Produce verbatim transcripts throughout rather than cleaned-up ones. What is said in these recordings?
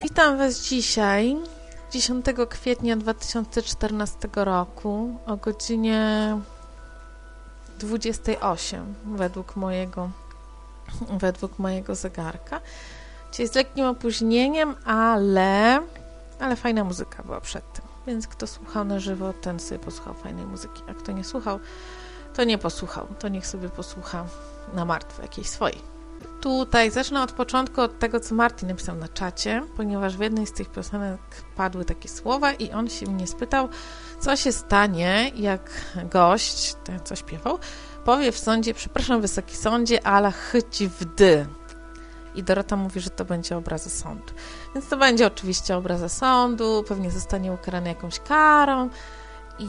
Witam Was dzisiaj, dziesiątego kwietnia dwa tysiące czternastego roku o godzinie dwudziestej ósmej według mojego, według mojego zegarka. Dzisiaj z lekkim opóźnieniem, ale, ale fajna muzyka była przed tym, więc kto słuchał na żywo, ten sobie posłuchał fajnej muzyki, a kto nie słuchał, to nie posłuchał, to niech sobie posłucha na martwo jakiejś swojej. Tutaj zacznę od początku, od tego, co Martin napisał na czacie, ponieważ w jednej z tych piosenek padły takie słowa i on się mnie spytał, co się stanie, jak gość, ten co śpiewał, powie w sądzie, przepraszam Wysoki Sądzie, ale chyci w dy. I Dorota mówi, że to będzie obraza sądu. Więc to będzie oczywiście obraza sądu, pewnie zostanie ukarany jakąś karą i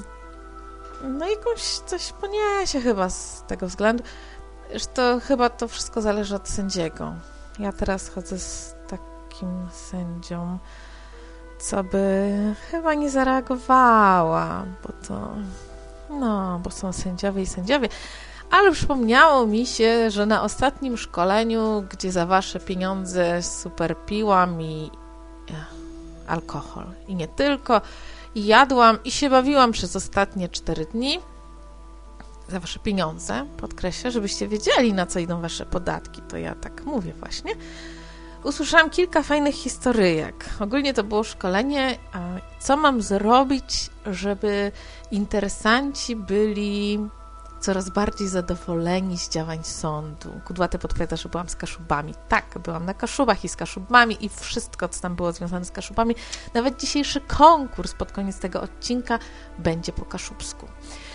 no jakąś coś poniesie chyba z tego względu. Zresztą chyba to wszystko zależy od sędziego. Ja teraz chodzę z takim sędzią, co by chyba nie zareagowała, bo to, no, bo są sędziowie i sędziowie. Ale przypomniało mi się, że na ostatnim szkoleniu, gdzie za wasze pieniądze super piłam i e, alkohol i nie tylko, i jadłam i się bawiłam przez ostatnie cztery dni, za wasze pieniądze, podkreślę, żebyście wiedzieli, na co idą wasze podatki, to ja tak mówię właśnie. Usłyszałam kilka fajnych historyjek. Ogólnie to było szkolenie, co mam zrobić, żeby interesanci byli coraz bardziej zadowoleni z działań sądu. Kudłaty podpowiada, że byłam z Kaszubami. Tak, byłam na Kaszubach i z Kaszubami i wszystko, co tam było związane z Kaszubami. Nawet dzisiejszy konkurs pod koniec tego odcinka będzie po kaszubsku.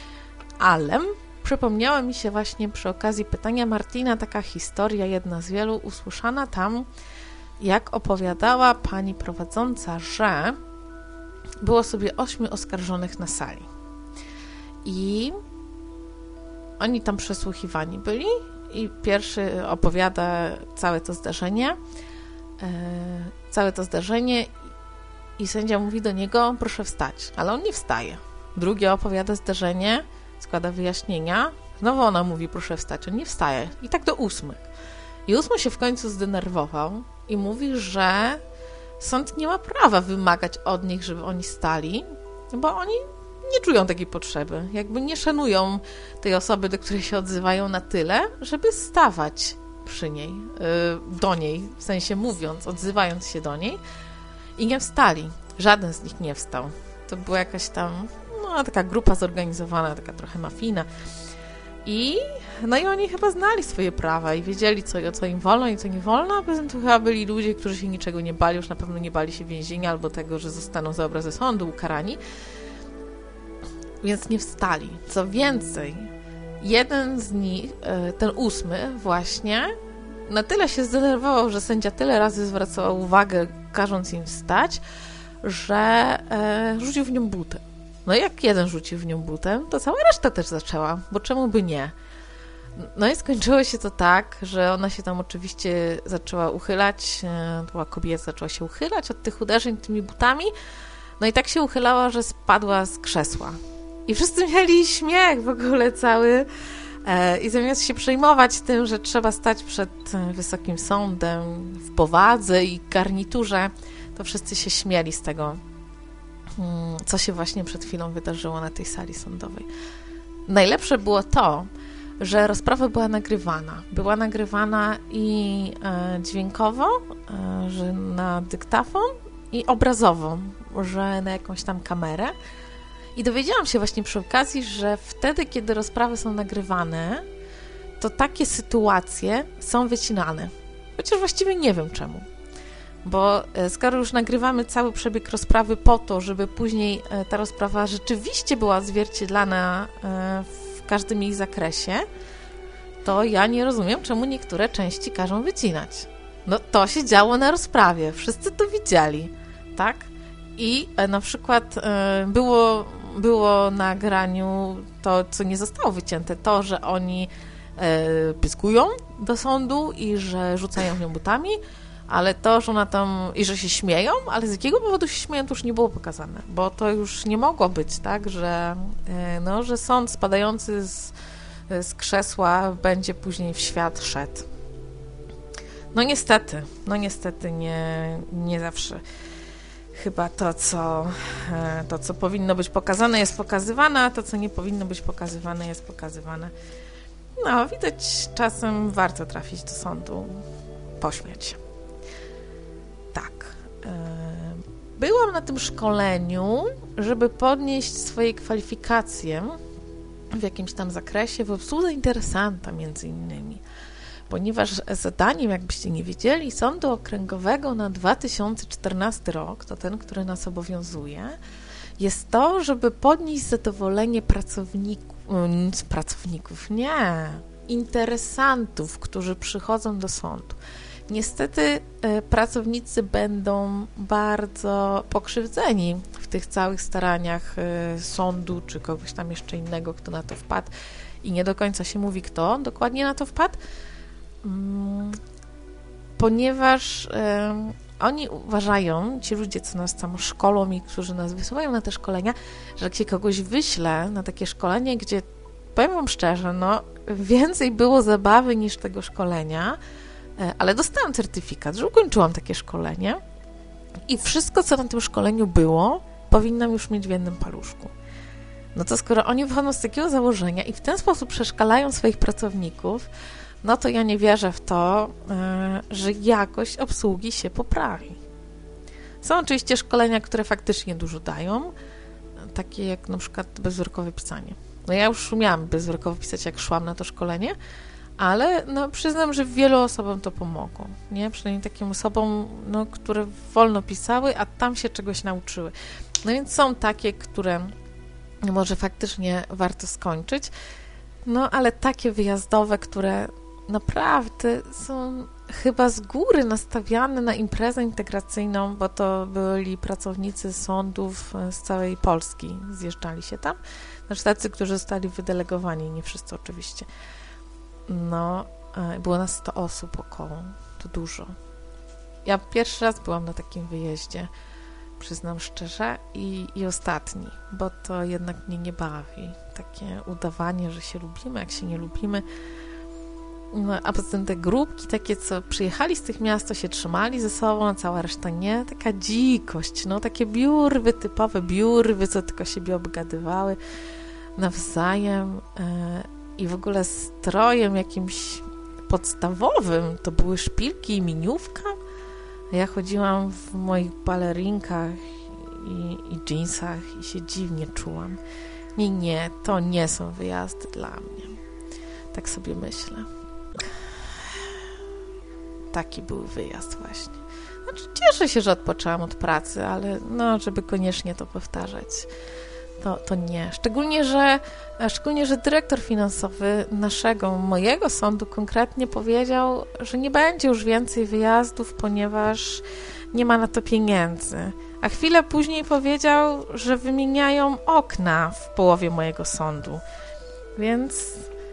Ale przypomniała mi się właśnie przy okazji pytania Martina taka historia, jedna z wielu, usłyszana tam, jak opowiadała pani prowadząca, że było sobie ośmiu oskarżonych na sali. I oni tam przesłuchiwani byli i pierwszy opowiada całe to zdarzenie, yy, całe to zdarzenie i sędzia mówi do niego, proszę wstać, ale on nie wstaje. Drugi opowiada zdarzenie, składa wyjaśnienia, znowu ona mówi, proszę wstać, on nie wstaje. I tak do ósmych. I ósmy się w końcu zdenerwował i mówi, że sąd nie ma prawa wymagać od nich, żeby oni stali, bo oni nie czują takiej potrzeby. Jakby nie szanują tej osoby, do której się odzywają na tyle, żeby stawać przy niej, do niej, w sensie mówiąc, odzywając się do niej. I nie wstali. Żaden z nich nie wstał. To była jakaś tam no, taka grupa zorganizowana, taka trochę mafijna. I no i oni chyba znali swoje prawa i wiedzieli, co, co im wolno i co nie wolno, a poza tym to chyba byli ludzie, którzy się niczego nie bali, już na pewno nie bali się więzienia albo tego, że zostaną za obrazy sądu ukarani. Więc nie wstali. Co więcej, jeden z nich, ten ósmy właśnie, na tyle się zdenerwował, że sędzia tyle razy zwracał uwagę, każąc im wstać, że e, rzucił w nią butem. No i jak jeden rzucił w nią butem, to cała reszta też zaczęła, bo czemu by nie? No i skończyło się to tak, że ona się tam oczywiście zaczęła uchylać, e, to była kobieta, zaczęła się uchylać od tych uderzeń tymi butami, no i tak się uchylała, że spadła z krzesła. I wszyscy mieli śmiech w ogóle cały e, i zamiast się przejmować tym, że trzeba stać przed Wysokim Sądem w powadze i garniturze, to wszyscy się śmieli z tego, co się właśnie przed chwilą wydarzyło na tej sali sądowej. Najlepsze było to, że rozprawa była nagrywana. Była nagrywana i e, dźwiękowo, e, że na dyktafon i obrazowo, że na jakąś tam kamerę. I dowiedziałam się właśnie przy okazji, że wtedy, kiedy rozprawy są nagrywane, to takie sytuacje są wycinane. Chociaż właściwie nie wiem czemu. Bo skoro już nagrywamy cały przebieg rozprawy po to, żeby później ta rozprawa rzeczywiście była odzwierciedlana w każdym jej zakresie, to ja nie rozumiem, czemu niektóre części każą wycinać. No to się działo na rozprawie, wszyscy to widzieli, tak? I na przykład było, było na nagraniu to, co nie zostało wycięte, to, że oni pyskują do sądu i że rzucają w nią butami, ale to, że ona tam, i że się śmieją, ale z jakiego powodu się śmieją, to już nie było pokazane, bo to już nie mogło być tak, że, no, że sąd spadający z, z krzesła będzie później w świat szedł. No niestety, no niestety nie, nie zawsze chyba to co, to, co powinno być pokazane, jest pokazywane, a to, co nie powinno być pokazywane, jest pokazywane. No, widać, czasem warto trafić do sądu, pośmiać się. Tak. Byłam na tym szkoleniu, żeby podnieść swoje kwalifikacje w jakimś tam zakresie, w obsłudze interesanta między innymi. Ponieważ zadaniem, jakbyście nie wiedzieli, Sądu Okręgowego na dwa tysiące czternasty rok, to ten, który nas obowiązuje, jest to, żeby podnieść zadowolenie pracowników, pracowników, nie, interesantów, którzy przychodzą do sądu. Niestety e, pracownicy będą bardzo pokrzywdzeni w tych całych staraniach e, sądu, czy kogoś tam jeszcze innego, kto na to wpadł i nie do końca się mówi, kto dokładnie na to wpadł, mm, ponieważ e, oni uważają, ci ludzie, co nas tam szkolą i którzy nas wysyłają na te szkolenia, że jak się kogoś wyśle na takie szkolenie, gdzie, powiem wam szczerze, no więcej było zabawy niż tego szkolenia, ale dostałam certyfikat, że ukończyłam takie szkolenie i wszystko, co na tym szkoleniu było, powinnam już mieć w jednym paluszku. No to skoro oni wychodzą z takiego założenia i w ten sposób przeszkalają swoich pracowników, no to ja nie wierzę w to, że jakość obsługi się poprawi. Są oczywiście szkolenia, które faktycznie dużo dają, takie jak na przykład bezwzrokowe pisanie. No ja już umiałam bezwzrokowo pisać, jak szłam na to szkolenie, ale no, przyznam, że wielu osobom to pomogło, nie? Przynajmniej takim osobom, no, które wolno pisały, a tam się czegoś nauczyły. No więc są takie, które może faktycznie warto skończyć, no ale takie wyjazdowe, które naprawdę są chyba z góry nastawiane na imprezę integracyjną, bo to byli pracownicy sądów z całej Polski, zjeżdżali się tam, znaczy tacy, którzy zostali wydelegowani, nie wszyscy oczywiście. No, było nas sto osób około, to dużo. Ja pierwszy raz byłam na takim wyjeździe, przyznam szczerze, i, i ostatni, bo to jednak mnie nie bawi. Takie udawanie, że się lubimy, jak się nie lubimy. No, a poza tym te grupki takie, co przyjechali z tych miast, to się trzymali ze sobą, a cała reszta nie. Taka dzikość, no, takie biurwy, typowe biurwy, co tylko siebie obgadywały nawzajem. I w ogóle strojem jakimś podstawowym to były szpilki i miniówka. Ja chodziłam w moich balerinkach i, i dżinsach i się dziwnie czułam. Nie, nie, to nie są wyjazdy dla mnie. Tak sobie myślę. Taki był wyjazd właśnie. Znaczy, cieszę się, że odpoczęłam od pracy, ale no, żeby koniecznie to powtarzać, To, to nie. Szczególnie że, szczególnie, że dyrektor finansowy naszego, mojego sądu konkretnie powiedział, że nie będzie już więcej wyjazdów, ponieważ nie ma na to pieniędzy. A chwilę później powiedział, że wymieniają okna w połowie mojego sądu. Więc,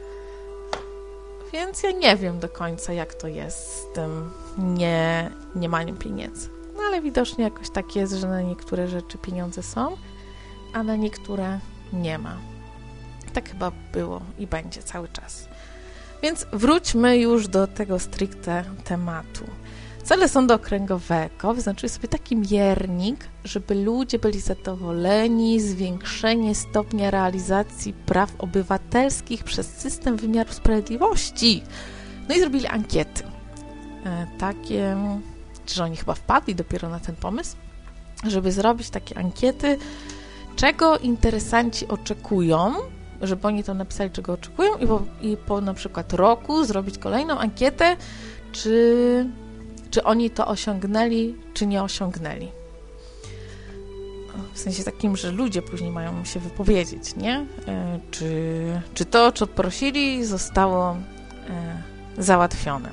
więc ja nie wiem do końca, jak to jest z tym nie, nie maniem pieniędzy. No ale widocznie jakoś tak jest, że na niektóre rzeczy pieniądze są, a na niektóre nie ma. Tak chyba było i będzie cały czas. Więc wróćmy już do tego stricte tematu. Cele Sądu Okręgowego wyznaczyły sobie taki miernik, żeby ludzie byli zadowoleni, zwiększenie stopnia realizacji praw obywatelskich przez system wymiaru sprawiedliwości. No i zrobili ankiety. E, takie, że oni chyba wpadli dopiero na ten pomysł, żeby zrobić takie ankiety, czego interesanci oczekują, żeby oni tam napisali, czego oczekują i po, i po na przykład roku zrobić kolejną ankietę, czy, czy oni to osiągnęli, czy nie osiągnęli. W sensie takim, że ludzie później mają się wypowiedzieć, nie? E, czy, czy to, o co prosili, zostało e, załatwione.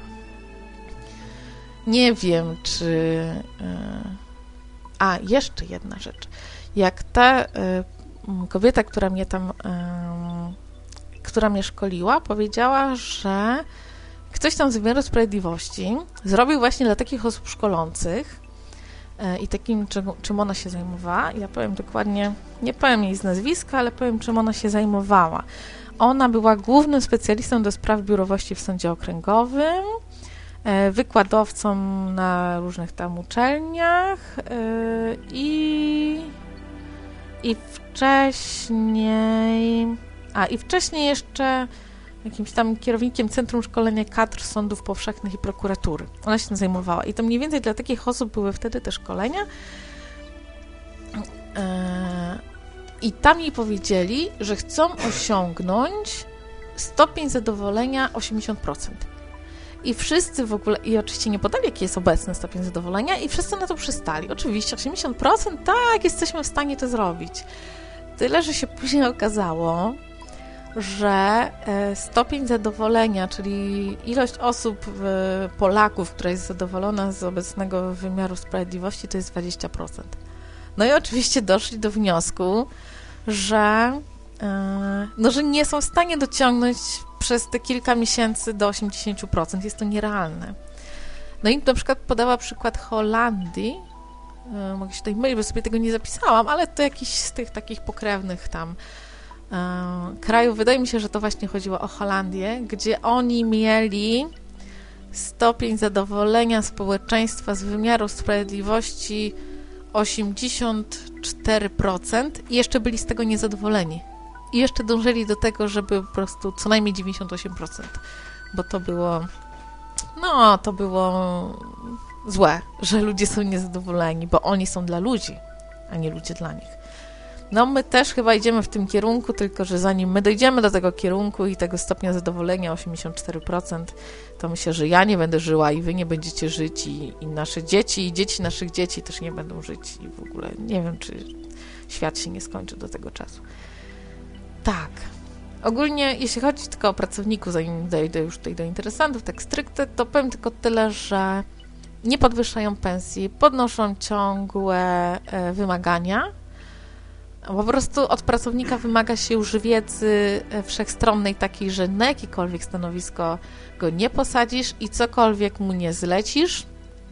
Nie wiem, czy... E, a, jeszcze jedna rzecz. Jak ta y, kobieta, która mnie tam, y, która mnie szkoliła, powiedziała, że ktoś tam z wymiaru sprawiedliwości zrobił właśnie dla takich osób szkolących y, i takim, czym, czym ona się zajmowała. Ja powiem dokładnie, nie powiem jej z nazwiska, ale powiem, czym ona się zajmowała. Ona była głównym specjalistą do spraw biurowości w Sądzie Okręgowym, wykładowcą na różnych tam uczelniach i, i wcześniej, a i wcześniej jeszcze jakimś tam kierownikiem Centrum Szkolenia Kadr Sądów Powszechnych i Prokuratury. Ona się tym zajmowała. I to mniej więcej dla takich osób były wtedy te szkolenia. I tam jej powiedzieli, że chcą osiągnąć stopień zadowolenia osiemdziesiąt procent. I wszyscy w ogóle, i oczywiście nie podali, jaki jest obecny stopień zadowolenia, i wszyscy na to przystali. Oczywiście osiemdziesiąt procent, tak, jesteśmy w stanie to zrobić. Tyle, że się później okazało, że stopień zadowolenia, czyli ilość osób, Polaków, która jest zadowolona z obecnego wymiaru sprawiedliwości, to jest dwadzieścia procent. No i oczywiście doszli do wniosku, że, no, że nie są w stanie dociągnąć przez te kilka miesięcy do osiemdziesiąt procent. Jest to nierealne. No i na przykład podała przykład Holandii. Mogę się tutaj mylić, bo sobie tego nie zapisałam, ale to jakiś z tych takich pokrewnych tam krajów. Wydaje mi się, że to właśnie chodziło o Holandię, gdzie oni mieli stopień zadowolenia społeczeństwa z wymiaru sprawiedliwości osiemdziesiąt cztery procent i jeszcze byli z tego niezadowoleni. I jeszcze dążyli do tego, żeby po prostu co najmniej dziewięćdziesiąt osiem procent, bo to było, no, to było złe, że ludzie są niezadowoleni, bo oni są dla ludzi, a nie ludzie dla nich. No, my też chyba idziemy w tym kierunku, tylko że zanim my dojdziemy do tego kierunku i tego stopnia zadowolenia osiemdziesiąt cztery procent, to myślę, że ja nie będę żyła i wy nie będziecie żyć i, i nasze dzieci i dzieci naszych dzieci też nie będą żyć i w ogóle nie wiem, czy świat się nie skończy do tego czasu. Tak. Ogólnie, jeśli chodzi tylko o pracowników, zanim dojdę już tutaj do interesantów, tak stricte, to powiem tylko tyle, że nie podwyższają pensji, podnoszą ciągłe e, wymagania. Po prostu od pracownika wymaga się już wiedzy wszechstronnej, takiej, że na jakiekolwiek stanowisko go nie posadzisz i cokolwiek mu nie zlecisz,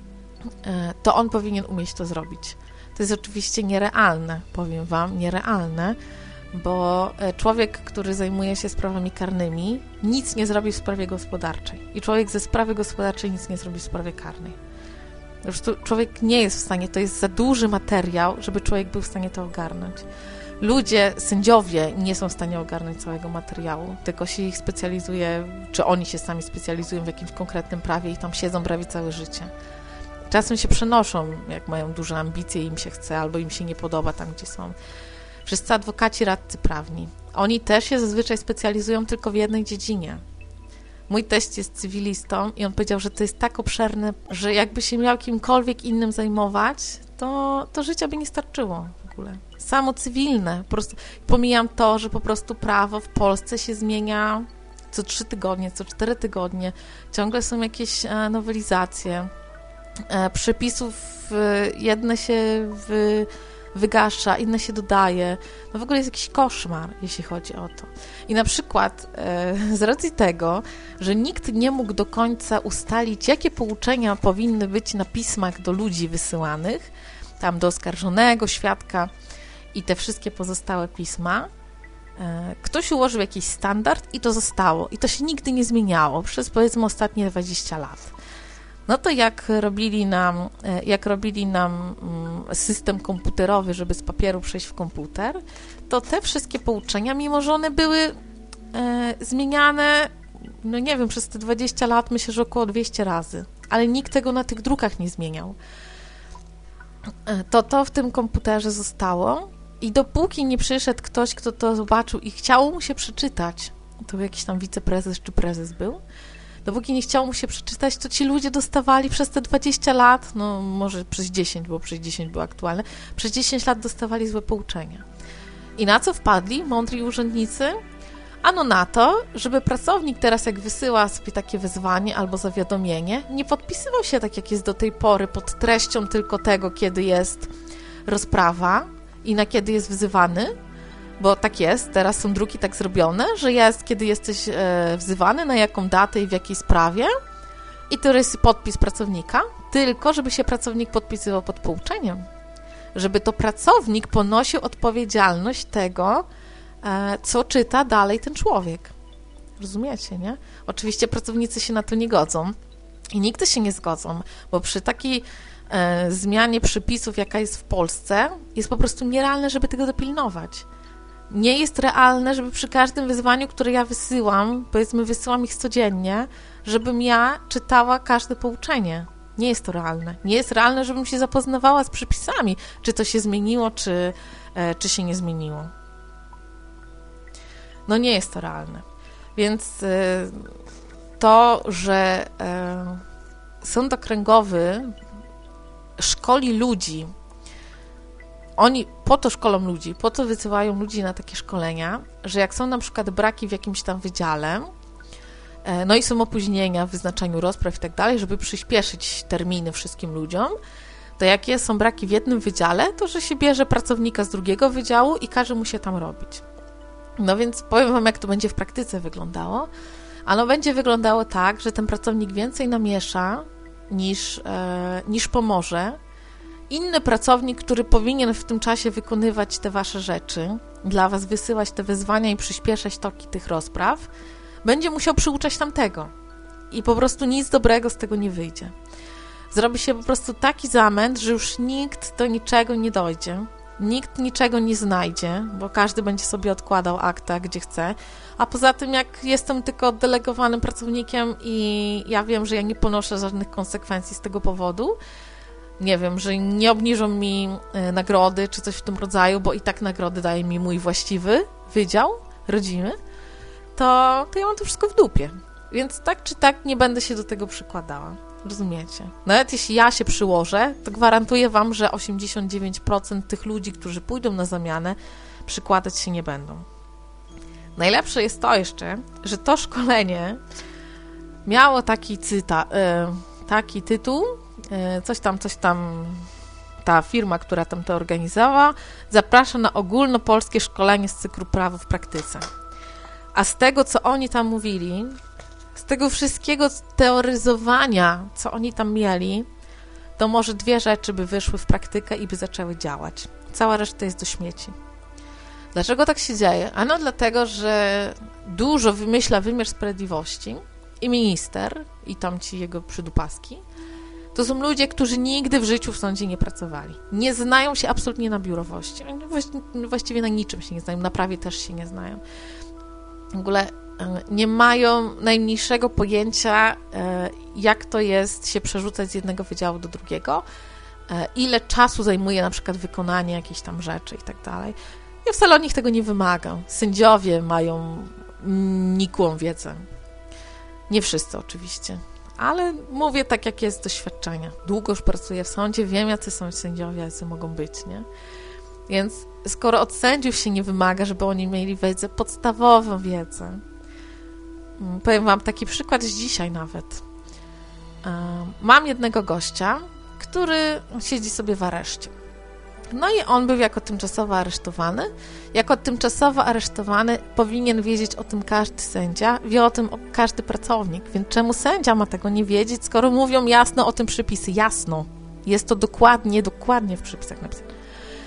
to on powinien umieć to zrobić. To jest oczywiście nierealne, powiem wam, nierealne, bo człowiek, który zajmuje się sprawami karnymi, nic nie zrobi w sprawie gospodarczej i człowiek ze sprawy gospodarczej nic nie zrobi w sprawie karnej. Po prostu człowiek nie jest w stanie, to jest za duży materiał, żeby człowiek był w stanie to ogarnąć. Ludzie, sędziowie nie są w stanie ogarnąć całego materiału, tylko się ich specjalizuje, czy oni się sami specjalizują w jakimś konkretnym prawie i tam siedzą prawie całe życie. Czasem się przenoszą, jak mają duże ambicje i im się chce, albo im się nie podoba tam, gdzie są. Wszyscy adwokaci, radcy prawni. Oni też się zazwyczaj specjalizują tylko w jednej dziedzinie. Mój teść jest cywilistą i on powiedział, że to jest tak obszerne, że jakby się miał kimkolwiek innym zajmować, to, to życia by nie starczyło w ogóle. Samo cywilne. Po prostu pomijam to, że po prostu prawo w Polsce się zmienia co trzy tygodnie, co cztery tygodnie. Ciągle są jakieś nowelizacje. Przepisów jedne się w wygasza, inne się dodaje. No w ogóle jest jakiś koszmar, jeśli chodzi o to. I na przykład e, z racji tego, że nikt nie mógł do końca ustalić, jakie pouczenia powinny być na pismach do ludzi wysyłanych, tam do oskarżonego, świadka i te wszystkie pozostałe pisma, e, ktoś ułożył jakiś standard i to zostało. I to się nigdy nie zmieniało przez, powiedzmy, ostatnie dwadzieścia lat. No to jak robili nam, jak robili nam system komputerowy, żeby z papieru przejść w komputer, to te wszystkie pouczenia, mimo że one były e, zmieniane, no nie wiem, przez te dwadzieścia lat, myślę, że około dwieście razy, ale nikt tego na tych drukach nie zmieniał. E, to to w tym komputerze zostało i dopóki nie przyszedł ktoś, kto to zobaczył i chciał mu się przeczytać, to jakiś tam wiceprezes czy prezes był, dopóki nie chciało mu się przeczytać, to ci ludzie dostawali przez te dwadzieścia lat, no może przez dziesięć, bo przez dziesięć było aktualne, przez dziesięć lat dostawali złe pouczenia. I na co wpadli mądri urzędnicy? Ano na to, żeby pracownik teraz jak wysyła sobie takie wezwanie albo zawiadomienie, nie podpisywał się tak jak jest do tej pory pod treścią tylko tego, kiedy jest rozprawa i na kiedy jest wzywany, bo tak jest, teraz są druki tak zrobione, że jest, kiedy jesteś e, wzywany, na jaką datę i w jakiej sprawie i to jest podpis pracownika, tylko żeby się pracownik podpisywał pod pouczeniem, żeby to pracownik ponosił odpowiedzialność tego, e, co czyta dalej ten człowiek. Rozumiecie, nie? Oczywiście pracownicy się na to nie godzą I nigdy się nie zgodzą, bo przy takiej e, zmianie przepisów, jaka jest w Polsce, jest po prostu nierealne, żeby tego dopilnować. Nie jest realne, żeby przy każdym wyzwaniu, które ja wysyłam, powiedzmy wysyłam ich codziennie, żebym ja czytała każde pouczenie. Nie jest to realne. Nie jest realne, żebym się zapoznawała z przepisami, czy to się zmieniło, czy, e, czy się nie zmieniło. No nie jest to realne. Więc e, to, że e, sąd okręgowy szkoli ludzi, oni po to szkolą ludzi, po to wysyłają ludzi na takie szkolenia, że jak są na przykład braki w jakimś tam wydziale, no i są opóźnienia w wyznaczaniu rozpraw i tak dalej, żeby przyspieszyć terminy wszystkim ludziom, to jakie są braki w jednym wydziale, to że się bierze pracownika z drugiego wydziału i każe mu się tam robić. No więc powiem wam, jak to będzie w praktyce wyglądało. Ano będzie wyglądało tak, że ten pracownik więcej namiesza niż, e, niż pomoże. Inny pracownik, który powinien w tym czasie wykonywać te wasze rzeczy, dla was wysyłać te wyzwania i przyspieszać toki tych rozpraw, będzie musiał przyuczać tamtego. I po prostu nic dobrego z tego nie wyjdzie. Zrobi się po prostu taki zamęt, że już nikt do niczego nie dojdzie. Nikt niczego nie znajdzie, bo każdy będzie sobie odkładał akta, gdzie chce. A poza tym, jak jestem tylko delegowanym pracownikiem i ja wiem, że ja nie ponoszę żadnych konsekwencji z tego powodu, nie wiem, że nie obniżą mi nagrody czy coś w tym rodzaju, bo i tak nagrody daje mi mój właściwy wydział rodzimy, to, to ja mam to wszystko w dupie. Więc tak czy tak nie będę się do tego przykładała. Rozumiecie? Nawet jeśli ja się przyłożę, to gwarantuję wam, że osiemdziesiąt dziewięć procent tych ludzi, którzy pójdą na zamianę, przykładać się nie będą. Najlepsze jest to jeszcze, że to szkolenie miało taki cyta, y, taki tytuł, y, coś tam, coś tam, ta firma, która tam to organizowała, zaprasza na ogólnopolskie szkolenie z cyklu prawo w praktyce. A z tego, co oni tam mówili, z tego wszystkiego teoryzowania, co oni tam mieli, to może dwie rzeczy by wyszły w praktykę i by zaczęły działać. Cała reszta jest do śmieci. Dlaczego tak się dzieje? Ano dlatego, że dużo wymyśla wymiar sprawiedliwości i minister, i tam ci jego przydupaski, to są ludzie, którzy nigdy w życiu w sądzie nie pracowali. Nie znają się absolutnie na biurowości. Oni właściwie na niczym się nie znają, na prawie też się nie znają. W ogóle nie mają najmniejszego pojęcia, jak to jest się przerzucać z jednego wydziału do drugiego, ile czasu zajmuje na przykład wykonanie jakichś tam rzeczy i tak dalej. Ja wcale od nich tego nie wymagam. Sędziowie mają nikłą wiedzę. Nie wszyscy oczywiście, ale mówię tak, jak jest z doświadczenia. Długo już pracuję w sądzie, wiem, jacy są sędziowie, jacy mogą być, nie? Więc skoro od sędziów się nie wymaga, żeby oni mieli wiedzę, podstawową wiedzę. Powiem wam taki przykład z dzisiaj nawet. Mam jednego gościa, który siedzi sobie w areszcie. No i on był jako tymczasowo aresztowany. Jako tymczasowo aresztowany powinien wiedzieć o tym każdy sędzia, wie o tym każdy pracownik. Więc czemu sędzia ma tego nie wiedzieć, skoro mówią jasno o tym przepisy? Jasno. Jest to dokładnie, dokładnie w przepisach napisane.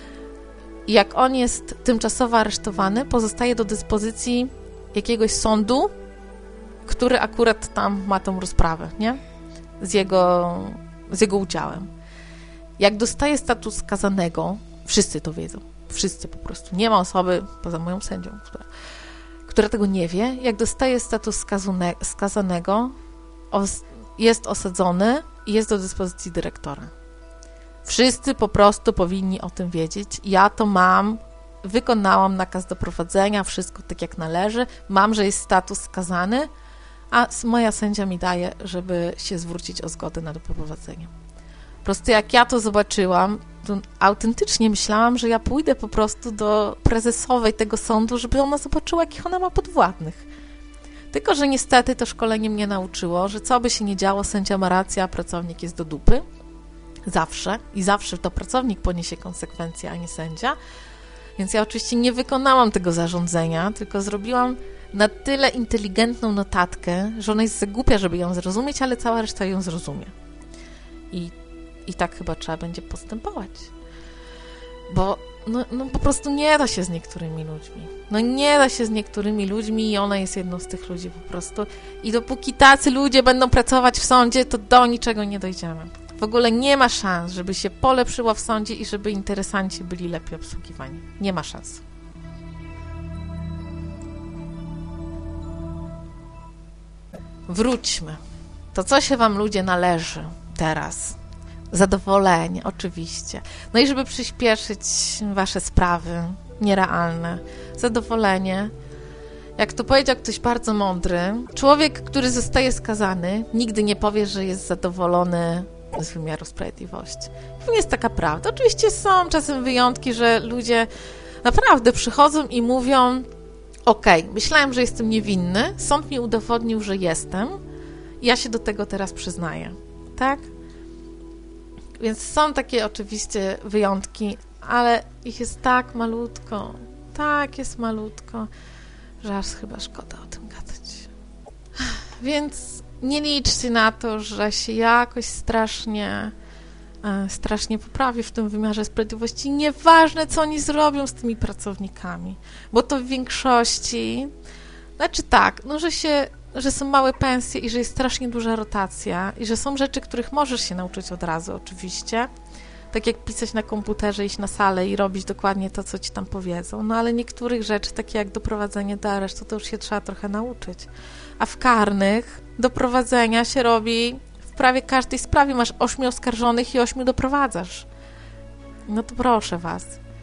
I jak on jest tymczasowo aresztowany, pozostaje do dyspozycji jakiegoś sądu, który akurat tam ma tą rozprawę, nie? Z jego, z jego udziałem. Jak dostaje status skazanego, wszyscy to wiedzą, wszyscy po prostu, nie ma osoby, poza moją sędzią, która, która tego nie wie, jak dostaje status skazane, skazanego, os, jest osadzony i jest do dyspozycji dyrektora. Wszyscy po prostu powinni o tym wiedzieć. Ja to mam, wykonałam nakaz doprowadzenia, wszystko tak jak należy, mam, że jest status skazany, a moja sędzia mi daje, żeby się zwrócić o zgodę na doprowadzenie. Po prostu jak ja to zobaczyłam, to autentycznie myślałam, że ja pójdę po prostu do prezesowej tego sądu, żeby ona zobaczyła, jakich ona ma podwładnych. Tylko że niestety to szkolenie mnie nauczyło, że co by się nie działo, sędzia ma rację, a pracownik jest do dupy. Zawsze. I zawsze to pracownik poniesie konsekwencje, a nie sędzia. Więc ja oczywiście nie wykonałam tego zarządzenia, tylko zrobiłam na tyle inteligentną notatkę, że ona jest za głupia, żeby ją zrozumieć, ale cała reszta ją zrozumie. I, i tak chyba trzeba będzie postępować. Bo no, no po prostu nie da się z niektórymi ludźmi. No nie da się z niektórymi ludźmi i ona jest jedną z tych ludzi po prostu. I dopóki tacy ludzie będą pracować w sądzie, to do niczego nie dojdziemy. W ogóle nie ma szans, żeby się polepszyło w sądzie i żeby interesanci byli lepiej obsługiwani. Nie ma szans. Wróćmy. To co się wam, ludzie, należy teraz? Zadowolenie, oczywiście. No i żeby przyspieszyć wasze sprawy nierealne. Zadowolenie. Jak to powiedział ktoś bardzo mądry, człowiek, który zostaje skazany, nigdy nie powie, że jest zadowolony z wymiaru sprawiedliwości. To nie jest taka prawda. Oczywiście są czasem wyjątki, że ludzie naprawdę przychodzą i mówią: okej, okay, myślałem, że jestem niewinny, sąd mi udowodnił, że jestem i ja się do tego teraz przyznaję. Tak? Więc są takie oczywiście wyjątki, ale ich jest tak malutko, tak jest malutko, że aż chyba szkoda o tym gadać. Więc nie liczcie na to, że się jakoś strasznie, strasznie poprawi w tym wymiarze sprawiedliwości. Nieważne, co oni zrobią z tymi pracownikami, bo to w większości, znaczy tak, no, że się, że są małe pensje i że jest strasznie duża rotacja i że są rzeczy, których możesz się nauczyć od razu oczywiście, tak jak pisać na komputerze, iść na salę i robić dokładnie to, co ci tam powiedzą, no ale niektórych rzeczy, takie jak doprowadzenie do aresztu, to już się trzeba trochę nauczyć. A w karnych doprowadzenia się robi w prawie każdej sprawie. Masz ośmiu oskarżonych i ośmiu doprowadzasz. No to proszę was.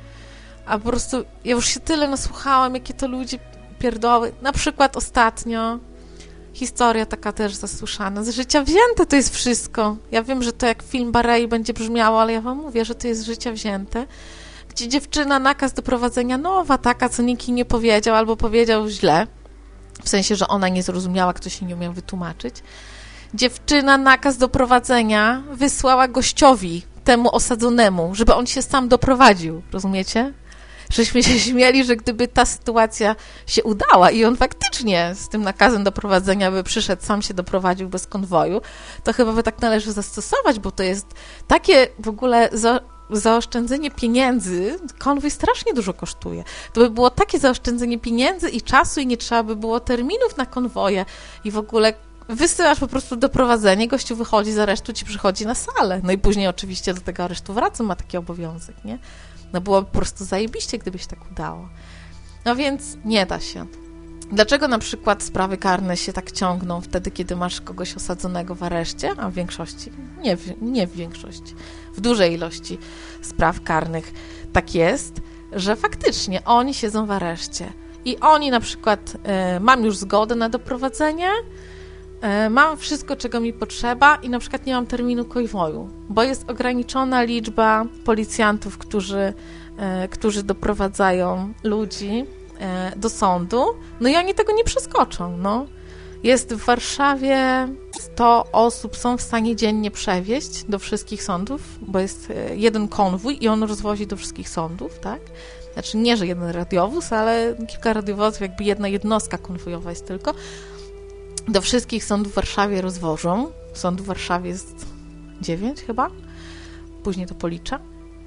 A po prostu ja już się tyle nasłuchałam, jakie to ludzie pierdoły. Na przykład ostatnio historia taka też zasłyszana. Z życia wzięte to jest wszystko. Ja wiem, że to jak film Barei będzie brzmiało, ale ja wam mówię, że to jest z życia wzięte. Gdzie dziewczyna nakaz doprowadzenia nowa, taka, co nikt jej nie powiedział albo powiedział źle. W sensie, że ona nie zrozumiała, kto się nie umiał wytłumaczyć. Dziewczyna nakaz doprowadzenia wysłała gościowi, temu osadzonemu, żeby on się sam doprowadził. Rozumiecie? Żeśmy się śmieli, że gdyby ta sytuacja się udała i on faktycznie z tym nakazem doprowadzenia by przyszedł, sam się doprowadził bez konwoju, to chyba by tak należy zastosować, bo to jest takie w ogóle za, zaoszczędzenie pieniędzy. Konwój strasznie dużo kosztuje. To by było takie zaoszczędzenie pieniędzy i czasu i nie trzeba by było terminów na konwoje i w ogóle wysyłasz po prostu doprowadzenie, gościu wychodzi z aresztu, ci przychodzi na salę. No i później oczywiście do tego aresztu wraca, ma taki obowiązek, nie? No byłoby po prostu zajebiście, gdyby się tak udało. No więc nie da się. Dlaczego na przykład sprawy karne się tak ciągną wtedy, kiedy masz kogoś osadzonego w areszcie, a w większości, nie w, nie w większości, w dużej ilości spraw karnych tak jest, że faktycznie oni siedzą w areszcie i oni na przykład, y, mam już zgodę na doprowadzenie, y, mam wszystko, czego mi potrzeba i na przykład nie mam terminu konwoju, bo jest ograniczona liczba policjantów, którzy, y, którzy doprowadzają ludzi do sądu, no i oni tego nie przeskoczą, no. Jest w Warszawie sto osób są w stanie dziennie przewieźć do wszystkich sądów, bo jest jeden konwój i on rozwozi do wszystkich sądów, tak? Znaczy nie, że jeden radiowóz, ale kilka radiowozów, jakby jedna jednostka konwojowa jest tylko. Do wszystkich sądów w Warszawie rozwożą. Sąd w Warszawie jest dziewięć chyba. Później to policzę.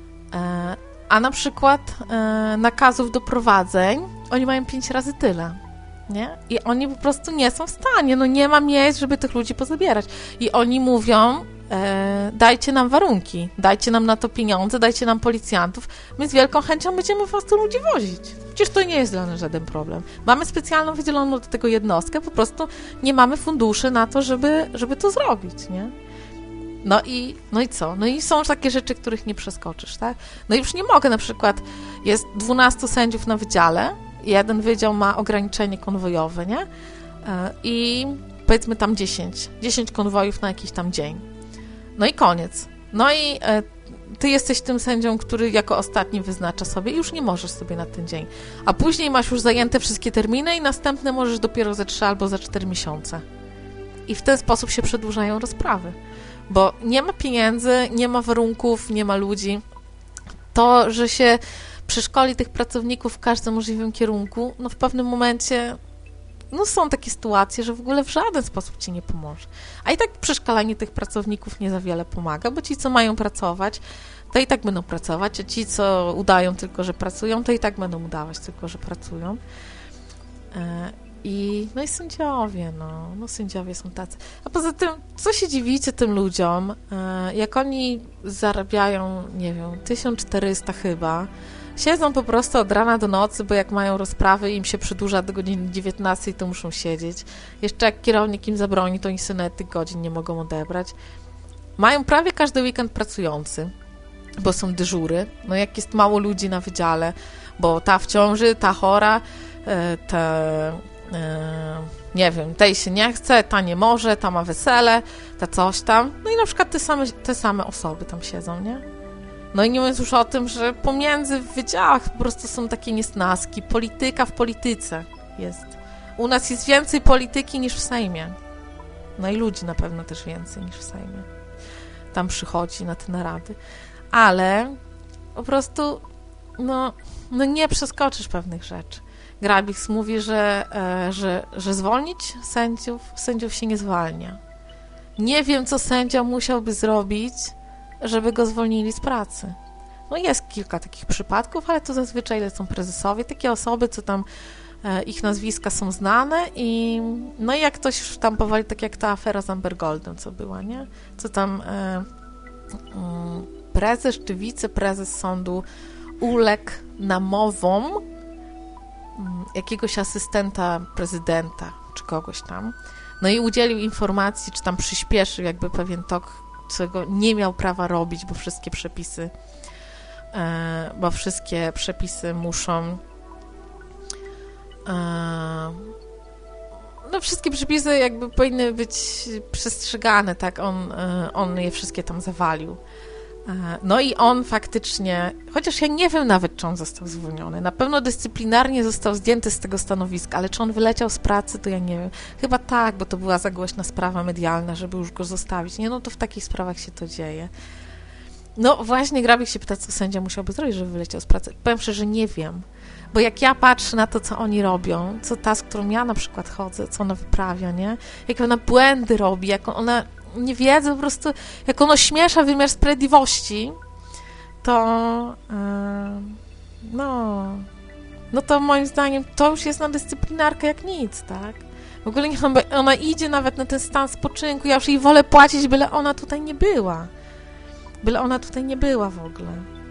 A na przykład e, nakazów doprowadzeń oni mają pięć razy tyle, nie? I oni po prostu nie są w stanie, no nie ma miejsc, żeby tych ludzi pozabierać. I oni mówią, e, dajcie nam warunki, dajcie nam na to pieniądze, dajcie nam policjantów, my z wielką chęcią będziemy po prostu ludzi wozić. Przecież to nie jest dla nas żaden problem. Mamy specjalną wydzieloną do tego jednostkę, po prostu nie mamy funduszy na to, żeby, żeby to zrobić, nie? No i, no i co? No i są takie rzeczy, których nie przeskoczysz, tak? No i już nie mogę, na przykład jest dwunastu sędziów na wydziale, jeden wydział ma ograniczenie konwojowe, nie? I powiedzmy tam dziesięć, dziesięć konwojów na jakiś tam dzień. No i koniec. No i ty jesteś tym sędzią, który jako ostatni wyznacza sobie i już nie możesz sobie na ten dzień. A później masz już zajęte wszystkie terminy i następne możesz dopiero za trzy albo za cztery miesiące. I w ten sposób się przedłużają rozprawy. Bo nie ma pieniędzy, nie ma warunków, nie ma ludzi. To, że się przeszkoli tych pracowników w każdym możliwym kierunku, no w pewnym momencie no są takie sytuacje, że w ogóle w żaden sposób ci nie pomoże. A i tak przeszkalanie tych pracowników nie za wiele pomaga, bo ci, co mają pracować, to i tak będą pracować, a ci, co udają tylko, że pracują, to i tak będą udawać tylko, że pracują. I, no i sędziowie, no, no sędziowie są tacy. A poza tym, co się dziwicie tym ludziom, jak oni zarabiają, nie wiem, tysiąc czterysta chyba, siedzą po prostu od rana do nocy, bo jak mają rozprawy im się przedłuża do godziny dziewiętnastej, to muszą siedzieć. Jeszcze jak kierownik im zabroni, to oni sobie nawet tych godzin nie mogą odebrać. Mają prawie każdy weekend pracujący, bo są dyżury. No jak jest mało ludzi na wydziale, bo ta w ciąży, ta chora, ta, nie wiem, tej się nie chce, ta nie może, ta ma wesele, ta coś tam. No i na przykład te same, te same osoby tam siedzą, nie? No i nie mówiąc już o tym, że pomiędzy w wydziałach po prostu są takie niesnaski. Polityka w polityce jest. U nas jest więcej polityki niż w Sejmie. No i ludzi na pewno też więcej niż w Sejmie. Tam przychodzi na te narady. Ale po prostu no, no nie przeskoczysz pewnych rzeczy. Grabik mówi, że, e, że, że zwolnić sędziów, sędziów się nie zwalnia. Nie wiem, co sędzia musiałby zrobić, żeby go zwolnili z pracy. No jest kilka takich przypadków, ale to zazwyczaj lecą prezesowie, takie osoby, co tam e, ich nazwiska są znane i no i jak ktoś już tam powoli, tak jak ta afera z Amber Goldem, co była, nie? Co tam e, um, prezes czy wiceprezes sądu uległ namowom um, jakiegoś asystenta prezydenta czy kogoś tam, no i udzielił informacji, czy tam przyspieszył jakby pewien tok, czego nie miał prawa robić, bo wszystkie przepisy e, bo wszystkie przepisy muszą e, no wszystkie przepisy jakby powinny być przestrzegane, tak, on, e, on je wszystkie tam zawalił. E, no i on faktycznie, chociaż ja nie wiem nawet, czy on został zwolniony, na pewno dyscyplinarnie został zdjęty z tego stanowiska, ale czy on wyleciał z pracy, to ja nie wiem. Chyba tak, bo to była za głośna sprawa medialna, żeby już go zostawić. Nie, no to w takich sprawach się to dzieje. No właśnie Grabik się pyta, co sędzia musiałby zrobić, żeby wyleciał z pracy. Powiem szczerze, że nie wiem, bo jak ja patrzę na to, co oni robią, co ta, z którą ja na przykład chodzę, co ona wyprawia, nie? Jak ona błędy robi, jak ona nie wiedzą po prostu, jak ono śmiesza wymiar sprawiedliwości, to yy, no, no to moim zdaniem to już jest na dyscyplinarkę jak nic, tak? W ogóle nie, ona idzie nawet na ten stan spoczynku, ja już jej wolę płacić, byle ona tutaj nie była. Byle ona tutaj nie była w ogóle.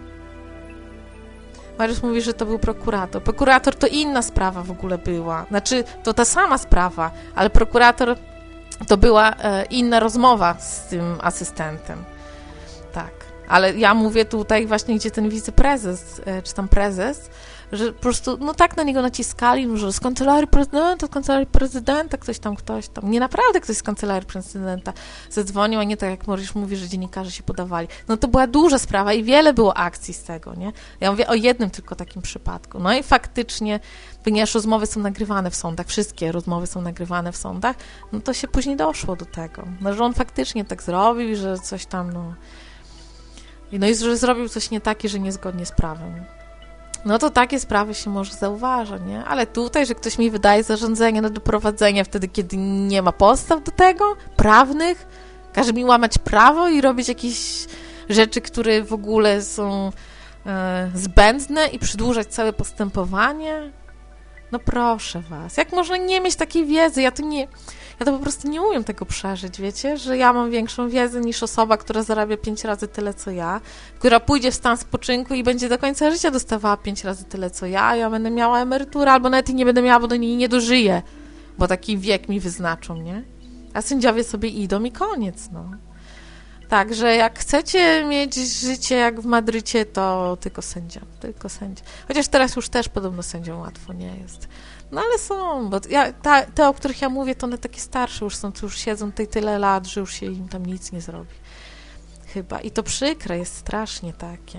Mariusz mówi, że to był prokurator. Prokurator to inna sprawa w ogóle była. Znaczy, to ta sama sprawa, ale prokurator to była e, inna rozmowa z tym asystentem. Tak. Ale ja mówię tutaj właśnie, gdzie ten wiceprezes, e, czy tam prezes, że po prostu, no tak na niego naciskali, że z kancelarii prezydenta, z kancelarii prezydenta, ktoś tam, ktoś tam. Nie naprawdę ktoś z kancelarii prezydenta zadzwonił, a nie tak jak Mariusz mówi, że dziennikarze się podawali. No to była duża sprawa i wiele było akcji z tego, nie? Ja mówię o jednym tylko takim przypadku. No i faktycznie, ponieważ rozmowy są nagrywane w sądach, wszystkie rozmowy są nagrywane w sądach, no to się później doszło do tego. No, że on faktycznie tak zrobił i że coś tam, no... No i że zrobił coś nie takie, że niezgodnie z prawem. No to takie sprawy się może zauważa, nie? Ale tutaj, że ktoś mi wydaje zarządzenie na doprowadzenie wtedy, kiedy nie ma podstaw do tego, prawnych, każe mi łamać prawo i robić jakieś rzeczy, które w ogóle są e, zbędne i przedłużać całe postępowanie. No proszę was, jak można nie mieć takiej wiedzy? Ja to nie... Ja to po prostu nie umiem tego przeżyć, wiecie, że ja mam większą wiedzę niż osoba, która zarabia pięć razy tyle, co ja, która pójdzie w stan spoczynku i będzie do końca życia dostawała pięć razy tyle, co ja, a ja będę miała emeryturę, albo nawet i nie będę miała, bo do niej nie dożyję, bo taki wiek mi wyznaczą, nie? A sędziowie sobie idą i koniec, no. Także jak chcecie mieć życie jak w Madrycie, to tylko sędzia, tylko sędzia. Chociaż teraz już też podobno sędziom łatwo nie jest. No ale są, bo ja, ta, te, o których ja mówię, to one takie starsze już są, to już siedzą tutaj tyle lat, że już się im tam nic nie zrobi. Chyba. I to przykre jest strasznie takie.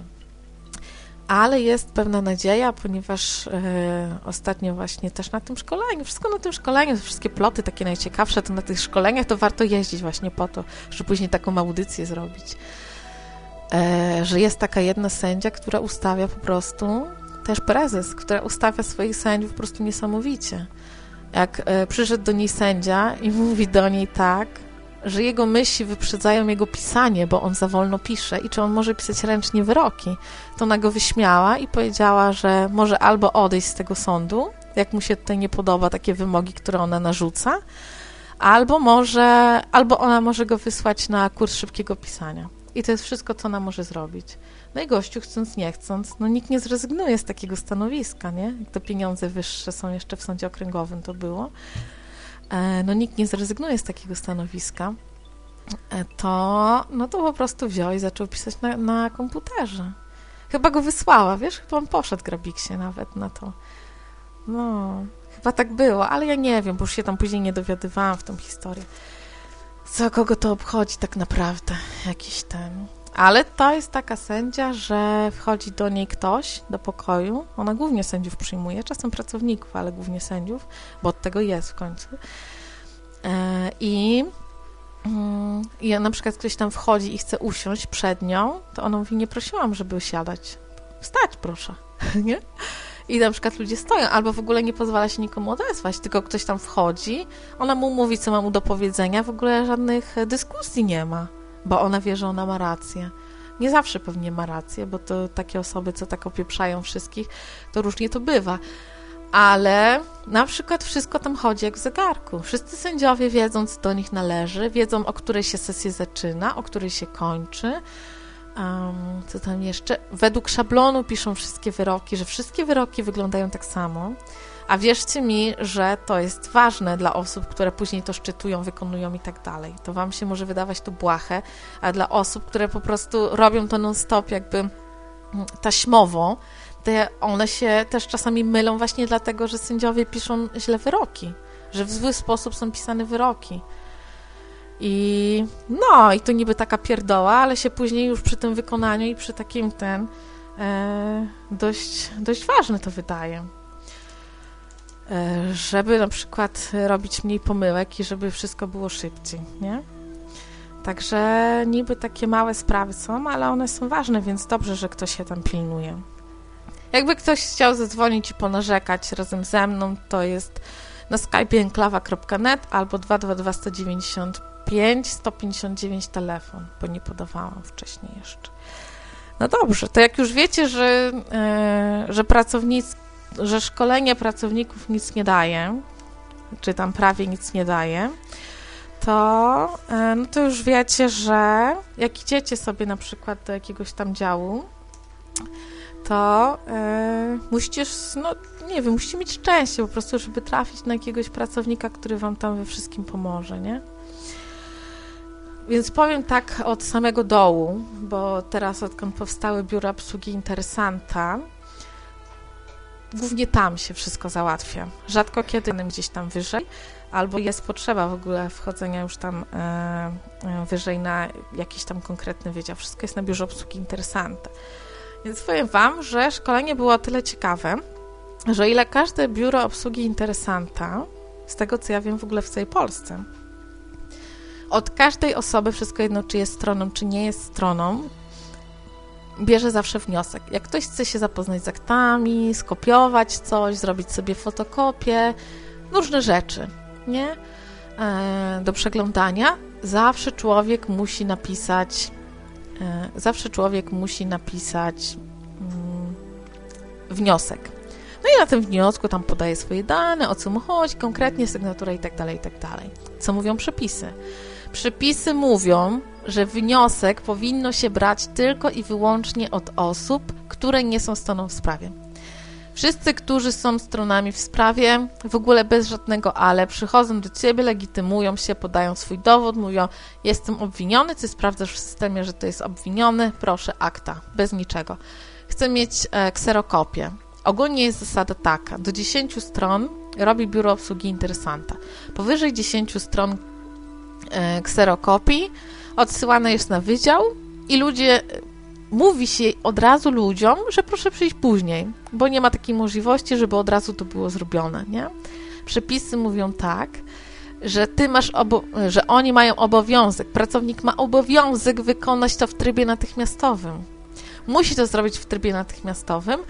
Ale jest pewna nadzieja, ponieważ e, ostatnio właśnie też na tym szkoleniu, wszystko na tym szkoleniu, wszystkie ploty takie najciekawsze, to na tych szkoleniach to warto jeździć właśnie po to, żeby później taką audycję zrobić. E, że jest taka jedna sędzia, która ustawia po prostu, też prezes, która ustawia swoich sędziów po prostu niesamowicie. jak e, przyszedł do niej sędzia i mówi do niej tak, że jego myśli wyprzedzają jego pisanie, bo on za wolno pisze i czy on może pisać ręcznie wyroki. To ona go wyśmiała i powiedziała, że może albo odejść z tego sądu, jak mu się tutaj nie podoba takie wymogi, które ona narzuca, albo może, albo ona może go wysłać na kurs szybkiego pisania. I to jest wszystko, co ona może zrobić. No i gościu, chcąc nie chcąc, no nikt nie zrezygnuje z takiego stanowiska, nie? Jak te pieniądze wyższe są jeszcze w sądzie okręgowym, to było. No nikt nie zrezygnuje z takiego stanowiska. To, no to po prostu wziął i zaczął pisać na, na komputerze. Chyba go wysłała, wiesz? Chyba on poszedł, Grabiksie, nawet na to. No, chyba tak było, ale ja nie wiem, bo już się tam później nie dowiadywałam w tą historię. Co, kogo to obchodzi tak naprawdę? Jakiś ten... Ale to jest taka sędzia, że wchodzi do niej ktoś do pokoju. Ona głównie sędziów przyjmuje, czasem pracowników, ale głównie sędziów, bo od tego jest w końcu. I, i na przykład ktoś tam wchodzi i chce usiąść przed nią, to ona mówi, nie prosiłam, żeby siadać. Wstać, proszę. Nie? I na przykład ludzie stoją, albo w ogóle nie pozwala się nikomu odezwać, tylko ktoś tam wchodzi, ona mu mówi, co ma mu do powiedzenia, w ogóle żadnych dyskusji nie ma, bo ona wie, że ona ma rację. Nie zawsze pewnie ma rację, bo to takie osoby, co tak opieprzają wszystkich, to różnie to bywa. Ale na przykład wszystko tam chodzi jak w zegarku. Wszyscy sędziowie wiedzą, co do nich należy, wiedzą, o której się sesja zaczyna, o której się kończy. Um, co tam jeszcze? Według szablonu piszą wszystkie wyroki, że wszystkie wyroki wyglądają tak samo. A wierzcie mi, że to jest ważne dla osób, które później to szczytują, wykonują i tak dalej. To wam się może wydawać to błahe, a dla osób, które po prostu robią to non-stop jakby taśmowo, te one się też czasami mylą właśnie dlatego, że sędziowie piszą źle wyroki, że w zły sposób są pisane wyroki. I no, i to niby taka pierdoła, ale się później już przy tym wykonaniu i przy takim ten e, dość, dość ważne to wydaje. E, żeby na przykład robić mniej pomyłek i żeby wszystko było szybciej, nie? Także niby takie małe sprawy są, ale one są ważne, więc dobrze, że ktoś się tam pilnuje. Jakby ktoś chciał zadzwonić i ponarzekać razem ze mną, to jest na skype enklawa kropka net albo dwa dwa dwa sto dziewięćdziesiąt pięć sto pięćdziesiąt dziewięć telefon, bo nie podawałam wcześniej jeszcze. No dobrze, to jak już wiecie, że, yy, że pracownicy, że szkolenie pracowników nic nie daje, czy tam prawie nic nie daje, to, yy, no to już wiecie, że jak idziecie sobie na przykład do jakiegoś tam działu, to yy, musicie, no nie wiem, musicie mieć szczęście po prostu, żeby trafić na jakiegoś pracownika, który wam tam we wszystkim pomoże, nie? Więc powiem tak od samego dołu, bo teraz odkąd powstały biura obsługi interesanta, głównie tam się wszystko załatwia. Rzadko kiedy gdzieś tam wyżej, albo jest potrzeba w ogóle wchodzenia już tam e, wyżej na jakiś tam konkretny wydział. Wszystko jest na biurze obsługi interesanta. Więc powiem wam, że szkolenie było o tyle ciekawe, że o ile każde biuro obsługi interesanta, z tego co ja wiem w ogóle w całej Polsce, od każdej osoby, wszystko jedno, czy jest stroną, czy nie jest stroną, bierze zawsze wniosek. Jak ktoś chce się zapoznać z aktami, skopiować coś, zrobić sobie fotokopię, różne rzeczy, nie? E, do przeglądania, zawsze człowiek musi napisać, e, zawsze człowiek musi napisać mm, wniosek. No i na tym wniosku tam podaje swoje dane, o co mu chodzi, konkretnie sygnatura i tak dalej, i tak dalej. Co mówią przepisy? Przepisy mówią, że wniosek powinno się brać tylko i wyłącznie od osób, które nie są stroną w sprawie. Wszyscy, którzy są stronami w sprawie, w ogóle bez żadnego ale, przychodzą do ciebie, legitymują się, podają swój dowód, mówią, jestem obwiniony, ty sprawdzasz w systemie, że to jest obwiniony, proszę, akta, bez niczego. Chcę mieć e, kserokopię. Ogólnie jest zasada taka, do dziesięciu stron robi biuro obsługi interesanta. Powyżej dziesięciu stron e, kserokopii odsyłane jest na wydział i ludzie, mówi się od razu ludziom, że proszę przyjść później, bo nie ma takiej możliwości, żeby od razu to było zrobione, nie? Przepisy mówią tak, że ty masz, obo- że oni mają obowiązek, pracownik ma obowiązek wykonać to w trybie natychmiastowym. Musi to zrobić w trybie natychmiastowym,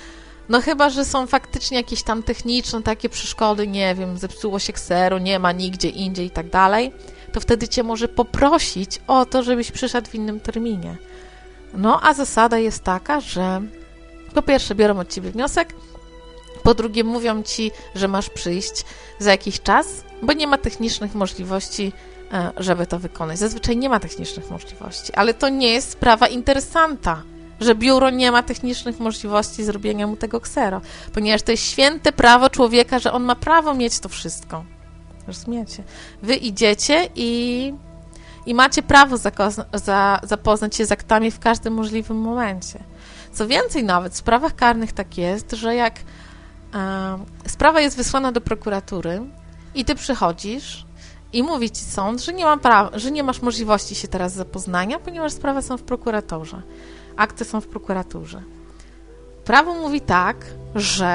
No chyba, że są faktycznie jakieś tam techniczne takie przeszkody, nie wiem, zepsuło się ksero, nie ma nigdzie indziej i tak dalej, to wtedy cię może poprosić o to, żebyś przyszedł w innym terminie. No, a zasada jest taka, że po pierwsze biorą od ciebie wniosek, po drugie mówią ci, że masz przyjść za jakiś czas, bo nie ma technicznych możliwości, żeby to wykonać. Zazwyczaj nie ma technicznych możliwości, ale to nie jest sprawa interesanta, że biuro nie ma technicznych możliwości zrobienia mu tego ksero, ponieważ to jest święte prawo człowieka, że on ma prawo mieć to wszystko. Rozumiecie? Wy idziecie i, i macie prawo zakozna- za, zapoznać się z aktami w każdym możliwym momencie. Co więcej, nawet w sprawach karnych tak jest, że jak e, sprawa jest wysłana do prokuratury i ty przychodzisz i mówi ci sąd, że nie, ma prawa, że nie masz możliwości się teraz zapoznania, ponieważ sprawy są w prokuratorze. Akty są w prokuraturze. Prawo mówi tak, że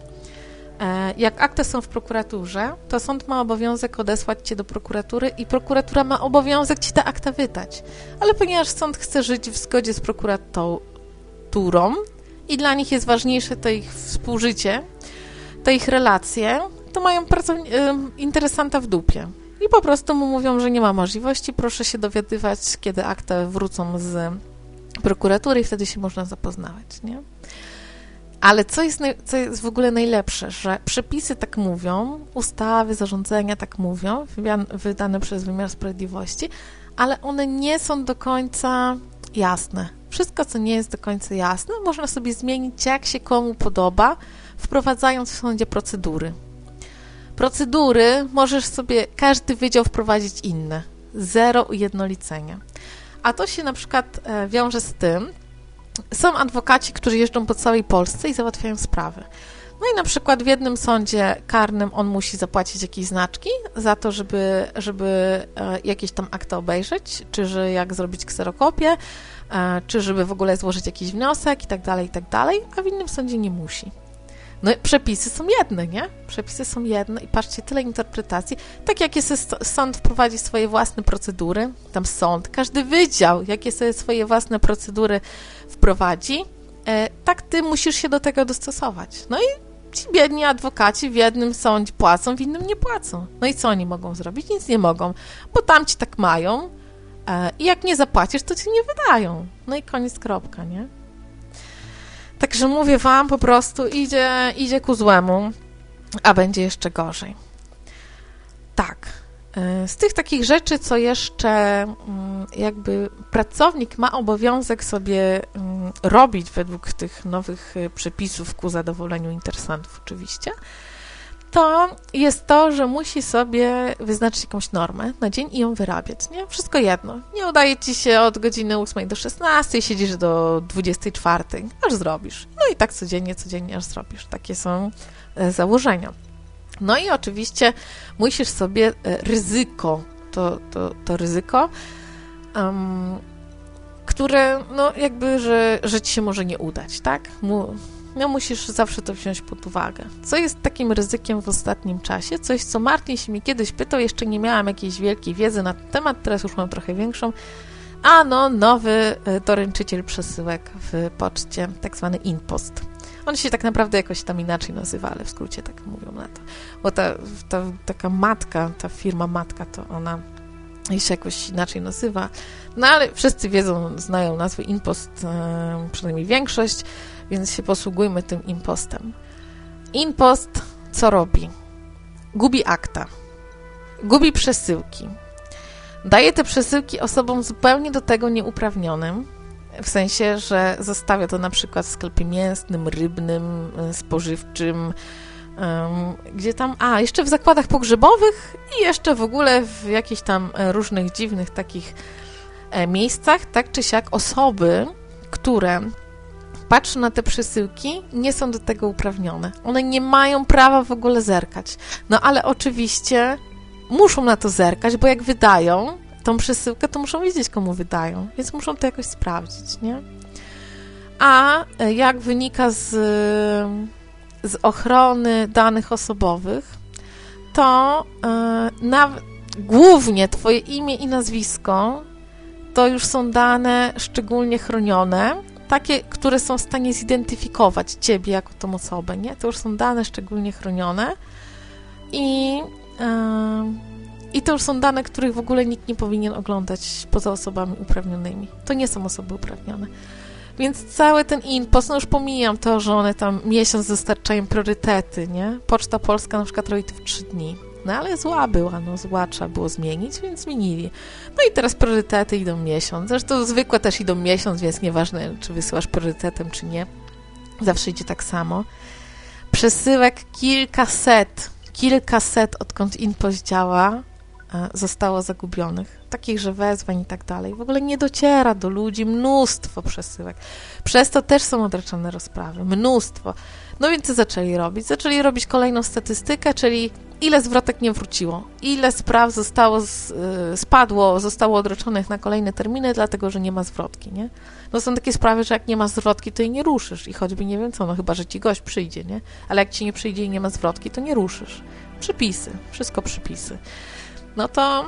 e, jak akty są w prokuraturze, to sąd ma obowiązek odesłać cię do prokuratury i prokuratura ma obowiązek ci te akta wydać. Ale ponieważ sąd chce żyć w zgodzie z prokuraturą i dla nich jest ważniejsze to ich współżycie, to ich relacje, to mają pracowni- e, interesanta w dupie. I po prostu mu mówią, że nie ma możliwości, proszę się dowiadywać, kiedy akta wrócą z prokuratury i wtedy się można zapoznawać, nie? Ale co jest, co jest w ogóle najlepsze, że przepisy tak mówią, ustawy, zarządzenia tak mówią, wydane przez wymiar sprawiedliwości, ale one nie są do końca jasne. Wszystko, co nie jest do końca jasne, można sobie zmienić, jak się komu podoba, wprowadzając w sądzie procedury. Procedury możesz sobie, każdy wydział wprowadzić inne. Zero ujednolicenia. A to się na przykład wiąże z tym, są adwokaci, którzy jeżdżą po całej Polsce i załatwiają sprawy. No i na przykład w jednym sądzie karnym on musi zapłacić jakieś znaczki za to, żeby, żeby jakieś tam akta obejrzeć, czy że jak zrobić kserokopię, czy żeby w ogóle złożyć jakiś wniosek i tak dalej, i tak dalej, a w innym sądzie nie musi. No przepisy są jedne, nie? Przepisy są jedne i patrzcie, tyle interpretacji. Tak jak jest sąd wprowadzi swoje własne procedury, tam sąd, każdy wydział, jakie sobie swoje własne procedury wprowadzi, e, tak ty musisz się do tego dostosować. No i ci biedni adwokaci w jednym sądzie płacą, w innym nie płacą. No i co oni mogą zrobić? Nic nie mogą, bo tamci tak mają e, i jak nie zapłacisz, to ci nie wydają. No i koniec, kropka, nie? Także mówię wam, po prostu idzie, idzie ku złemu, a będzie jeszcze gorzej. Tak, z tych takich rzeczy, co jeszcze jakby pracownik ma obowiązek sobie robić według tych nowych przepisów ku zadowoleniu interesantów oczywiście, to jest to, że musi sobie wyznaczyć jakąś normę na dzień i ją wyrabiać, nie? Wszystko jedno. Nie udaje ci się od godziny ósmej do szesnastej, siedzisz do dwudziestej czwartej, aż zrobisz. No i tak codziennie, codziennie aż zrobisz. Takie są założenia. No i oczywiście musisz sobie ryzyko, to, to, to ryzyko, um, które, no jakby, że, że ci się może nie udać, tak? Mu, No musisz zawsze to wziąć pod uwagę. Co jest takim ryzykiem w ostatnim czasie? Coś, co Martin się mi kiedyś pytał, jeszcze nie miałam jakiejś wielkiej wiedzy na ten temat, teraz już mam trochę większą. A no, nowy doręczyciel przesyłek w poczcie, tak zwany InPost. On się tak naprawdę jakoś tam inaczej nazywa, ale w skrócie tak mówią na to. Bo ta, ta taka matka, ta firma matka, to ona się jakoś inaczej nazywa. No ale wszyscy wiedzą, znają nazwę InPost, przynajmniej większość, więc się posługujmy tym InPostem. InPost co robi? Gubi akta, gubi przesyłki. Daje te przesyłki osobom zupełnie do tego nieuprawnionym, w sensie, że zostawia to na przykład w sklepie mięsnym, rybnym, spożywczym, um, gdzie tam, a jeszcze w zakładach pogrzebowych i jeszcze w ogóle w jakichś tam różnych dziwnych takich e, miejscach, tak czy siak osoby, które patrzą na te przesyłki, nie są do tego uprawnione. One nie mają prawa w ogóle zerkać. No ale oczywiście muszą na to zerkać, bo jak wydają tą przesyłkę, to muszą wiedzieć, komu wydają, więc muszą to jakoś sprawdzić, nie? A jak wynika z, z ochrony danych osobowych, to yy, na, głównie twoje imię i nazwisko to już są dane szczególnie chronione takie, które są w stanie zidentyfikować ciebie jako tą osobę, nie? To już są dane szczególnie chronione i, yy, i to już są dane, których w ogóle nikt nie powinien oglądać poza osobami uprawnionymi. To nie są osoby uprawnione. Więc cały ten impost, no już pomijam to, że one tam miesiąc dostarczają priorytety, nie? Poczta Polska na przykład robi to w trzy dni. No ale zła była, no zła trzeba było zmienić, więc zmienili. No i teraz priorytety idą miesiąc. Zresztą zwykłe też idą miesiąc, więc nieważne, czy wysyłasz priorytetem, czy nie. Zawsze idzie tak samo. Przesyłek kilkaset, kilkaset, odkąd impost działa, zostało zagubionych. Takich, że wezwań i tak dalej. W ogóle nie dociera do ludzi mnóstwo przesyłek. Przez to też są odraczane rozprawy. Mnóstwo. No więc co zaczęli robić? Zaczęli robić kolejną statystykę, czyli ile zwrotek nie wróciło. Ile spraw zostało z, y, spadło, zostało odroczonych na kolejne terminy, dlatego, że nie ma zwrotki, nie? No są takie sprawy, że jak nie ma zwrotki, to i nie ruszysz. I choćby nie wiem co, no chyba, że ci gość przyjdzie, nie? Ale jak ci nie przyjdzie i nie ma zwrotki, to nie ruszysz. Przypisy. Wszystko przypisy. No to,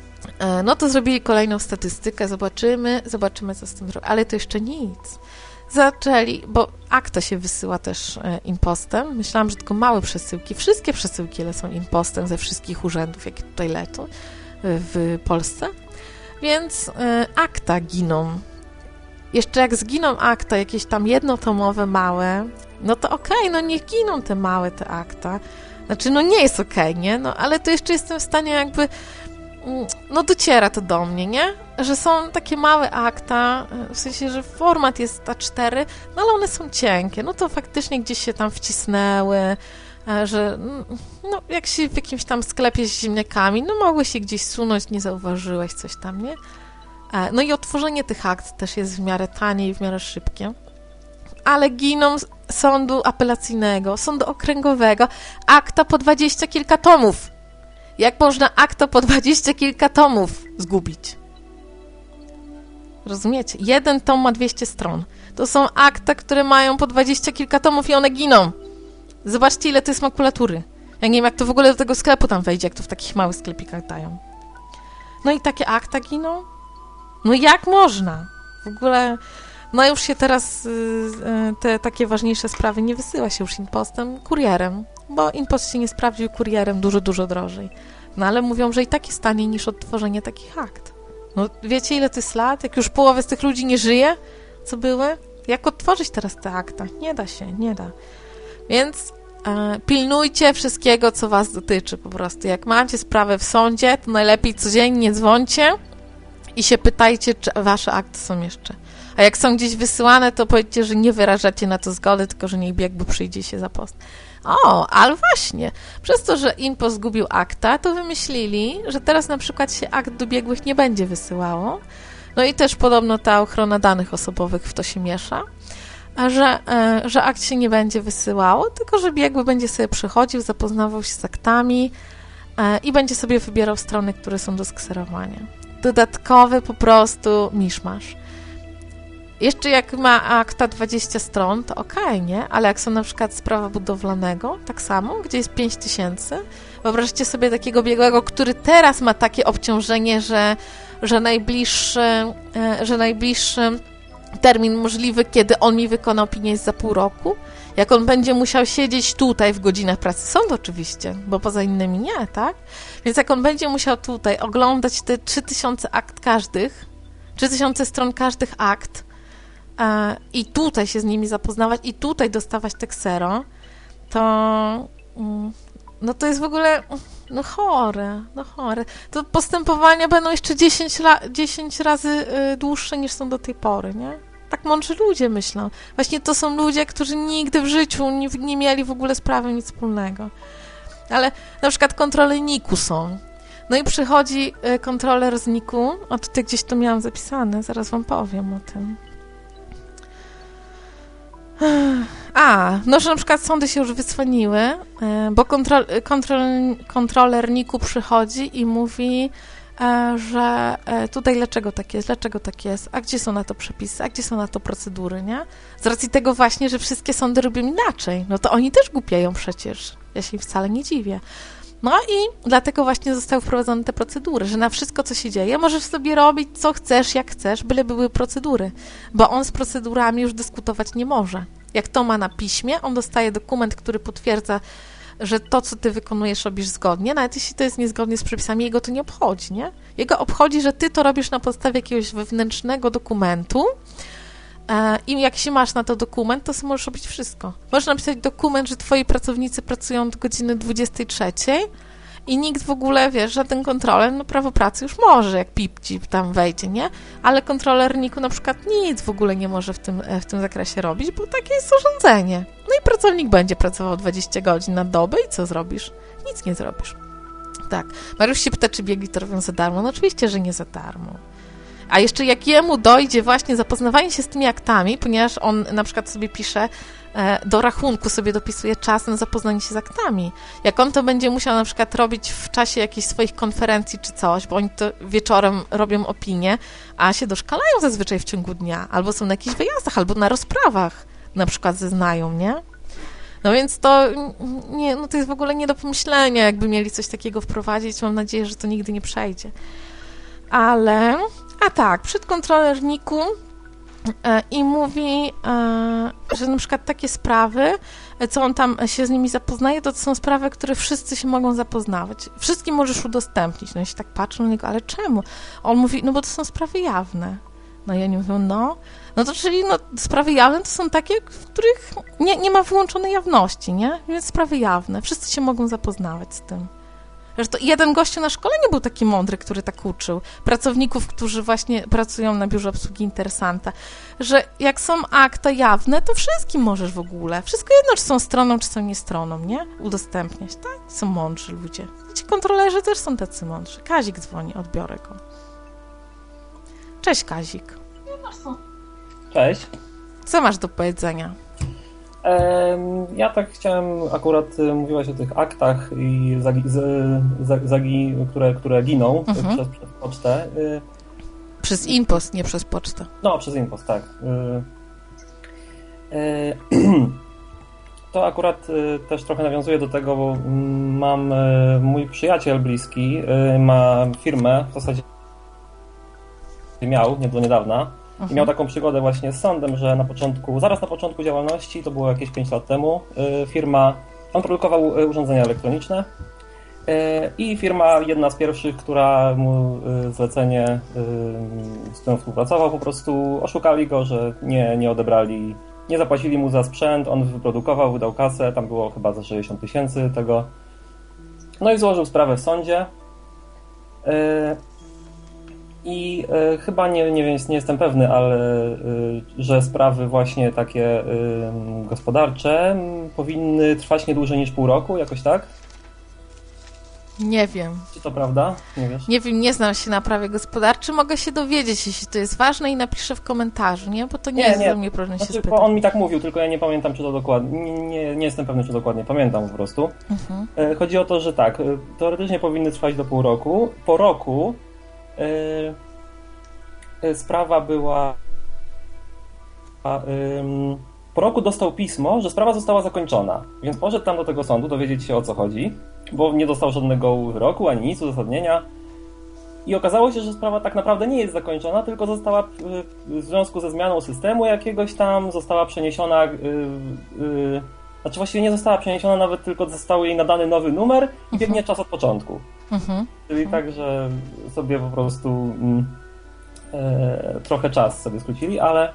no to zrobili kolejną statystykę, zobaczymy, zobaczymy, co z tym zrobić. Ale to jeszcze nic. Zaczęli, bo akta się wysyła też impostem. Myślałam, że tylko małe przesyłki. Wszystkie przesyłki lecą impostem ze wszystkich urzędów, jakie tutaj lecą w Polsce. Więc akta giną. Jeszcze jak zginą akta, jakieś tam jednotomowe, małe, no to okej, okay, no niech giną te małe, te akta. Znaczy, no nie jest okej, okay, nie? No, ale to jeszcze jestem w stanie jakby, no dociera to do mnie, nie? Że są takie małe akta, w sensie, że format jest A cztery, no ale one są cienkie, no to faktycznie gdzieś się tam wcisnęły, że no jak się w jakimś tam sklepie z ziemniakami, no mogły się gdzieś sunąć, nie zauważyłeś coś tam, nie? No i otworzenie tych akt też jest w miarę tanie i w miarę szybkie. Ale giną z sądu apelacyjnego, sądu okręgowego, akta po dwadzieścia kilka tomów. Jak można akta po dwadzieścia kilka tomów zgubić? Rozumiecie? Jeden tom ma dwieście stron. To są akta, które mają po dwadzieścia kilka tomów i one giną. Zobaczcie, ile to jest makulatury. Ja nie wiem, jak to w ogóle do tego sklepu tam wejdzie, jak to w takich małych sklepikach dają. No i takie akta giną? No jak można? W ogóle... No już się teraz te takie ważniejsze sprawy nie wysyła się już impostem, kurierem, bo impost się nie sprawdził kurierem dużo, dużo drożej. No ale mówią, że i tak jest taniej niż odtworzenie takich akt. No wiecie, ile to jest lat? Jak już połowa z tych ludzi nie żyje, co były? Jak odtworzyć teraz te akta? Nie da się, nie da. Więc e, pilnujcie wszystkiego, co was dotyczy po prostu. Jak macie sprawę w sądzie, to najlepiej codziennie dzwońcie i się pytajcie, czy wasze akty są jeszcze. A jak są gdzieś wysyłane, to powiedzcie, że nie wyrażacie na to zgody, tylko że niech jakby przyjdzie się za post. O, ale właśnie, przez to, że impost zgubił akta, to wymyślili, że teraz na przykład się akt do biegłych nie będzie wysyłało. No i też podobno ta ochrona danych osobowych w to się miesza, że, że akt się nie będzie wysyłało, tylko że biegły będzie sobie przychodził, zapoznawał się z aktami i będzie sobie wybierał strony, które są do skserowania. Dodatkowy po prostu miszmasz. Jeszcze jak ma akta dwadzieścia stron, to okej, okay, nie? Ale jak są na przykład sprawa budowlanego, tak samo, gdzie jest pięć tysięcy, wyobraźcie sobie takiego biegłego, który teraz ma takie obciążenie, że, że, najbliższy, że najbliższy termin możliwy, kiedy on mi wykona opinię, jest za pół roku. Jak on będzie musiał siedzieć tutaj w godzinach pracy, sąd oczywiście, bo poza innymi nie, tak? Więc jak on będzie musiał tutaj oglądać te trzy tysiące akt każdych, trzy tysiące stron każdych akt, i tutaj się z nimi zapoznawać i tutaj dostawać te ksero, to no to jest w ogóle no chore, no chore. To postępowania będą jeszcze dziesięć, dziesięć razy dłuższe niż są do tej pory, nie? Tak mądrzy ludzie myślą. Właśnie to są ludzie, którzy nigdy w życiu nie, nie mieli w ogóle z prawem nic wspólnego. Ale na przykład kontrole N I K-u są. No i przychodzi kontroler z N I K-u, a tutaj gdzieś to miałam zapisane, zaraz wam powiem o tym. A, no, że na przykład sądy się już wycwaniły, bo kontrol, kontrol, kontroler N I K-u przychodzi i mówi, że tutaj dlaczego tak jest, dlaczego tak jest, a gdzie są na to przepisy, a gdzie są na to procedury, nie? Z racji tego właśnie, że wszystkie sądy robią inaczej, no to oni też głupieją przecież, ja się im wcale nie dziwię. No i dlatego właśnie zostały wprowadzone te procedury, że na wszystko, co się dzieje, możesz sobie robić, co chcesz, jak chcesz, byle były procedury, bo on z procedurami już dyskutować nie może. Jak to ma na piśmie, on dostaje dokument, który potwierdza, że to, co ty wykonujesz, robisz zgodnie, nawet jeśli to jest niezgodnie z przepisami, jego to nie obchodzi, nie? Jego obchodzi, że ty to robisz na podstawie jakiegoś wewnętrznego dokumentu i jak się masz na to dokument, to sobie możesz robić wszystko. Możesz napisać dokument, że twoi pracownicy pracują do godziny dwudziestej trzeciej i nikt w ogóle, wiesz, żaden kontroler, no prawo pracy już może, jak pip ci tam wejdzie, nie? Ale kontroler N I K-u na przykład nic w ogóle nie może w tym, w tym zakresie robić, bo takie jest urządzenie. No i pracownik będzie pracował dwadzieścia godzin na dobę i co zrobisz? Nic nie zrobisz. Tak. Mariusz się pyta, czy biegli to robią za darmo. No oczywiście, że nie za darmo. A jeszcze jak jemu dojdzie właśnie zapoznawanie się z tymi aktami, ponieważ on na przykład sobie pisze, do rachunku sobie dopisuje czas na zapoznanie się z aktami. Jak on to będzie musiał na przykład robić w czasie jakichś swoich konferencji czy coś, bo oni to wieczorem robią opinie, a się doszkalają zazwyczaj w ciągu dnia, albo są na jakichś wyjazdach, albo na rozprawach na przykład zeznają, nie? No więc to nie, no to jest w ogóle nie do pomyślenia, jakby mieli coś takiego wprowadzić. Mam nadzieję, że to nigdy nie przejdzie. Ale, a tak, przed kontroler N I K-u e, i mówi, e, że na przykład takie sprawy, co on tam się z nimi zapoznaje, to, to są sprawy, które wszyscy się mogą zapoznawać. Wszystkim możesz udostępnić. No i się tak patrzę na niego, ale czemu? On mówi, no bo to są sprawy jawne. No i oni mówią, no, no to czyli no, sprawy jawne to są takie, w których nie, nie ma wyłączonej jawności, nie? Więc sprawy jawne. Wszyscy się mogą zapoznawać z tym. Zresztą jeden gościu na szkoleniu był taki mądry, który tak uczył pracowników, którzy właśnie pracują na biurze obsługi interesanta, że jak są akta jawne, to wszystkim możesz w ogóle. Wszystko jedno, czy są stroną, czy są nie stroną, nie? Udostępniać, tak? Są mądrzy ludzie. Ci kontrolerzy też są tacy mądrzy. Kazik dzwoni, odbiorę go. Cześć, Kazik. Cześć. Co masz do powiedzenia? Ja tak chciałem, akurat mówiłaś o tych aktach i zagi, z, zagi które, które giną mhm. przez, przez pocztę. Przez InPost, nie przez pocztę. No, przez InPost, tak. To akurat też trochę nawiązuje do tego, bo mam, mój przyjaciel bliski ma firmę, w zasadzie miał, nie do niedawna, i miał taką przygodę właśnie z sądem, że na początku, zaraz na początku działalności, to było jakieś pięć lat temu, firma, on produkował urządzenia elektroniczne i firma, jedna z pierwszych, która mu zlecenie, z którą współpracował, po prostu oszukali go, że nie, nie odebrali, nie zapłacili mu za sprzęt, on wyprodukował, wydał kasę, tam było chyba za sześćdziesiąt tysięcy tego. No i złożył sprawę w sądzie. I y, chyba nie, nie, wiem, nie jestem pewny, ale y, że sprawy właśnie takie y, gospodarcze y, powinny trwać nie dłużej niż pół roku, jakoś tak? Nie wiem. Czy to prawda? Nie wiesz? Nie wiem, nie znam się na prawie gospodarczym, mogę się dowiedzieć, jeśli to jest ważne i napiszę w komentarzu, nie? Bo to nie, nie jest dla mnie problem się znaczy, spytać. On mi tak mówił, tylko ja nie pamiętam, czy to dokładnie, nie, nie, nie jestem pewny, czy dokładnie pamiętam po prostu. Mhm. Y, chodzi o to, że tak, y, teoretycznie powinny trwać do pół roku. Po roku Yy, sprawa była... Yy, po roku dostał pismo, że sprawa została zakończona, więc poszedł tam do tego sądu dowiedzieć się, o co chodzi, bo nie dostał żadnego wyroku, ani nic, uzasadnienia. I okazało się, że sprawa tak naprawdę nie jest zakończona, tylko została yy, w związku ze zmianą systemu jakiegoś tam, została przeniesiona... Yy, yy, znaczy właściwie nie została przeniesiona nawet, tylko został jej nadany nowy numer i biegnie uh-huh. czas od początku. Uh-huh. Czyli uh-huh. tak, że sobie po prostu mm, e, trochę czas sobie skrócili, ale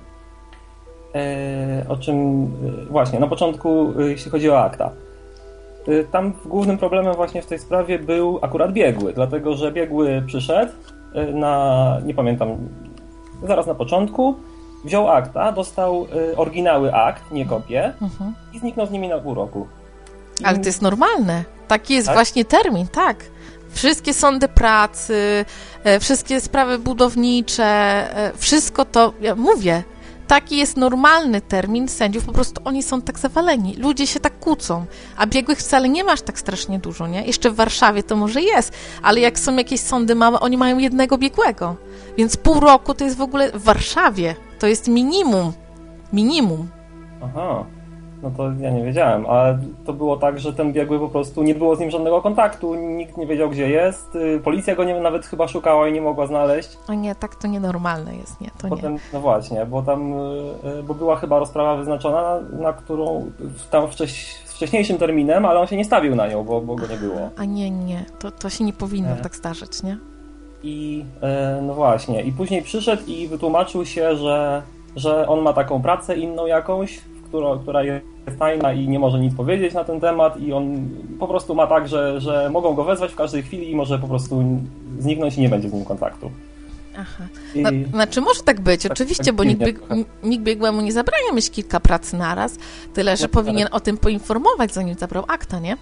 e, o czym e, właśnie, na początku e, jeśli chodzi o akta. E, tam głównym problemem właśnie w tej sprawie był akurat biegły, dlatego że biegły przyszedł e, na, nie pamiętam, zaraz na początku, wziął akta, dostał y, oryginały akt, nie kopie mhm. i zniknął z nimi na pół roku. I... Ale to jest normalne. Taki jest tak? właśnie termin, tak. Wszystkie sądy pracy, e, wszystkie sprawy budownicze, e, wszystko to, ja mówię, taki jest normalny termin sędziów, po prostu oni są tak zawaleni. Ludzie się tak kłócą, a biegłych wcale nie masz tak strasznie dużo, nie? Jeszcze w Warszawie to może jest, ale jak są jakieś sądy małe, oni mają jednego biegłego. Więc pół roku to jest w ogóle w Warszawie. To jest minimum. Minimum. Aha. No to ja nie wiedziałem, ale to było tak, że ten biegły po prostu nie było z nim żadnego kontaktu, nikt nie wiedział, gdzie jest, policja go nie, nawet chyba szukała i nie mogła znaleźć. O nie, tak to nienormalne jest, nie, to Potem, nie. no właśnie, bo tam, bo była chyba rozprawa wyznaczona, na którą tam wcześ, wcześniejszym terminem, ale on się nie stawił na nią, bo, bo go nie było. A nie, nie, to, to się nie powinno e. tak zdarzyć, nie? I no właśnie, i później przyszedł i wytłumaczył się, że, że on ma taką pracę inną jakąś, która, która jest tajna i nie może nic powiedzieć na ten temat i on po prostu ma tak, że, że mogą go wezwać w każdej chwili i może po prostu zniknąć i nie będzie z nim kontaktu. Aha. I... No, znaczy może tak być, tak, oczywiście, tak bo nikt, bieg, nikt biegłemu nie zabrania mieć kilka pracy naraz, tyle, że no, powinien ale... o tym poinformować, zanim zabrał akta, nie?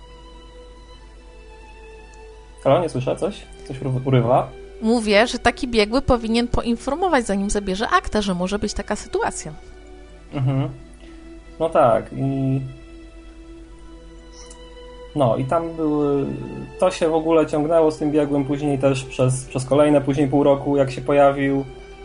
Halo, nie słyszę coś? Coś urywa? Mówię, że taki biegły powinien poinformować, zanim zabierze akta, że może być taka sytuacja. Mhm. No tak i no i tam były, to się w ogóle ciągnęło z tym biegłym później też przez, przez kolejne później pół roku, jak się pojawił,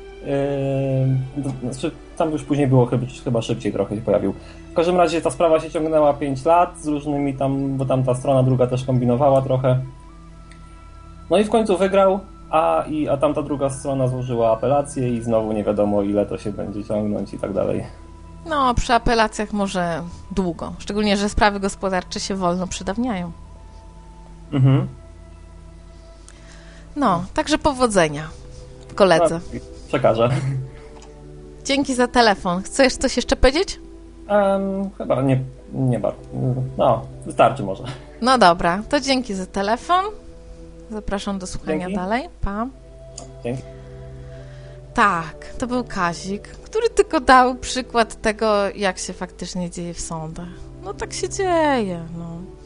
yy, znaczy tam już później było chyba, chyba szybciej trochę się pojawił. W każdym razie ta sprawa się ciągnęła pięć lat z różnymi tam, bo tam ta strona druga też kombinowała trochę. No i w końcu wygrał, a, i, a tamta druga strona złożyła apelację i znowu nie wiadomo ile to się będzie ciągnąć i tak dalej. No, przy apelacjach może długo. Szczególnie, że sprawy gospodarcze się wolno przedawniają. Mhm. No, także powodzenia koledze. No, przekażę. Dzięki za telefon. Chcesz coś jeszcze powiedzieć? Um, chyba nie, nie bardzo. No, wystarczy może. No dobra, to dzięki za telefon. Zapraszam do słuchania dzięki. Dalej. Pa. Dzięki. Tak, to był Kazik, który tylko dał przykład tego, jak się faktycznie dzieje w sądach. No tak się dzieje, no.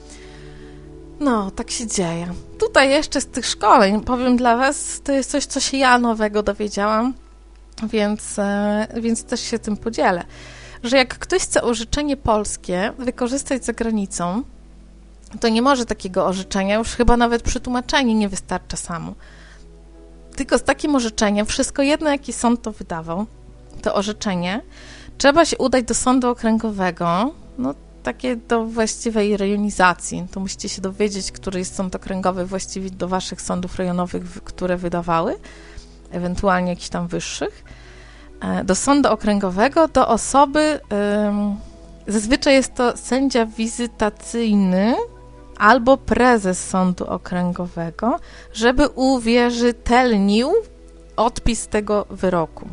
No, tak się dzieje. Tutaj jeszcze z tych szkoleń, powiem dla was, to jest coś, co się ja nowego dowiedziałam, więc, e, więc też się tym podzielę. Że jak ktoś chce orzeczenie polskie wykorzystać za granicą, to nie może takiego orzeczenia, już chyba nawet przetłumaczenie nie wystarcza samo. Tylko z takim orzeczeniem, wszystko jedno, jaki sąd to wydawał, to orzeczenie, trzeba się udać do sądu okręgowego, no takie do właściwej rejonizacji. To musicie się dowiedzieć, który jest sąd okręgowy właściwie do waszych sądów rejonowych, które wydawały, ewentualnie jakichś tam wyższych. Do sądu okręgowego, do osoby, ym, zazwyczaj jest to sędzia wizytacyjny, albo prezes sądu okręgowego, żeby uwierzytelnił odpis tego wyroku.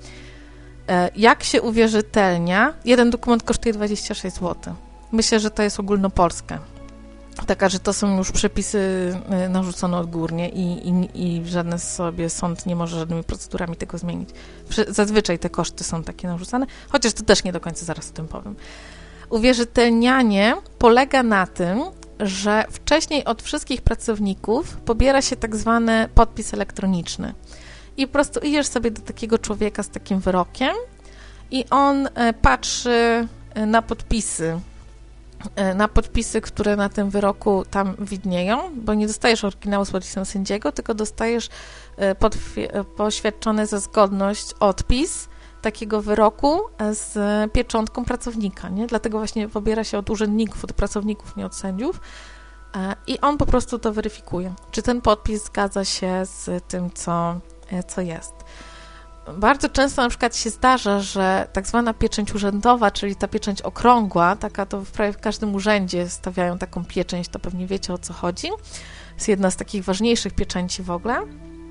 Jak się uwierzytelnia? Jeden dokument kosztuje dwadzieścia sześć złotych. Myślę, że to jest ogólnopolskie. Taka, że to są już przepisy narzucone odgórnie i, i, i żaden sobie sąd nie może żadnymi procedurami tego zmienić. Zazwyczaj te koszty są takie narzucane, chociaż to też nie do końca, zaraz o tym powiem. Uwierzytelnianie polega na tym, że wcześniej od wszystkich pracowników pobiera się tak zwany podpis elektroniczny. I po prostu idziesz sobie do takiego człowieka z takim wyrokiem i on patrzy na podpisy, na podpisy, które na tym wyroku tam widnieją, bo nie dostajesz oryginału z podpisem sędziego, tylko dostajesz poświadczony za zgodność odpis takiego wyroku z pieczątką pracownika, nie? Dlatego właśnie pobiera się od urzędników, od pracowników, nie od sędziów i on po prostu to weryfikuje, czy ten podpis zgadza się z tym, co, co jest. Bardzo często na przykład się zdarza, że tak zwana pieczęć urzędowa, czyli ta pieczęć okrągła, taka to w prawie w każdym urzędzie stawiają taką pieczęć, to pewnie wiecie, o co chodzi, jest jedna z takich ważniejszych pieczęci w ogóle,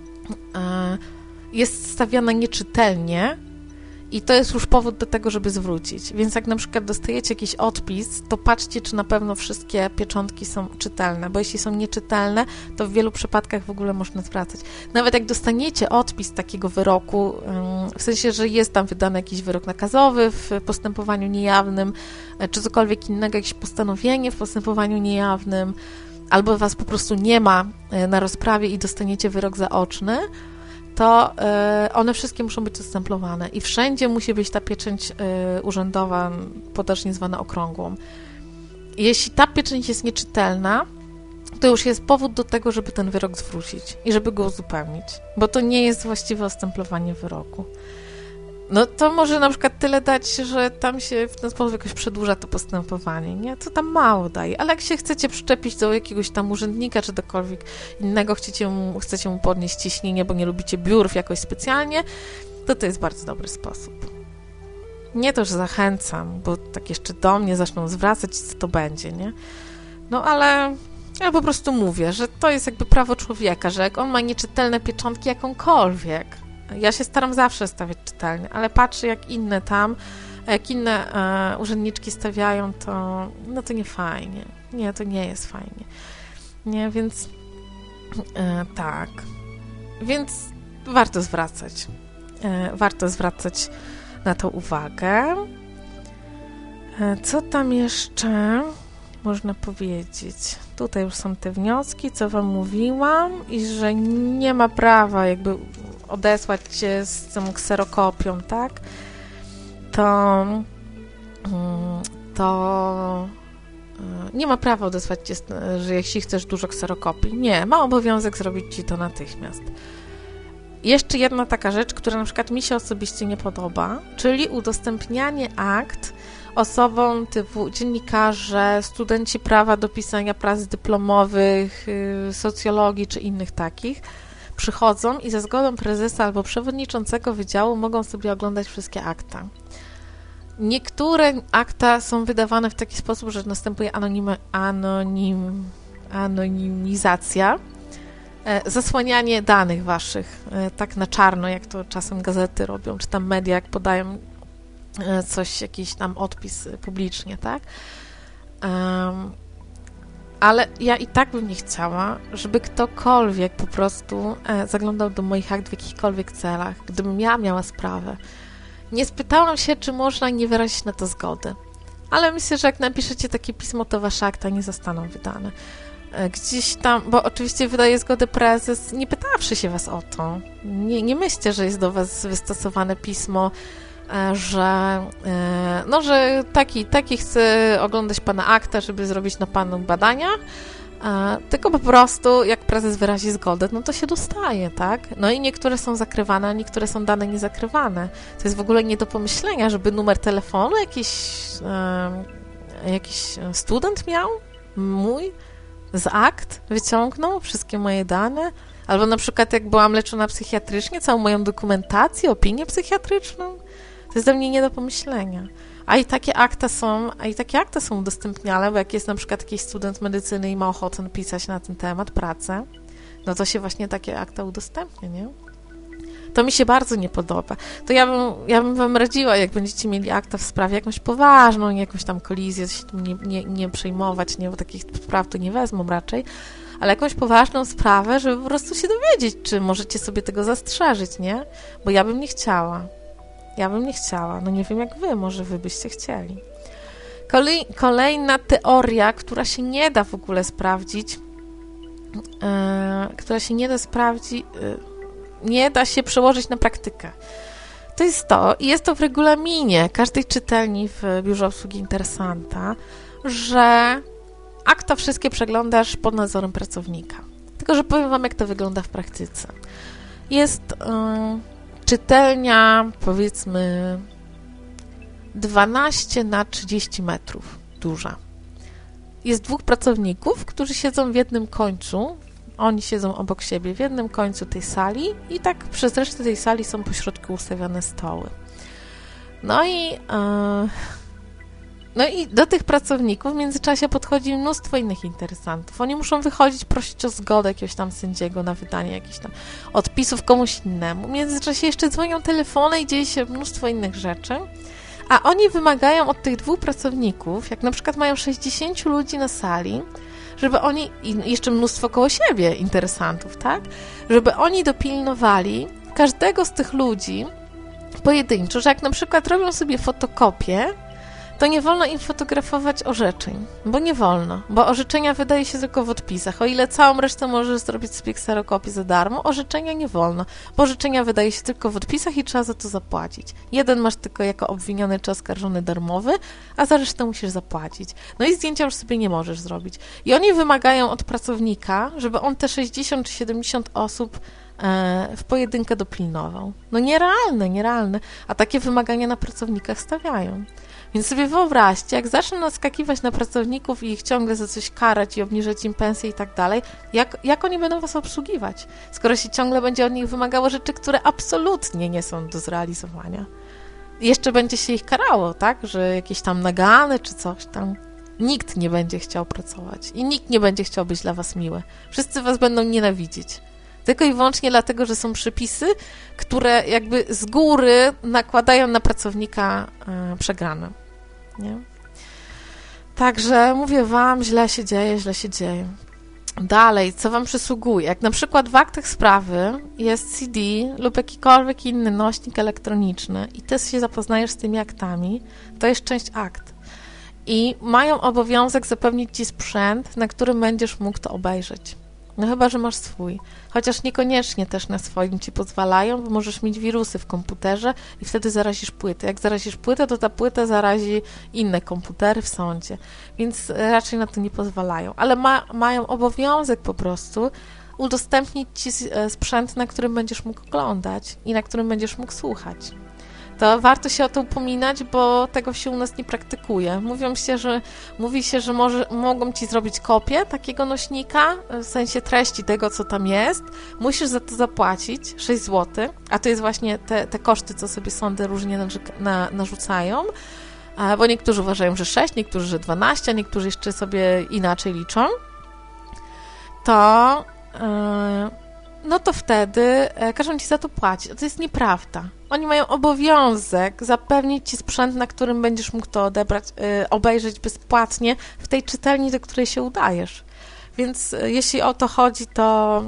jest stawiana nieczytelnie i to jest już powód do tego, żeby zwrócić. Więc jak na przykład dostajecie jakiś odpis, to patrzcie, czy na pewno wszystkie pieczątki są czytelne, bo jeśli są nieczytelne, to w wielu przypadkach w ogóle można zwracać. Nawet jak dostaniecie odpis takiego wyroku, w sensie, że jest tam wydany jakiś wyrok nakazowy w postępowaniu niejawnym, czy cokolwiek innego, jakieś postanowienie w postępowaniu niejawnym, albo was po prostu nie ma na rozprawie i dostaniecie wyrok zaoczny, to y, one wszystkie muszą być zastemplowane i wszędzie musi być ta pieczęć y, urzędowa, potocznie zwana okrągłą. Jeśli ta pieczęć jest nieczytelna, to już jest powód do tego, żeby ten wyrok zwrócić i żeby go uzupełnić, bo to nie jest właściwe ostemplowanie wyroku. no to może na przykład tyle dać, że tam się w ten sposób jakoś przedłuża to postępowanie, nie? To tam mało daje, ale jak się chcecie przyczepić do jakiegoś tam urzędnika, czy dokolwiek innego, chcecie mu, chcecie mu podnieść ciśnienie, bo nie lubicie biurów jakoś specjalnie, to to jest bardzo dobry sposób. Nie to, że zachęcam, bo tak jeszcze do mnie zaczną zwracać, co to będzie, nie? No ale ja po prostu mówię, że to jest jakby prawo człowieka, że jak on ma nieczytelne pieczątki jakąkolwiek, ja się staram zawsze stawiać czytelnie, ale patrzę jak inne tam, a jak inne e, urzędniczki stawiają, to no to nie fajnie. Nie, to nie jest fajnie. Nie, więc e, tak. Więc warto zwracać. E, warto zwracać na to uwagę. E, co tam jeszcze można powiedzieć? Tutaj już są te wnioski, co wam mówiłam i że nie ma prawa jakby odesłać cię z tą kserokopią, tak? To to nie ma prawa odesłać cię, że jeśli chcesz dużo kserokopii. Nie, ma obowiązek zrobić ci to natychmiast. Jeszcze jedna taka rzecz, która na przykład mi się osobiście nie podoba, czyli udostępnianie akt osobom typu dziennikarze, studenci prawa do pisania prac dyplomowych, socjologii czy innych takich, przychodzą i ze zgodą prezesa albo przewodniczącego wydziału mogą sobie oglądać wszystkie akta. Niektóre akta są wydawane w taki sposób, że następuje anonim, anonim, anonimizacja, e, zasłanianie danych waszych, e, tak na czarno, jak to czasem gazety robią, czy tam media, jak podają e, coś, jakiś tam odpis publicznie, tak? Um, ale ja i tak bym nie chciała, żeby ktokolwiek po prostu e, zaglądał do moich akt w jakichkolwiek celach, gdybym ja miała sprawę. Nie spytałam się, czy można nie wyrazić na to zgody, ale myślę, że jak napiszecie takie pismo, to wasze akta nie zostaną wydane. E, gdzieś tam, bo oczywiście wydaje zgodę prezes, nie pytawszy się was o to. Nie, nie myślcie, że jest do was wystosowane pismo, że no, że taki, taki chce oglądać pana akta, żeby zrobić na panu badania, tylko po prostu jak prezes wyrazi zgodę, no to się dostaje, tak? No i niektóre są zakrywane, a niektóre są dane niezakrywane. To jest w ogóle nie do pomyślenia, żeby numer telefonu jakiś, jakiś student miał, mój, z akt wyciągnął wszystkie moje dane, albo na przykład jak byłam leczona psychiatrycznie, całą moją dokumentację, opinię psychiatryczną. To jest dla mnie nie do pomyślenia. A i takie akta są, a i takie akta są udostępniane, bo jak jest na przykład jakiś student medycyny i ma ochotę napisać na ten temat pracę, no to się właśnie takie akta udostępnia, nie? To mi się bardzo nie podoba. To ja bym, ja bym wam radziła, jak będziecie mieli akta w sprawie jakąś poważną, jakąś tam kolizję, się tym nie, nie, nie przejmować, nie, bo takich spraw to nie wezmą raczej, ale jakąś poważną sprawę, żeby po prostu się dowiedzieć, czy możecie sobie tego zastrzeżyć, nie? Bo ja bym nie chciała. Ja bym nie chciała. No nie wiem jak wy, może wy byście chcieli. Kolej, kolejna teoria, która się nie da w ogóle sprawdzić, yy, która się nie da sprawdzić, yy, nie da się przełożyć na praktykę. To jest to, i jest to w regulaminie każdej czytelni w Biurze Obsługi Interesanta, że akta wszystkie przeglądasz pod nadzorem pracownika. Tylko, że powiem wam, jak to wygląda w praktyce. Jest yy, czytelnia, powiedzmy, dwanaście na trzydzieści metrów duża. Jest dwóch pracowników, którzy siedzą w jednym końcu, oni siedzą obok siebie w jednym końcu tej sali i tak przez resztę tej sali są pośrodku ustawione stoły. No i, yy, no i do tych pracowników w międzyczasie podchodzi mnóstwo innych interesantów. Oni muszą wychodzić, prosić o zgodę jakiegoś tam sędziego na wydanie jakichś tam odpisów komuś innemu. W międzyczasie jeszcze dzwonią telefony i dzieje się mnóstwo innych rzeczy. A oni wymagają od tych dwóch pracowników, jak na przykład mają sześćdziesięciu ludzi na sali, żeby oni, i jeszcze mnóstwo koło siebie interesantów, tak? Żeby oni dopilnowali każdego z tych ludzi pojedynczo, że jak na przykład robią sobie fotokopię, to nie wolno im fotografować orzeczeń, bo nie wolno, bo orzeczenia wydaje się tylko w odpisach. O ile całą resztę możesz zrobić sobie kserokopię za darmo, orzeczenia nie wolno, bo orzeczenia wydaje się tylko w odpisach i trzeba za to zapłacić. Jeden masz tylko jako obwiniony czy oskarżony darmowy, a za resztę musisz zapłacić. No i zdjęcia już sobie nie możesz zrobić. I oni wymagają od pracownika, żeby on te sześćdziesiąt czy siedemdziesiąt osób w pojedynkę dopilnował. No nierealne, nierealne, a takie wymagania na pracownikach stawiają. Więc sobie wyobraźcie, jak zaczną naskakiwać na pracowników i ich ciągle za coś karać i obniżać im pensje i tak dalej, jak, jak oni będą was obsługiwać, skoro się ciągle będzie od nich wymagało rzeczy, które absolutnie nie są do zrealizowania. Jeszcze będzie się ich karało, tak, że jakieś tam nagany czy coś tam. Nikt nie będzie chciał pracować i nikt nie będzie chciał być dla was miły. Wszyscy was będą nienawidzieć. Tylko i wyłącznie dlatego, że są przepisy, które jakby z góry nakładają na pracownika e, przegrane. Nie? Także mówię wam, źle się dzieje, źle się dzieje. Dalej, co wam przysługuje? Jak na przykład w aktach sprawy jest C D lub jakikolwiek inny nośnik elektroniczny i ty się zapoznajesz z tymi aktami, to jest część akt. I mają obowiązek zapewnić ci sprzęt, na którym będziesz mógł to obejrzeć. No chyba, że masz swój. Chociaż niekoniecznie też na swoim ci pozwalają, bo możesz mieć wirusy w komputerze i wtedy zarazisz płytę. Jak zarazisz płytę, to ta płyta zarazi inne komputery w sądzie. Więc raczej na to nie pozwalają. Ale ma, mają obowiązek po prostu udostępnić ci sprzęt, na którym będziesz mógł oglądać i na którym będziesz mógł słuchać. To warto się o to upominać, bo tego się u nas nie praktykuje. Mówią się, że, mówi się, że może, mogą ci zrobić kopię takiego nośnika, w sensie treści tego, co tam jest. Musisz za to zapłacić sześć złotych, a to jest właśnie te, te koszty, co sobie sądy różnie na, narzucają, bo niektórzy uważają, że sześć, niektórzy, że dwanaście, a niektórzy jeszcze sobie inaczej liczą. To... Yy, no to wtedy każą ci za to płacić. To jest nieprawda. Oni mają obowiązek zapewnić ci sprzęt, na którym będziesz mógł to odebrać, yy, obejrzeć bezpłatnie w tej czytelni, do której się udajesz. Więc yy, jeśli o to chodzi, to,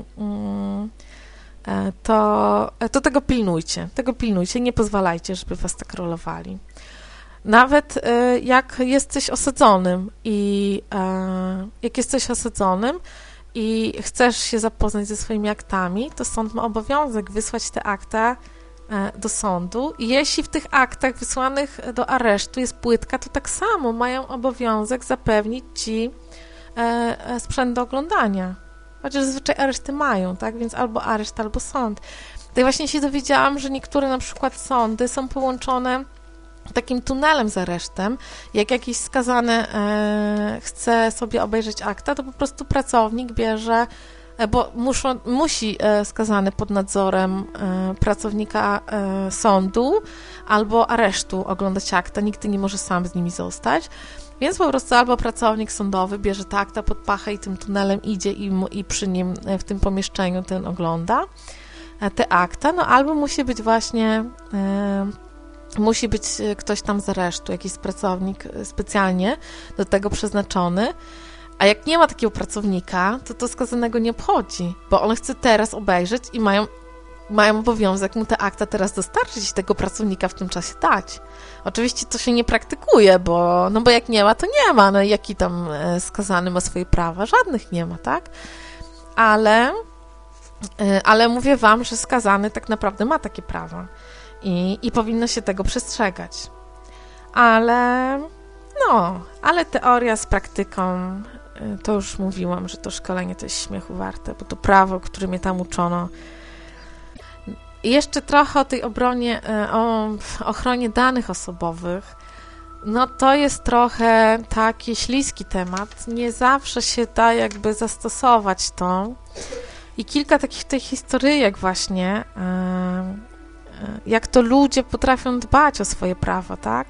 yy, to, to tego pilnujcie. Tego pilnujcie. Nie pozwalajcie, żeby was tak rolowali. Nawet yy, jak jesteś osadzonym i yy, jak jesteś osadzonym, i chcesz się zapoznać ze swoimi aktami, to sąd ma obowiązek wysłać te akta do sądu i jeśli w tych aktach wysłanych do aresztu jest płytka, to tak samo mają obowiązek zapewnić ci sprzęt do oglądania. Chociaż zazwyczaj areszty mają, tak? Więc albo areszt, albo sąd. Tutaj właśnie się dowiedziałam, że niektóre na przykład sądy są połączone takim tunelem z aresztem. Jak jakiś skazany e, chce sobie obejrzeć akta, to po prostu pracownik bierze, e, bo muszą, musi e, skazany pod nadzorem e, pracownika e, sądu albo aresztu oglądać akta. Nigdy nie może sam z nimi zostać. Więc po prostu albo pracownik sądowy bierze te akta pod pachę i tym tunelem idzie i, mu, i przy nim e, w tym pomieszczeniu ten ogląda e, te akta, no albo musi być właśnie e, musi być ktoś tam z aresztu, jakiś pracownik specjalnie do tego przeznaczony, a jak nie ma takiego pracownika, to to skazanego nie obchodzi, bo on chce teraz obejrzeć i mają, mają obowiązek mu te akta teraz dostarczyć i tego pracownika w tym czasie dać. Oczywiście to się nie praktykuje, bo, no bo jak nie ma, to nie ma, no jaki tam skazany ma swoje prawa? Żadnych nie ma, tak? Ale, ale mówię wam, że skazany tak naprawdę ma takie prawa. I, I powinno się tego przestrzegać. Ale, no, ale teoria z praktyką, to już mówiłam, że to szkolenie to jest śmiechu warte, bo to prawo, które mnie tam uczono. I jeszcze trochę o tej obronie, o ochronie danych osobowych. No to jest trochę taki śliski temat. Nie zawsze się da jakby zastosować to. I kilka takich tych historyjek właśnie, jak to ludzie potrafią dbać o swoje prawa, tak?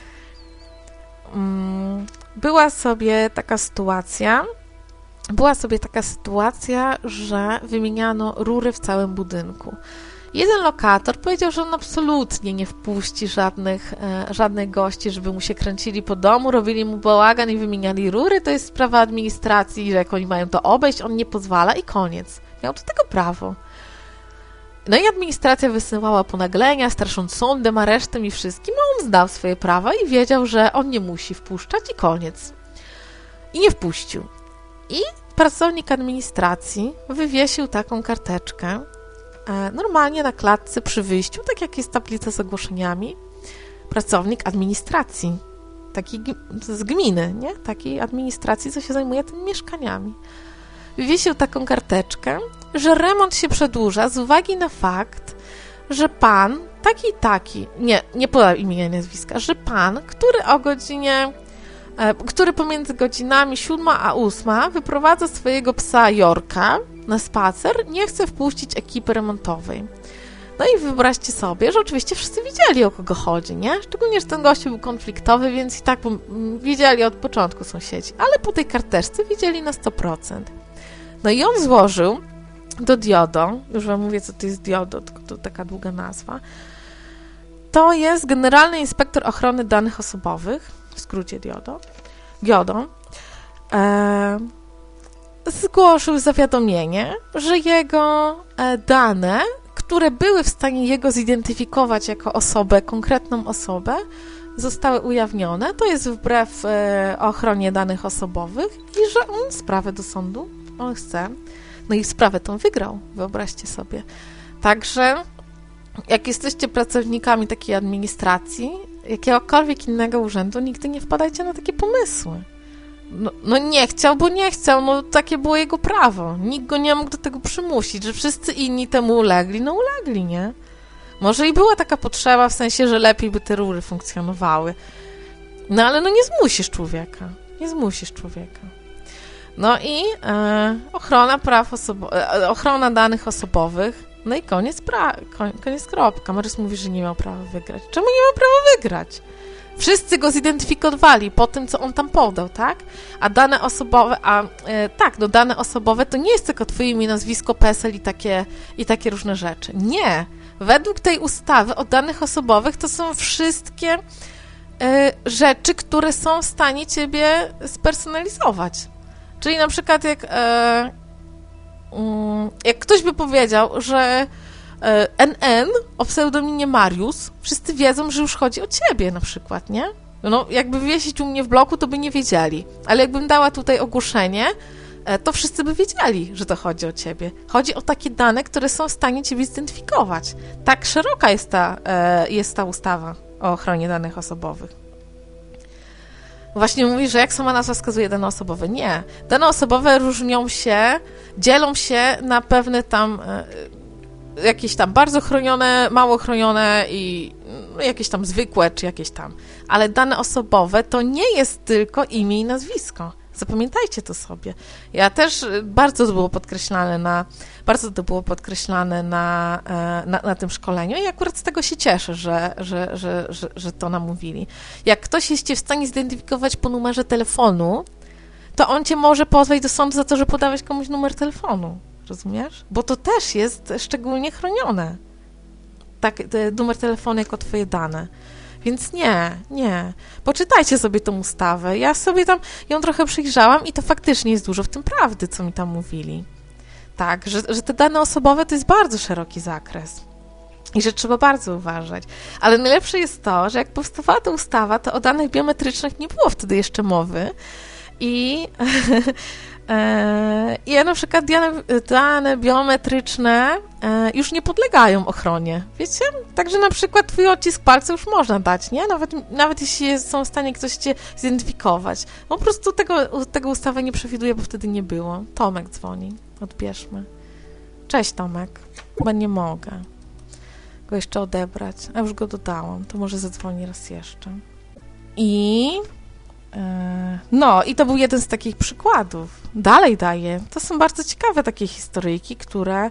Była sobie taka sytuacja, była sobie taka sytuacja, że wymieniano rury w całym budynku. Jeden lokator powiedział, że on absolutnie nie wpuści żadnych, żadnych gości, żeby mu się kręcili po domu, robili mu bałagan i wymieniali rury, to jest sprawa administracji, że jak oni mają to obejść, on nie pozwala i koniec. Miał do tego prawo. No i administracja wysyłała ponaglenia, strasząc sądem, aresztem i wszystkim, a on znał swoje prawa i wiedział, że on nie musi wpuszczać i koniec. I nie wpuścił. I pracownik administracji wywiesił taką karteczkę e, normalnie na klatce przy wyjściu, tak jak jest tablica z ogłoszeniami. Pracownik administracji, taki z gminy, nie? Takiej administracji, co się zajmuje tymi mieszkaniami. wywiesił taką karteczkę, że remont się przedłuża z uwagi na fakt, że pan taki i taki, nie, nie podał imienia i nazwiska, że pan, który o godzinie, e, który pomiędzy godzinami siódma a ósma wyprowadza swojego psa Jorka na spacer, nie chce wpuścić ekipy remontowej. No i wyobraźcie sobie, że oczywiście wszyscy wiedzieli, o kogo chodzi, nie? Szczególnie, że ten gościu był konfliktowy, więc i tak wiedzieli od początku sąsiedzi, ale po tej karteczce wiedzieli na sto procent. No i on złożył do DIODO, już wam mówię, co to jest DIODO, tylko to taka długa nazwa, to jest Generalny Inspektor Ochrony Danych Osobowych, w skrócie DIODO, GIODO, e, zgłosił zawiadomienie, że jego e, dane, które były w stanie jego zidentyfikować jako osobę, konkretną osobę, zostały ujawnione. To jest wbrew e, ochronie danych osobowych i że on sprawę do sądu, on chce. No i sprawę tą wygrał, wyobraźcie sobie. Także jak jesteście pracownikami takiej administracji, jakiegokolwiek innego urzędu, nigdy nie wpadajcie na takie pomysły. No, no nie chciał, bo nie chciał, no takie było jego prawo. Nikt go nie mógł do tego przymusić, że wszyscy inni temu ulegli, no ulegli, nie? Może i była taka potrzeba, w sensie, że lepiej by te rury funkcjonowały. No ale no nie zmusisz człowieka, nie zmusisz człowieka. No i e, ochrona praw osobo- e, ochrona danych osobowych, no i koniec, pra- kon- koniec kropka. Marys mówi, że nie miał prawa wygrać. Czemu nie miał prawa wygrać? Wszyscy go zidentyfikowali po tym, co on tam podał, tak? A dane osobowe, a e, tak, no dane osobowe to nie jest tylko twoje imię, nazwisko, P E S E L i takie, i takie różne rzeczy. Nie. Według tej ustawy o danych osobowych to są wszystkie e, rzeczy, które są w stanie ciebie spersonalizować. Czyli na przykład jak, e, um, jak ktoś by powiedział, że N N o pseudonimie Mariusz, wszyscy wiedzą, że już chodzi o ciebie na przykład, nie? No, jakby wiesić u mnie w bloku, to by nie wiedzieli. Ale jakbym dała tutaj ogłoszenie, to wszyscy by wiedzieli, że to chodzi o ciebie. Chodzi o takie dane, które są w stanie ciebie zidentyfikować. Tak szeroka jest ta, jest ta ustawa o ochronie danych osobowych. Właśnie mówi, że jak sama nazwa wskazuje, dane osobowe. Nie. Dane osobowe różnią się, dzielą się na pewne tam jakieś tam bardzo chronione, mało chronione i jakieś tam zwykłe, czy jakieś tam. Ale dane osobowe to nie jest tylko imię i nazwisko. Zapamiętajcie to sobie. Ja też bardzo to było podkreślane na, bardzo to było podkreślane na, na, na tym szkoleniu i akurat z tego się cieszę, że, że, że, że, że to nam mówili. Jak ktoś jest cię w stanie zidentyfikować po numerze telefonu, to on cię może pozwać do sądu za to, że podałeś komuś numer telefonu. Rozumiesz? Bo to też jest szczególnie chronione. Tak, numer telefonu jako twoje dane. Więc nie, nie. Poczytajcie sobie tą ustawę. Ja sobie tam ją trochę przyjrzałam i to faktycznie jest dużo w tym prawdy, co mi tam mówili. Tak, że, że te dane osobowe to jest bardzo szeroki zakres. I że trzeba bardzo uważać. Ale najlepsze jest to, że jak powstawała ta ustawa, to o danych biometrycznych nie było wtedy jeszcze mowy. I... I ja na przykład dane, dane biometryczne już nie podlegają ochronie, wiecie? Także na przykład twój odcisk palca już można dać, nie? Nawet, nawet jeśli są w stanie ktoś cię zidentyfikować. Po prostu tego, tego ustawa nie przewiduje, bo wtedy nie było. Tomek dzwoni, odbierzmy. Cześć Tomek, chyba nie mogę go jeszcze odebrać, a już go dodałam, to może zadzwoni raz jeszcze. I... No, i to był jeden z takich przykładów. Dalej daję. To są bardzo ciekawe takie historyjki, które,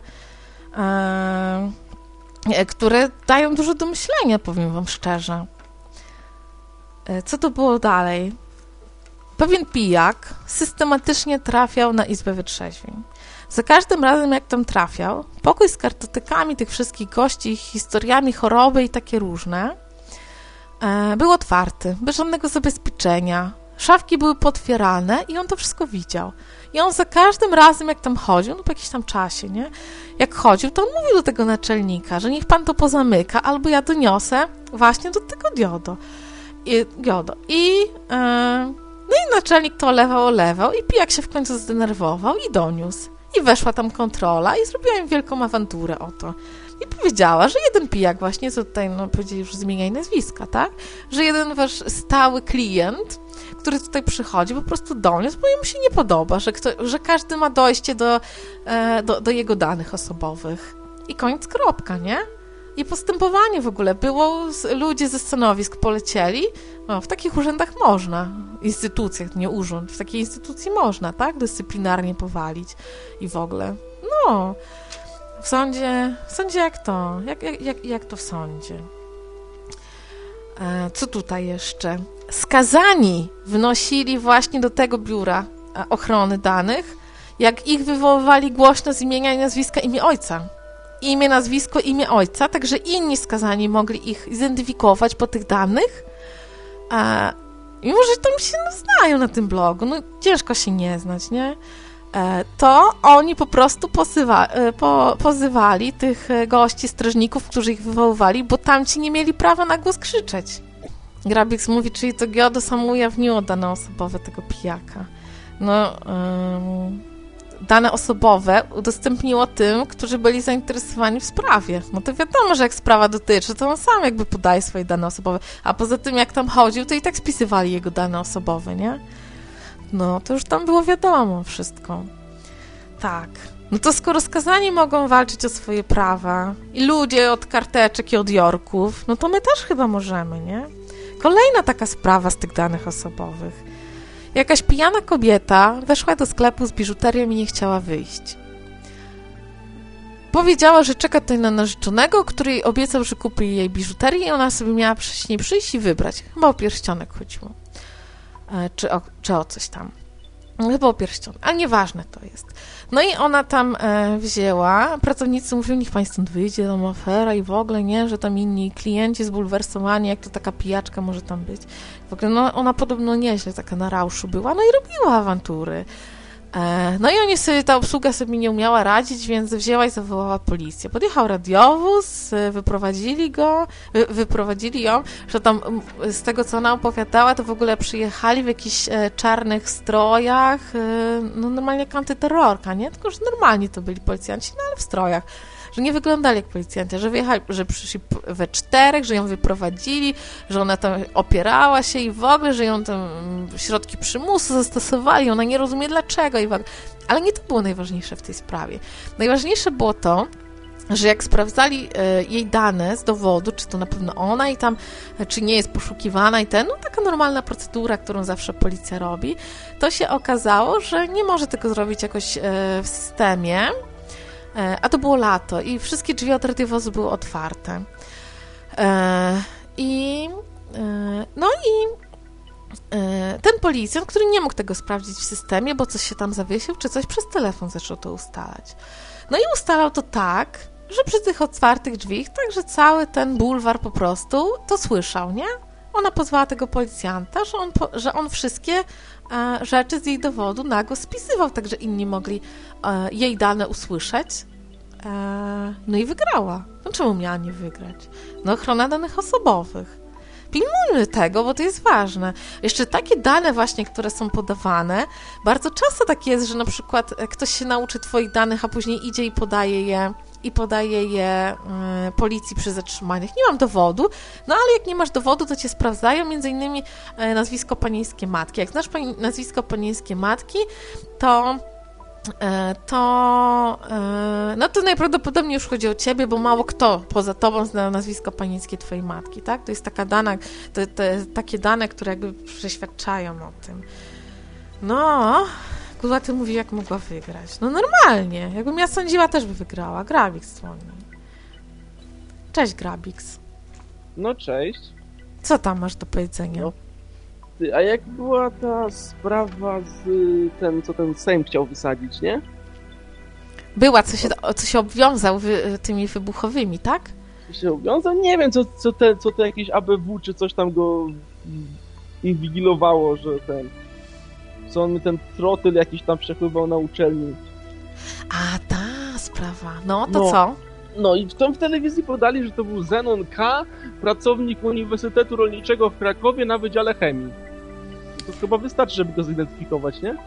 e, które dają dużo do myślenia, powiem wam szczerze. E, co to było dalej? Pewien pijak systematycznie trafiał na izbę wytrzeźwień. Za każdym razem, jak tam trafiał, pokój z kartotekami tych wszystkich gości, ich historiami choroby i takie różne, był otwarty, bez żadnego zabezpieczenia. Szafki były potwierane i on to wszystko widział. I on za każdym razem, jak tam chodził, no po jakimś tam czasie, nie? Jak chodził, to on mówił do tego naczelnika, że niech pan to pozamyka, albo ja doniosę właśnie do tego diodo. I, diodo. I, yy, no i naczelnik to olewał, olewał i pijak się w końcu zdenerwował i doniósł. I weszła tam kontrola i zrobiła im wielką awanturę o to. I powiedziała, że jeden pijak właśnie, co tutaj no, powiedzieli już zmieniaj nazwiska, tak? Że jeden wasz stały klient, który tutaj przychodzi po prostu do mnie, bo mu się nie podoba, że, kto, że każdy ma dojście do, do, do jego danych osobowych. I koniec, kropka, nie? I postępowanie w ogóle było, ludzie ze stanowisk polecieli, no, w takich urzędach można, instytucjach, nie urząd, w takiej instytucji można, tak, dyscyplinarnie powalić i w ogóle, no, w sądzie, w sądzie jak to, jak, jak, jak to w sądzie. E, co tutaj jeszcze? Skazani wnosili właśnie do tego biura ochrony danych, jak ich wywoływali głośno z imienia i nazwiska imię ojca. Imię, nazwisko, imię ojca, także inni skazani mogli ich zidentyfikować po tych danych. E, mimo, że tam się no, znają na tym blogu, no ciężko się nie znać, nie? E, to oni po prostu posywa, e, po, pozywali tych gości, strażników, którzy ich wywoływali, bo tamci nie mieli prawa na głos krzyczeć. Grabix mówi, czyli to GIODO samo ujawniło dane osobowe tego pijaka. No... Ym... dane osobowe udostępniło tym, którzy byli zainteresowani w sprawie. No to wiadomo, że jak sprawa dotyczy, to on sam jakby podaje swoje dane osobowe. A poza tym, jak tam chodził, to i tak spisywali jego dane osobowe, nie? No, to już tam było wiadomo wszystko. Tak. No to skoro skazani mogą walczyć o swoje prawa i ludzie od karteczek i od jorków, no to my też chyba możemy, nie? Kolejna taka sprawa z tych danych osobowych. Jakaś pijana kobieta weszła do sklepu z biżuterią i nie chciała wyjść. Powiedziała, że czeka tutaj na narzeczonego, który jej obiecał, że kupi jej biżuterię i ona sobie miała wcześniej przyjść i wybrać. Chyba o pierścionek chodziło. E, czy, o, czy o coś tam. Chyba o pierścionek, ale nieważne to jest. No i ona tam e, wzięła, pracownicy mówią, niech pani stąd wyjdzie, tam afera i w ogóle, nie, że tam inni klienci zbulwersowani, jak to taka pijaczka może tam być. W ogóle, no ona podobno nieźle taka na rauszu była, no i robiła awantury. E, no i oni sobie, ta obsługa sobie nie umiała radzić, więc wzięła i zawołała policję. Podjechał radiowóz, wyprowadzili go, wy, wyprowadzili ją, że tam z tego, co ona opowiadała, to w ogóle przyjechali w jakichś e, czarnych strojach, e, no normalnie jak antyterrorka, nie? Tylko, że normalnie to byli policjanci, no ale w strojach. Że nie wyglądali jak policjanci, że wyjechali, że przyszli we czterech, że ją wyprowadzili, że ona tam opierała się i w ogóle, że ją tam środki przymusu zastosowali, ona nie rozumie dlaczego i w ogóle. Ale nie to było najważniejsze w tej sprawie. Najważniejsze było to, że jak sprawdzali e, jej dane z dowodu, czy to na pewno ona i tam, czy nie jest poszukiwana i ten, no taka normalna procedura, którą zawsze policja robi, to się okazało, że nie może tego zrobić jakoś e, w systemie, a to było lato i wszystkie drzwi od radiowozu były otwarte. I no i ten policjant, który nie mógł tego sprawdzić w systemie, bo coś się tam zawiesił, czy coś, przez telefon zaczął to ustalać. No i ustalał to tak, że przy tych otwartych drzwiach, także cały ten bulwar po prostu to słyszał, nie? Ona pozwała tego policjanta, że on, że on wszystkie e, rzeczy z jej dowodu na głos spisywał, tak że inni mogli e, jej dane usłyszeć. E, no i wygrała. No czemu miała nie wygrać? No ochrona danych osobowych. Pilnujmy tego, bo to jest ważne. Jeszcze takie dane właśnie, które są podawane, bardzo często tak jest, że na przykład ktoś się nauczy twoich danych, a później idzie i podaje je i podaje je y, policji przy zatrzymaniach. Nie mam dowodu, no ale jak nie masz dowodu, to cię sprawdzają, między innymi y, nazwisko panieńskie matki. Jak znasz pani, nazwisko panieńskie matki, to y, to y, no to najprawdopodobniej już chodzi o ciebie, bo mało kto poza tobą zna nazwisko panieńskie twojej matki, tak? To jest taka dana, to, to jest takie dane, które jakby przeświadczają o tym. No... Kuzła, ty mówi, jak mogła wygrać. No normalnie. Jakbym ja sądziła, też by wygrała. Grabix dzwoni. Cześć, Grabix. No cześć. Co tam masz do powiedzenia? No, ty, a jak była ta sprawa z ten, co ten Sejm chciał wysadzić, nie? Była, co się, co się obwiązał wy, tymi wybuchowymi, tak? Co się obwiązał? Nie wiem, co, co, te, co te jakieś A B W, czy coś tam go inwigilowało, że ten... co on ten trotyl jakiś tam przechwywał na uczelni. A, ta sprawa. No, to no, co? No i tam w telewizji podali, że to był Zenon K., pracownik Uniwersytetu Rolniczego w Krakowie na Wydziale Chemii. To chyba wystarczy, żeby go zidentyfikować, nie?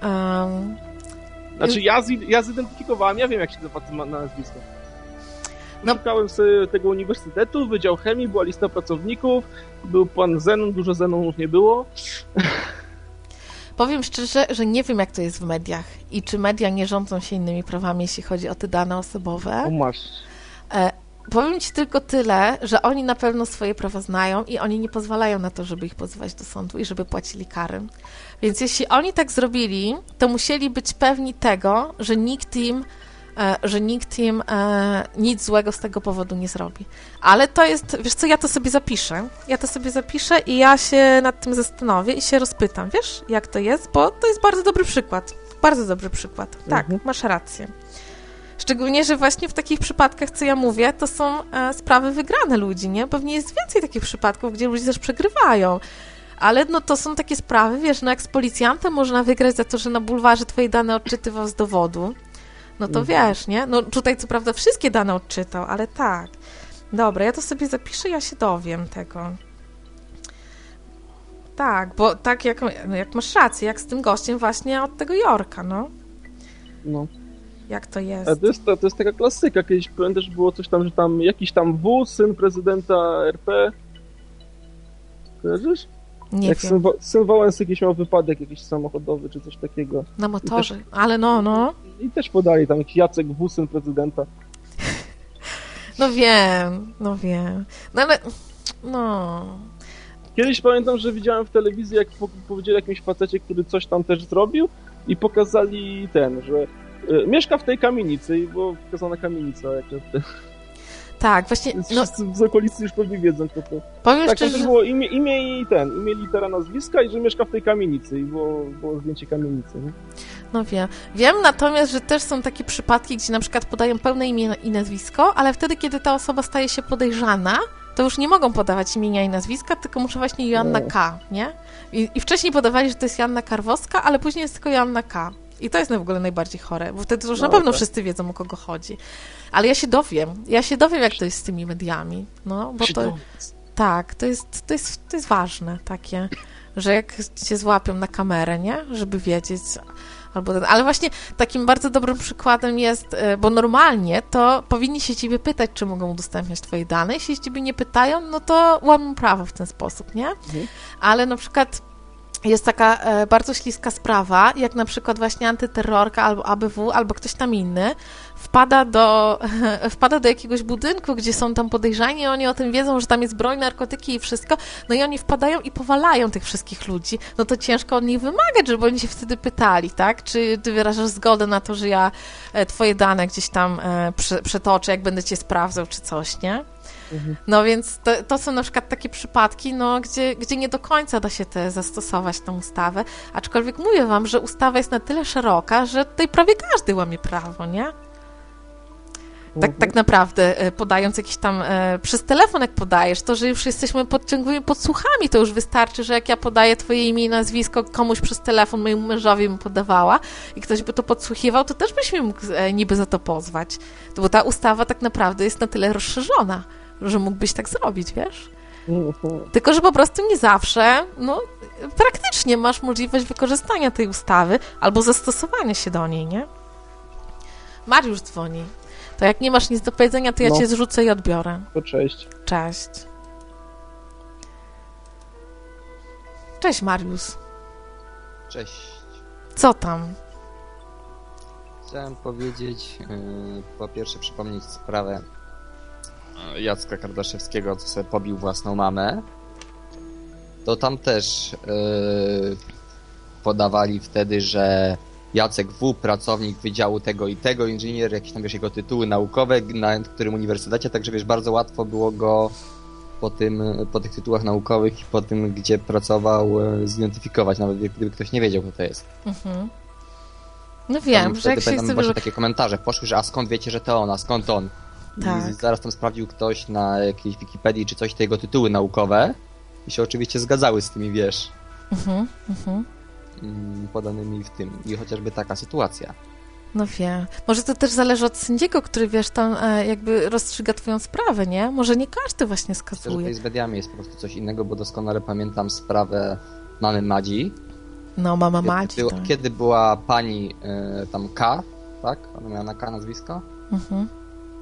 Um, znaczy ja, zi- ja zidentyfikowałem, ja wiem, jak się nazywa na nazwisko. No. Szukałem sobie tego uniwersytetu, Wydział Chemii, była lista pracowników, był pan Zenon, dużo Zenonów nie było. Powiem szczerze, że nie wiem, jak to jest w mediach i czy media nie rządzą się innymi prawami, jeśli chodzi o te dane osobowe. O masz. E, powiem ci tylko tyle, że oni na pewno swoje prawa znają i oni nie pozwalają na to, żeby ich pozywać do sądu i żeby płacili kary. Więc jeśli oni tak zrobili, to musieli być pewni tego, że nikt im, e, że nikt im e, nic złego z tego powodu nie zrobi. Ale to jest, wiesz co, ja to sobie zapiszę. Ja to sobie zapiszę i ja się nad tym zastanowię i się rozpytam, wiesz, jak to jest, bo to jest bardzo dobry przykład. Bardzo dobry przykład. Tak, Mhm. masz rację. Szczególnie, że właśnie w takich przypadkach, co ja mówię, to są e, sprawy wygrane ludzi, nie? Pewnie jest więcej takich przypadków, gdzie ludzie też przegrywają. Ale no to są takie sprawy, wiesz, no jak z policjantem można wygrać za to, że na bulwarze twoje dane odczytywał z dowodu, no to Mhm. wiesz, nie? No tutaj co prawda wszystkie dane odczytał, ale tak. Dobra, ja to sobie zapiszę, ja się dowiem tego. Tak, bo tak jak, no jak masz rację, jak z tym gościem właśnie od tego Jorka, no. No. Jak to jest. A to jest, to, to jest taka klasyka, kiedyś pamiętam, że było coś tam, że tam jakiś tam W, syn prezydenta R P. Kojarzysz? Nie Jak wiem, syn, Wa- syn Wałęsy jakiś miał wypadek jakiś samochodowy, czy coś takiego. na motorze, ale no, no. I też podali tam jakiś Jacek W, syn prezydenta. No wiem, no wiem. No ale, no... Kiedyś pamiętam, że widziałem w telewizji, jak po- powiedzieli jakimś facecie, który coś tam też zrobił i pokazali ten, że y, mieszka w tej kamienicy i była pokazana kamienica. Jak to, Tak, właśnie, więc no wszyscy z okolicy już pewnie wiedzą, kto to. powiem Tak, tam szczerze, też było imię, imię i ten, imię, litera, nazwiska i że mieszka w tej kamienicy i było, było zdjęcie kamienicy. Nie? no wiem. Wiem natomiast, że też są takie przypadki, gdzie na przykład podają pełne imię i nazwisko, ale wtedy, kiedy ta osoba staje się podejrzana, to już nie mogą podawać imienia i nazwiska, tylko muszę właśnie Joanna No. K., nie? I, I wcześniej podawali, że to jest Joanna Karwowska, ale później jest tylko Joanna K. I to jest w ogóle najbardziej chore, bo wtedy już No, na pewno tak. wszyscy wiedzą, o kogo chodzi. Ale ja się dowiem, ja się dowiem, jak to jest z tymi mediami, no, bo to... Tak, to jest, to jest, to jest ważne takie, że jak cię złapią na kamerę, nie? Żeby wiedzieć. Albo ten, ale właśnie takim bardzo dobrym przykładem jest, e, bo normalnie to powinni się ciebie pytać, czy mogą udostępniać twoje dane. Jeśli się ciebie nie pytają, no to łamią prawo w ten sposób, nie? Mhm. Ale na przykład jest taka e, bardzo śliska sprawa, jak na przykład właśnie antyterrorka albo A B W, albo ktoś tam inny wpada do, wpada do jakiegoś budynku, gdzie są tam podejrzani, oni o tym wiedzą, że tam jest broń, narkotyki i wszystko, no i oni wpadają i powalają tych wszystkich ludzi, no to ciężko od nich wymagać, żeby oni się wtedy pytali, tak? Czy ty wyrażasz zgodę na to, że ja e, twoje dane gdzieś tam e, prze, przetoczę, jak będę cię sprawdzał, czy coś, nie? Mhm. No więc to, to są na przykład takie przypadki, no, gdzie, gdzie nie do końca da się te zastosować tą ustawę, aczkolwiek mówię wam, że ustawa jest na tyle szeroka, że tutaj prawie każdy łamie prawo, nie? Tak, tak naprawdę, e, podając jakiś tam, e, przez telefon jak podajesz, to, że już jesteśmy podciągnięci podsłuchami, to już wystarczy, że jak ja podaję twoje imię i nazwisko komuś przez telefon, mojemu mężowi bym podawała i ktoś by to podsłuchiwał, to też byśmy mógł e, niby za to pozwać. To, bo ta ustawa tak naprawdę jest na tyle rozszerzona, że mógłbyś tak zrobić, wiesz? Mhm. Tylko, że po prostu nie zawsze, no, praktycznie masz możliwość wykorzystania tej ustawy albo zastosowania się do niej, nie? Mariusz dzwoni. To jak nie masz nic do powiedzenia, to ja No. cię zrzucę i odbiorę. To cześć. Cześć. Cześć, Mariusz. Cześć. Co tam? Chciałem powiedzieć, yy, po pierwsze przypomnieć sprawę yy, Jacka Kardaszewskiego, co sobie pobił własną mamę. To tam też yy, podawali wtedy, że Jacek W., pracownik wydziału tego i tego, inżynier, jakieś tam wiesz, jego tytuły naukowe, na którym uniwersytecie, także wiesz, bardzo łatwo było go po tym, po tych tytułach naukowych i po tym, gdzie pracował, yy, zidentyfikować, nawet gdyby ktoś nie wiedział, kto to jest. Mhm. No wiem, Tam że jak się wtedy chce właśnie wyżu... takie komentarze poszły, że a skąd wiecie, że to on, a skąd on? Tak. I zaraz tam sprawdził ktoś na jakiejś Wikipedii czy coś te jego tytuły naukowe i się oczywiście zgadzały z tymi, wiesz, Mhm, mhm. mm, podanymi w tym. I chociażby taka sytuacja. No wiem. Może to też zależy od sędziego, który, wiesz, tam e, jakby rozstrzyga twoją sprawę, nie? Może nie każdy właśnie Myślę, że skazuje. tutaj z mediami jest po prostu coś innego, bo doskonale pamiętam sprawę mamy Madzi. No, mama Kiedy, Madzi, było- tak. kiedy była pani y, tam K, tak? Ona miała na K nazwisko. Mhm.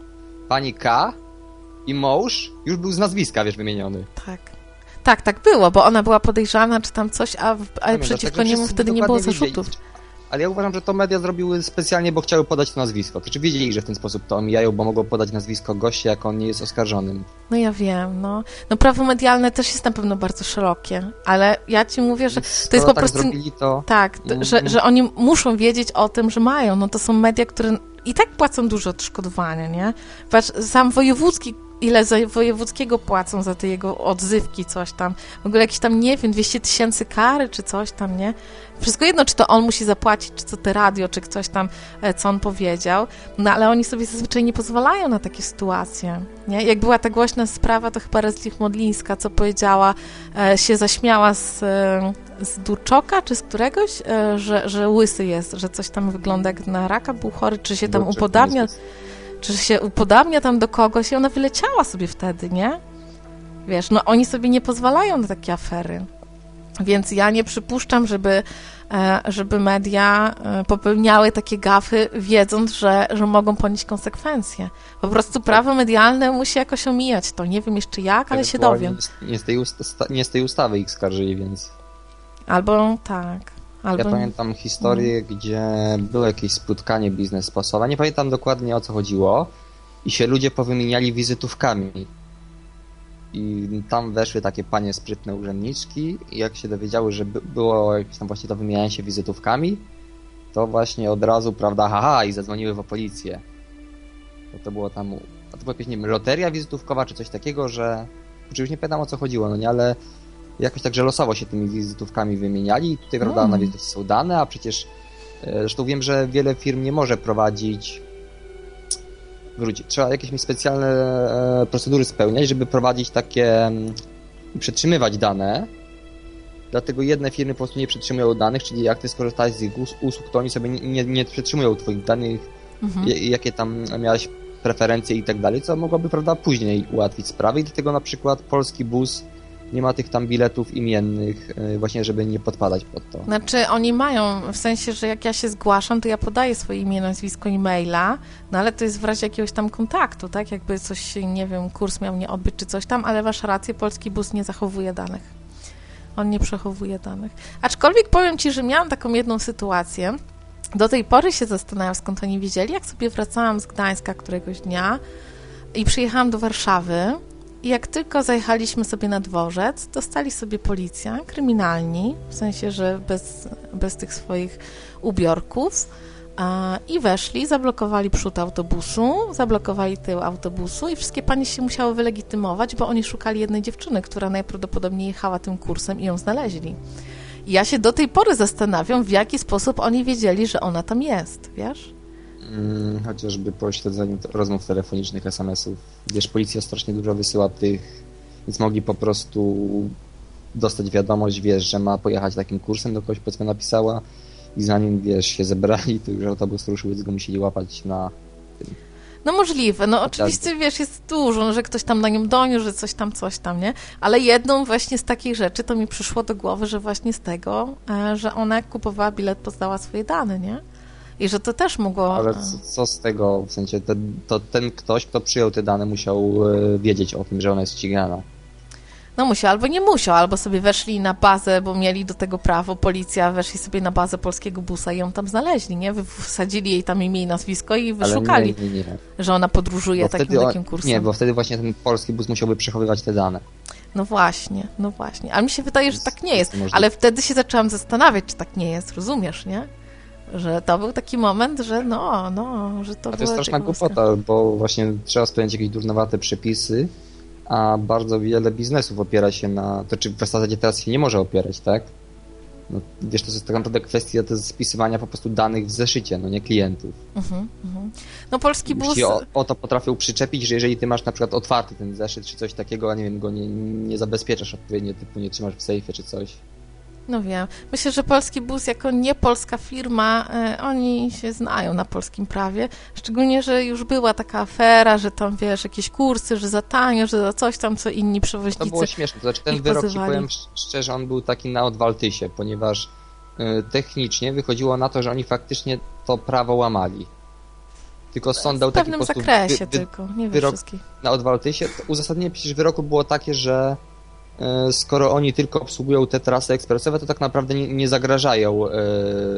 pani K i mąż już był z nazwiska, wiesz, wymieniony. Tak. Tak, tak było, bo ona była podejrzana, czy tam coś, a, a przeciwko niemu wtedy nie było zarzutów. Ale ja uważam, że to media zrobiły specjalnie, bo chciały podać to nazwisko. To czy wiedzieli, że w ten sposób to omijają, bo mogą podać nazwisko gościa, jak on nie jest oskarżonym. No ja wiem, no. No prawo medialne też jest na pewno bardzo szerokie, ale ja ci mówię, że to jest po tak prostu... Zrobili, to... Tak, to, że, że oni muszą wiedzieć o tym, że mają. No to są media, które i tak płacą dużo odszkodowania, nie? Patrz, sam wojewódzki, ile za wojewódzkiego płacą za te jego odzywki, coś tam. W ogóle jakieś tam, nie wiem, dwieście tysięcy kary, czy coś tam, nie? Wszystko jedno, czy to on musi zapłacić, czy co te radio, czy coś tam, co on powiedział. No ale oni sobie zazwyczaj nie pozwalają na takie sytuacje, nie? Jak była ta głośna sprawa, to chyba Rezlich-Modlińska, co powiedziała, e, się zaśmiała z, e, z Durczoka, czy z któregoś, e, że, że łysy jest, że coś tam wygląda jak na raka, był chory, czy się tam Durczek upodabnia... czy się upodabnia tam do kogoś i ona wyleciała sobie wtedy, nie? Wiesz, no oni sobie nie pozwalają na takie afery. Więc ja nie przypuszczam, żeby, żeby media popełniały takie gafy, wiedząc, że, że mogą ponieść konsekwencje. Po prostu prawo medialne musi jakoś omijać to. Nie wiem jeszcze jak, ale się dowiem. Nie z tej, usta- nie z tej ustawy ich skarżyli, więc... Albo tak. Albo... Ja pamiętam historię, hmm. gdzie było jakieś spotkanie biznesposowe. Nie pamiętam dokładnie, o co chodziło. I się ludzie powymieniali wizytówkami. I tam weszły takie panie sprytne urzędniczki i jak się dowiedziały, że by było jakieś tam właśnie to wymienianie się wizytówkami, to właśnie od razu, prawda, haha, i zadzwoniły po policję. Bo to było tam, a to była jakaś, nie wiem, loteria wizytówkowa czy coś takiego, że... Oczywiście nie pamiętam, o co chodziło, no nie, ale jakoś tak, że losowo się tymi wizytówkami wymieniali i tutaj, prawda, mm. na wizytówce są dane, a przecież zresztą wiem, że wiele firm nie może prowadzić wróci. Trzeba jakieś mieć specjalne e, procedury spełniać, żeby prowadzić takie i przetrzymywać dane. Dlatego jedne firmy po prostu nie przetrzymują danych, czyli jak ty skorzystałeś z ich us- usług, to oni sobie nie, nie, nie przetrzymują twoich danych, mhm. j- jakie tam miałeś preferencje i tak dalej, co mogłoby, prawda, później ułatwić sprawę i dlatego na przykład polski bus nie ma tych tam biletów imiennych, właśnie żeby nie podpadać pod to. Znaczy oni mają, w sensie, że jak ja się zgłaszam, to ja podaję swoje imię, nazwisko i maila, no ale to jest w razie jakiegoś tam kontaktu, tak? Jakby coś, nie wiem, kurs miał nie odbyć czy coś tam, ale masz rację, polski bus nie zachowuje danych. On nie przechowuje danych. Aczkolwiek powiem ci, że miałam taką jedną sytuację. Do tej pory się zastanawiam, skąd oni wiedzieli. Jak sobie wracałam z Gdańska któregoś dnia i przyjechałam do Warszawy, i jak tylko zajechaliśmy sobie na dworzec, to stali sobie policja, kryminalni, w sensie, że bez, bez tych swoich ubiorków a, i weszli, zablokowali przód autobusu, zablokowali tył autobusu i wszystkie panie się musiały wylegitymować, bo oni szukali jednej dziewczyny, która najprawdopodobniej jechała tym kursem i ją znaleźli. I ja się do tej pory zastanawiam, w jaki sposób oni wiedzieli, że ona tam jest, wiesz? Hmm, chociażby po śledzeniu rozmów telefonicznych, es em esów. Wiesz, policja strasznie dużo wysyła tych, więc mogli po prostu dostać wiadomość, wiesz, że ma pojechać takim kursem, do kogoś powiedzmy napisała i zanim, wiesz, się zebrali, to już autobus ruszył, więc go musieli łapać na tym. No możliwe, no oczywiście, wiesz, jest dużo, że ktoś tam na nią doniósł, że coś tam, coś tam, nie? Ale jedną właśnie z takich rzeczy to mi przyszło do głowy, że właśnie z tego, że ona jak kupowała bilet, poznała swoje dane, nie? I że to też mogło... Ale co, co z tego, w sensie ten, to ten ktoś, kto przyjął te dane, musiał e, wiedzieć o tym, że ona jest ścigana. No musiał, albo nie musiał, albo sobie weszli na bazę, bo mieli do tego prawo, policja, weszli sobie na bazę polskiego busa i ją tam znaleźli, nie? Wsadzili jej tam imię i nazwisko i wyszukali, nie, nie, nie, nie. że ona podróżuje bo takim, takim kursem. Nie, bo wtedy właśnie ten polski bus musiałby przechowywać te dane. No właśnie, no właśnie. Ale mi się wydaje, że tak nie jest. Ale wtedy się zaczęłam zastanawiać, czy tak nie jest, rozumiesz, nie? Że to był taki moment, że no, no, że to było... A to jest straszna głupota, bo właśnie trzeba spełniać jakieś durnowate przepisy, a bardzo wiele biznesów opiera się na... To czy w zasadzie teraz się nie może opierać, tak? No, wiesz, to jest tak naprawdę kwestia to spisywania po prostu danych w zeszycie, no nie klientów. Uh-huh, uh-huh. No polski bus... Ci o, o to potrafią przyczepić, że jeżeli ty masz na przykład otwarty ten zeszyt czy coś takiego, a nie wiem, go nie, nie zabezpieczasz odpowiednio, typu nie trzymasz w sejfie czy coś. No wiem. Myślę, że polski bus jako nie polska firma, e, oni się znają na polskim prawie. Szczególnie, że już była taka afera, że tam, wiesz, jakieś kursy, że za tanio, że za coś tam, co inni przewoźnicy. To było śmieszne. To znaczy ten wyrok, ci powiem szczerze, on był taki na odwaltysie, ponieważ y, technicznie wychodziło na to, że oni faktycznie to prawo łamali. tylko sąd dał W taki pewnym po prostu zakresie wy, wy, tylko, nie we wyrok wszystkich. na Odwaltysie. Uzasadnienie przecież wyroku było takie, że e, skoro oni tylko obsługują te trasy ekspresowe, to tak naprawdę nie, nie zagrażają e,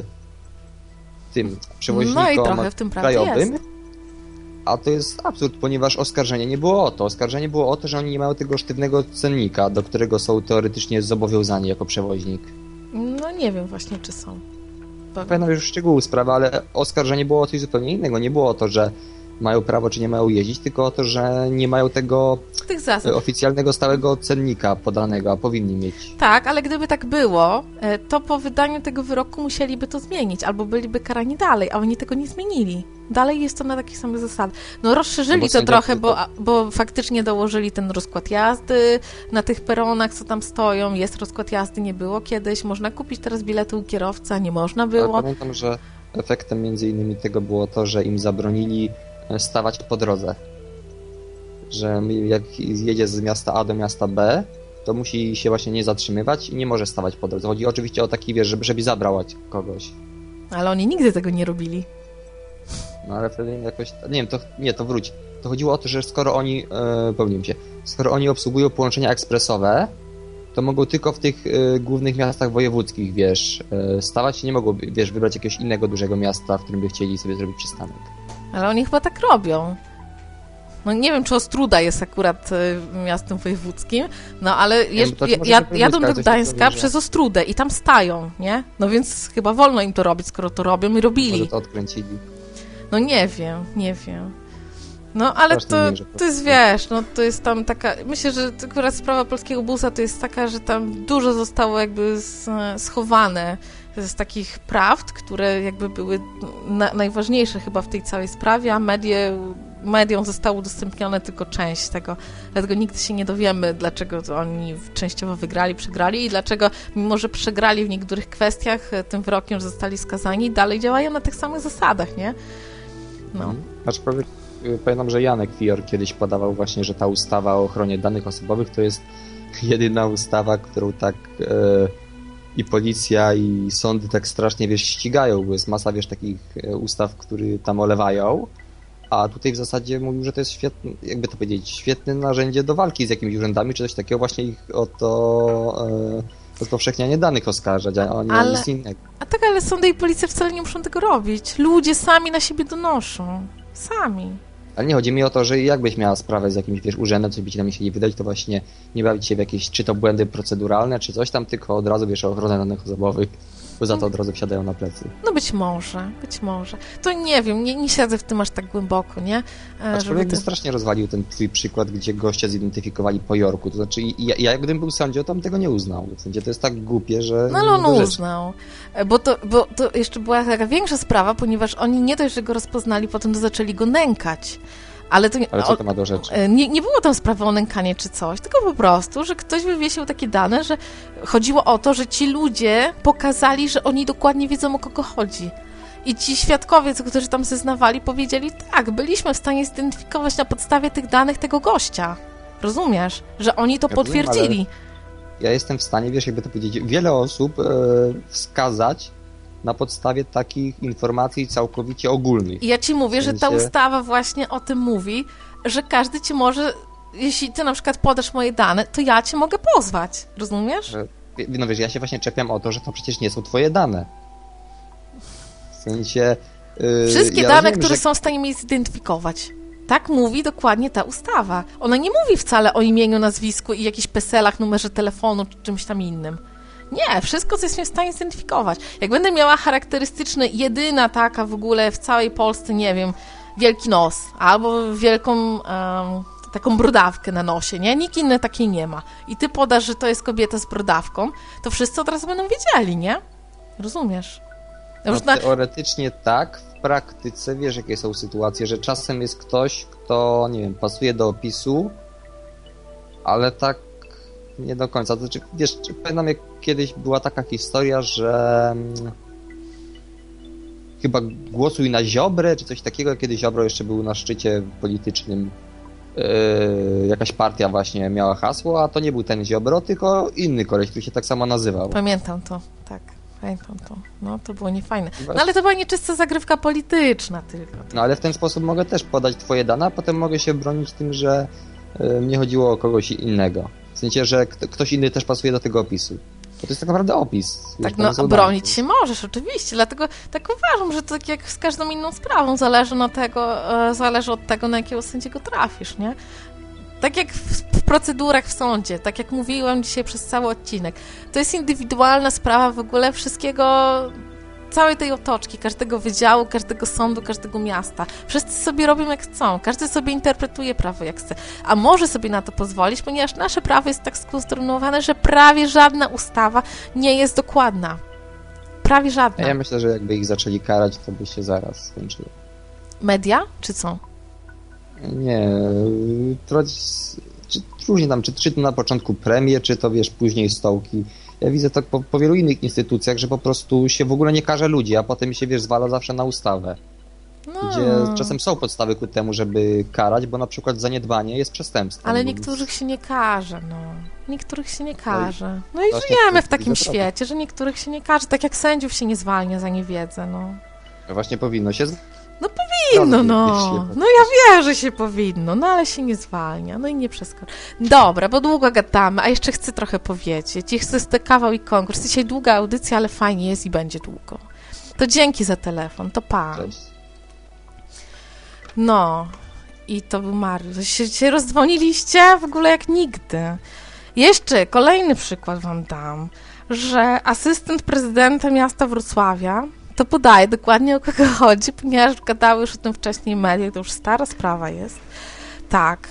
tym przewoźnikom No i trochę w tym prawdy krajowym. jest. A to jest absurd, ponieważ oskarżenie nie było o to. Oskarżenie było o to, że oni nie mają tego sztywnego cennika, do którego są teoretycznie zobowiązani jako przewoźnik. No nie wiem właśnie, czy są. Bo... Pamiętam już szczegóły sprawy, ale oskarżenie było o coś zupełnie innego. Nie było o to, że mają prawo czy nie mają jeździć, tylko o to, że nie mają tego Tych zasad. oficjalnego stałego cennika podanego, a powinni mieć. Tak, ale gdyby tak było, to po wydaniu tego wyroku musieliby to zmienić, albo byliby karani dalej, a oni tego nie zmienili. Dalej jest to na takich samych zasadach. No rozszerzyli No bo to sędzia trochę, to- bo, bo faktycznie dołożyli ten rozkład jazdy na tych peronach, co tam stoją. Jest rozkład jazdy, nie było kiedyś. Można kupić teraz bilety u kierowca, nie można Ale było. pamiętam, że efektem między innymi tego było to, że im zabronili stawać po drodze. Że jak jedzie z miasta A do miasta B, to musi się właśnie nie zatrzymywać i nie może stawać po drodze. Chodzi oczywiście o taki, wiesz, żeby, żeby zabrać kogoś. Ale oni nigdy tego nie robili. No ale wtedy jakoś... Nie wiem, to, nie, to wróć. To chodziło o to, że skoro oni... E, pomyliłem się. Skoro oni obsługują połączenia ekspresowe, to mogą tylko w tych e, głównych miastach wojewódzkich, wiesz, e, stawać i nie mogą, wiesz, wybrać jakiegoś innego dużego miasta, w którym by chcieli sobie zrobić przystanek. Ale oni chyba tak robią. No nie wiem, czy Ostróda jest akurat y, miastem wojewódzkim, no ale jeż, to ja, może ja, wojewódzka, jadą do coś Gdańska takiego, że- przez Ostrudę i tam stają, nie? No więc chyba wolno im to robić, skoro to robią i Może robili. to odkręcili. No nie wiem, nie wiem. No ale Strasznie to, nie, że po to jest, prostu- wiesz, no to jest tam taka, myślę, że to akurat sprawa polskiego busa to jest taka, że tam dużo zostało jakby z, schowane z takich prawd, które jakby były na, najważniejsze chyba w tej całej sprawie, a medie, mediom zostało udostępnione tylko część tego, dlatego nigdy się nie dowiemy, dlaczego to oni częściowo wygrali, przegrali i dlaczego, mimo że przegrali w niektórych kwestiach, tym wyrokiem, że zostali skazani, dalej działają na tych samych zasadach, nie? No. Aczkolwiek y, pamiętam, że Janek Fior kiedyś podawał właśnie, że ta ustawa o ochronie danych osobowych to jest jedyna ustawa, którą tak e, i policja, i sądy tak strasznie, wiesz, ścigają, bo jest masa, wiesz, takich e, ustaw, które tam olewają, a tutaj w zasadzie mówił, że to jest świetne, jakby to powiedzieć, świetne narzędzie do walki z jakimiś urzędami, czy coś takiego, właśnie ich o to e, rozpowszechnianie danych oskarżać, a nie Ale- nic innego. A tak, ale sądy i policja wcale nie muszą tego robić. Ludzie sami na siebie donoszą. Sami. Ale nie, chodzi mi o to, że jakbyś miała sprawę z jakimś, wiesz, urzędem, coś by ci tam chcieli wydać, to właśnie nie bawić się w jakieś, czy to błędy proceduralne, czy coś tam, tylko od razu, wiesz, o ochronę danych osobowych, bo za to od razu wsiadają na plecy. No być może, być może. To nie wiem, nie, nie siedzę w tym aż tak głęboko, nie? E, Aczkolwiek to- by strasznie rozwalił ten twój przykład, gdzie gościa zidentyfikowali po Jorku, to znaczy ja, ja gdybym był sędzią, to bym tego nie uznał. W sensie to jest tak głupie, że... No ale on do rzeczy. uznał. E, Bo to, bo to jeszcze była taka większa sprawa, ponieważ oni nie dość, że go rozpoznali, potem to zaczęli go nękać. Ale to nie, Ale o- co to ma do rzeczy? E, Nie, nie było tam sprawy o nękanie czy coś, tylko po prostu, że ktoś wywiesił takie dane, że chodziło o to, że ci ludzie pokazali, że oni dokładnie wiedzą, o kogo chodzi. I ci świadkowie, co- którzy tam zeznawali, powiedzieli, tak, byliśmy w stanie zidentyfikować na podstawie tych danych tego gościa. Rozumiesz? Że oni to Ja rozumiem, potwierdzili. Ja jestem w stanie, wiesz, jakby to powiedzieć, wiele osób e, wskazać na podstawie takich informacji całkowicie ogólnych. I ja ci mówię, W że ta sensie- ustawa właśnie o tym mówi, że każdy ci może, jeśli ty na przykład podasz moje dane, to ja cię mogę pozwać. Rozumiesz? Że, no wiesz, ja się właśnie czepiam o to, że to przecież nie są twoje dane. W sensie... Yy, Wszystkie ja dane, rozumiem, które że... są w stanie mnie zidentyfikować. Tak mówi dokładnie ta ustawa. Ona nie mówi wcale o imieniu, nazwisku i jakichś peselach, numerze telefonu czy czymś tam innym. Nie, wszystko, co jest mnie w stanie zidentyfikować. Jak będę miała charakterystyczny, jedyna taka w ogóle w całej Polsce, nie wiem, wielki nos albo wielką em, taką brodawkę na nosie, nie? Nikt inny takiej nie ma. I ty podasz, że to jest kobieta z brodawką, to wszyscy od razu będą wiedzieli, nie? Rozumiesz? No, Już na- teoretycznie tak, w praktyce wiesz, jakie są sytuacje, że czasem jest ktoś, kto, nie wiem, pasuje do opisu, ale tak nie do końca. To znaczy, wiesz, pamiętam jak kiedyś była taka historia, że mm, chyba głosuj na Ziobrę, czy coś takiego, kiedy Ziobro jeszcze był na szczycie politycznym. Yy, jakaś partia właśnie miała hasło, a to nie był ten Ziobro, tylko inny koleś, który się tak samo nazywał. Pamiętam to, tak. pamiętam to. No, to było niefajne. No, ale to była nieczysta zagrywka polityczna tylko. No, ale w ten sposób mogę też podać twoje dane, a potem mogę się bronić tym, że y, mnie chodziło o kogoś innego. W sensie, że k- ktoś inny też pasuje do tego opisu. Bo to jest tak naprawdę opis. Tak, no, bronić się możesz, oczywiście. Dlatego tak uważam, że to tak jak z każdą inną sprawą zależy, na tego, e, zależy od tego, na jakiego sędziego trafisz, nie? Tak jak w, w procedurach w sądzie, tak jak mówiłam dzisiaj przez cały odcinek. To jest indywidualna sprawa w ogóle wszystkiego, całej tej otoczki, każdego wydziału, każdego sądu, każdego miasta. Wszyscy sobie robią jak chcą, każdy sobie interpretuje prawo jak chce, a może sobie na to pozwolić, ponieważ nasze prawo jest tak skonstruowane, że prawie żadna ustawa nie jest dokładna. Prawie żadna. Ja myślę, że jakby ich zaczęli karać, to by się zaraz skończyło. Media, czy co? Nie, to, czy, różnie tam, czy, czy to na początku premie, czy to wiesz, później stołki. Ja widzę tak po, po wielu innych instytucjach, że po prostu się w ogóle nie karze ludzi, a potem się, wiesz, zwala zawsze na ustawę. No. Gdzie czasem są podstawy ku temu, żeby karać, bo na przykład zaniedbanie jest przestępstwem. Ale więc... niektórych się nie karze, no. Niektórych się nie karze. No i żyjemy w takim świecie, że niektórych się nie karze, tak jak sędziów się nie zwalnia za niewiedzę, no. No właśnie powinno się... No powinno, no. No ja wiem, że się powinno, no ale się nie zwalnia, no i nie przeskocz. Dobra, bo długo gadamy, a jeszcze chcę trochę powiedzieć. I chcę ten kawał i konkurs. Dzisiaj długa audycja, ale fajnie jest i będzie długo. To dzięki za telefon, to pa. Cześć. No, i to był Mariusz. Się, się rozdzwoniliście w ogóle jak nigdy. Jeszcze kolejny przykład wam dam, że asystent prezydenta miasta Wrocławia, to podaję dokładnie o kogo chodzi, ponieważ gadały już o tym wcześniej media, to już stara sprawa jest. Tak.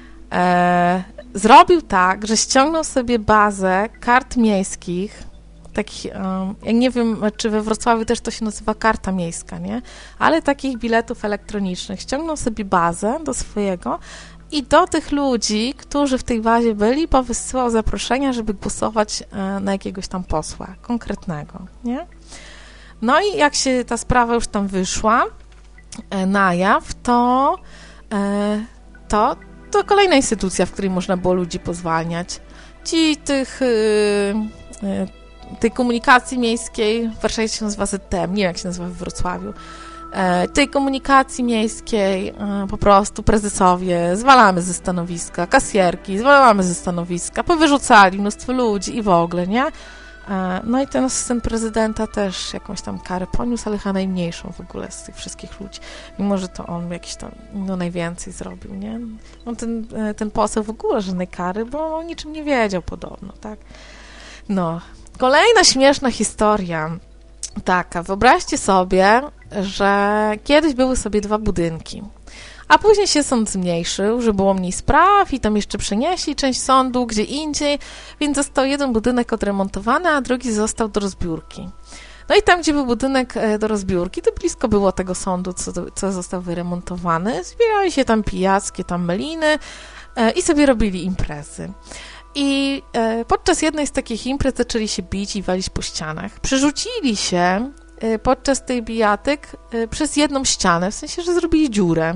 E, zrobił tak, że ściągnął sobie bazę kart miejskich, takich, um, ja nie wiem, czy we Wrocławiu też to się nazywa karta miejska, nie? Ale takich biletów elektronicznych. Ściągnął sobie bazę do swojego i do tych ludzi, którzy w tej bazie byli, powysyłał zaproszenia, żeby głosować e, na jakiegoś tam posła konkretnego, nie? No i jak się ta sprawa już tam wyszła e, na jaw, to, e, to to kolejna instytucja, w której można było ludzi pozwalniać. Ci tych, y, y, tej komunikacji miejskiej, w Warszawie się nazywa Z T M, nie wiem jak się nazywa w Wrocławiu, e, tej komunikacji miejskiej e, po prostu prezesowie zwalamy ze stanowiska, kasjerki zwalamy ze stanowiska, powyrzucali mnóstwo ludzi i w ogóle, nie? No i ten asystent prezydenta też jakąś tam karę poniósł, ale chyba najmniejszą w ogóle z tych wszystkich ludzi. Mimo, że to on jakiś tam, no najwięcej zrobił, nie? No ten, ten poseł w ogóle żadnej kary, bo o niczym nie wiedział podobno, tak? No. Kolejna śmieszna historia taka. Wyobraźcie sobie, że kiedyś były sobie dwa budynki. A później się sąd zmniejszył, że było mniej spraw i tam jeszcze przenieśli część sądu gdzie indziej, więc został jeden budynek odremontowany, a drugi został do rozbiórki. No i tam, gdzie był budynek do rozbiórki, to blisko było tego sądu, co, co został wyremontowany. Zbierali się tam pijackie, tam meliny e, i sobie robili imprezy. I e, podczas jednej z takich imprez zaczęli się bić i walić po ścianach. Przerzucili się e, podczas tej bijatyk e, przez jedną ścianę, w sensie, że zrobili dziurę.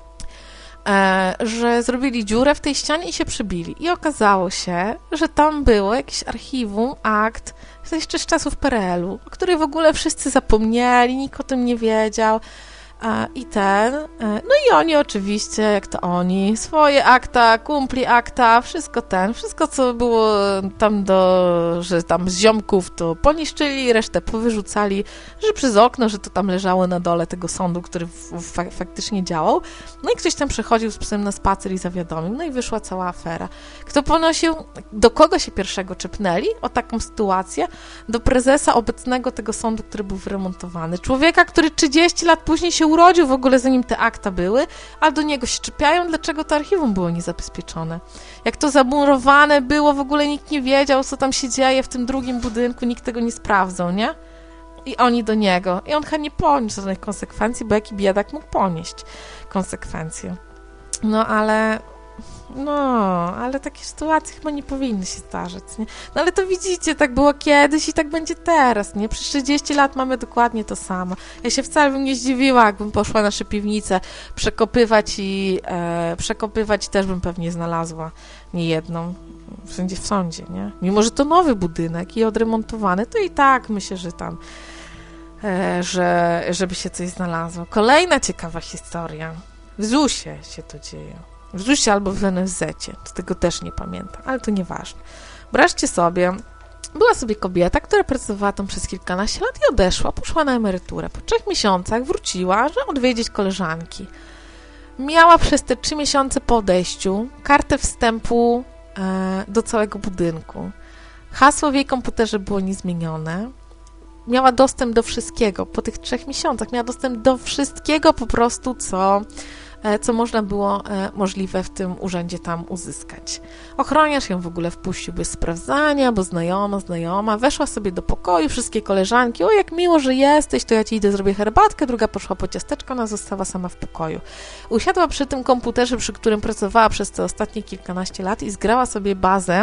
że zrobili dziurę w tej ścianie i się przybili. I okazało się, że tam było jakieś archiwum, akt, to jeszcze z czasów P R L u, o której w ogóle wszyscy zapomnieli, nikt o tym nie wiedział. I ten, no i oni oczywiście, jak to oni, swoje akta, kumpli akta, wszystko ten, wszystko co było tam do, że tam z ziomków to poniszczyli, resztę powyrzucali, że przez okno, że to tam leżało na dole tego sądu, który fa- faktycznie działał. No i ktoś tam przechodził z psem na spacer i zawiadomił, no i wyszła cała afera. Kto ponosił, do kogo się pierwszego czepnęli o taką sytuację? Do prezesa obecnego tego sądu, który był wyremontowany. Człowieka, który trzydzieści lat później się urodził w ogóle, zanim te akta były, a do niego się czepiają, dlaczego to archiwum było niezabezpieczone. Jak to zamurowane było, w ogóle nikt nie wiedział, co tam się dzieje w tym drugim budynku, nikt tego nie sprawdzał, nie? I oni do niego. I on chyba nie poniósł żadnych konsekwencji, bo jaki biedak mógł ponieść konsekwencje. No ale... No, ale takie sytuacje chyba nie powinny się zdarzać, nie? No ale to widzicie, tak było kiedyś i tak będzie teraz, nie? Przez trzydzieści lat mamy dokładnie to samo. Ja się wcale bym nie zdziwiła, jakbym poszła nasze piwnice przekopywać i e, przekopywać i też bym pewnie znalazła niejedną. wszędzie w sądzie, nie? Mimo, że to nowy budynek i odremontowany, to i tak myślę, że tam, e, że, żeby się coś znalazło. Kolejna ciekawa historia. W zusie się to dzieje. W zusie albo w en ef zecie. Z tego też nie pamiętam, ale to nieważne. Wyobraźcie sobie, była sobie kobieta, która pracowała tam przez kilkanaście lat i odeszła, poszła na emeryturę. Po trzech miesiącach wróciła, żeby odwiedzić koleżanki. Miała przez te trzy miesiące po odejściu kartę wstępu e, do całego budynku. Hasło w jej komputerze było niezmienione. Miała dostęp do wszystkiego. Po tych trzech miesiącach miała dostęp do wszystkiego po prostu, co, e, co można było e, możliwe w tym urzędzie tam uzyskać. Ochroniarz ją w ogóle wpuścił bez sprawdzania, bo znajoma, znajoma. Weszła sobie do pokoju, wszystkie koleżanki. O, jak miło, że jesteś, to ja ci idę, zrobię herbatkę. Druga poszła po ciasteczko, ona została sama w pokoju. Usiadła przy tym komputerze, przy którym pracowała przez te ostatnie kilkanaście lat i zgrała sobie bazę,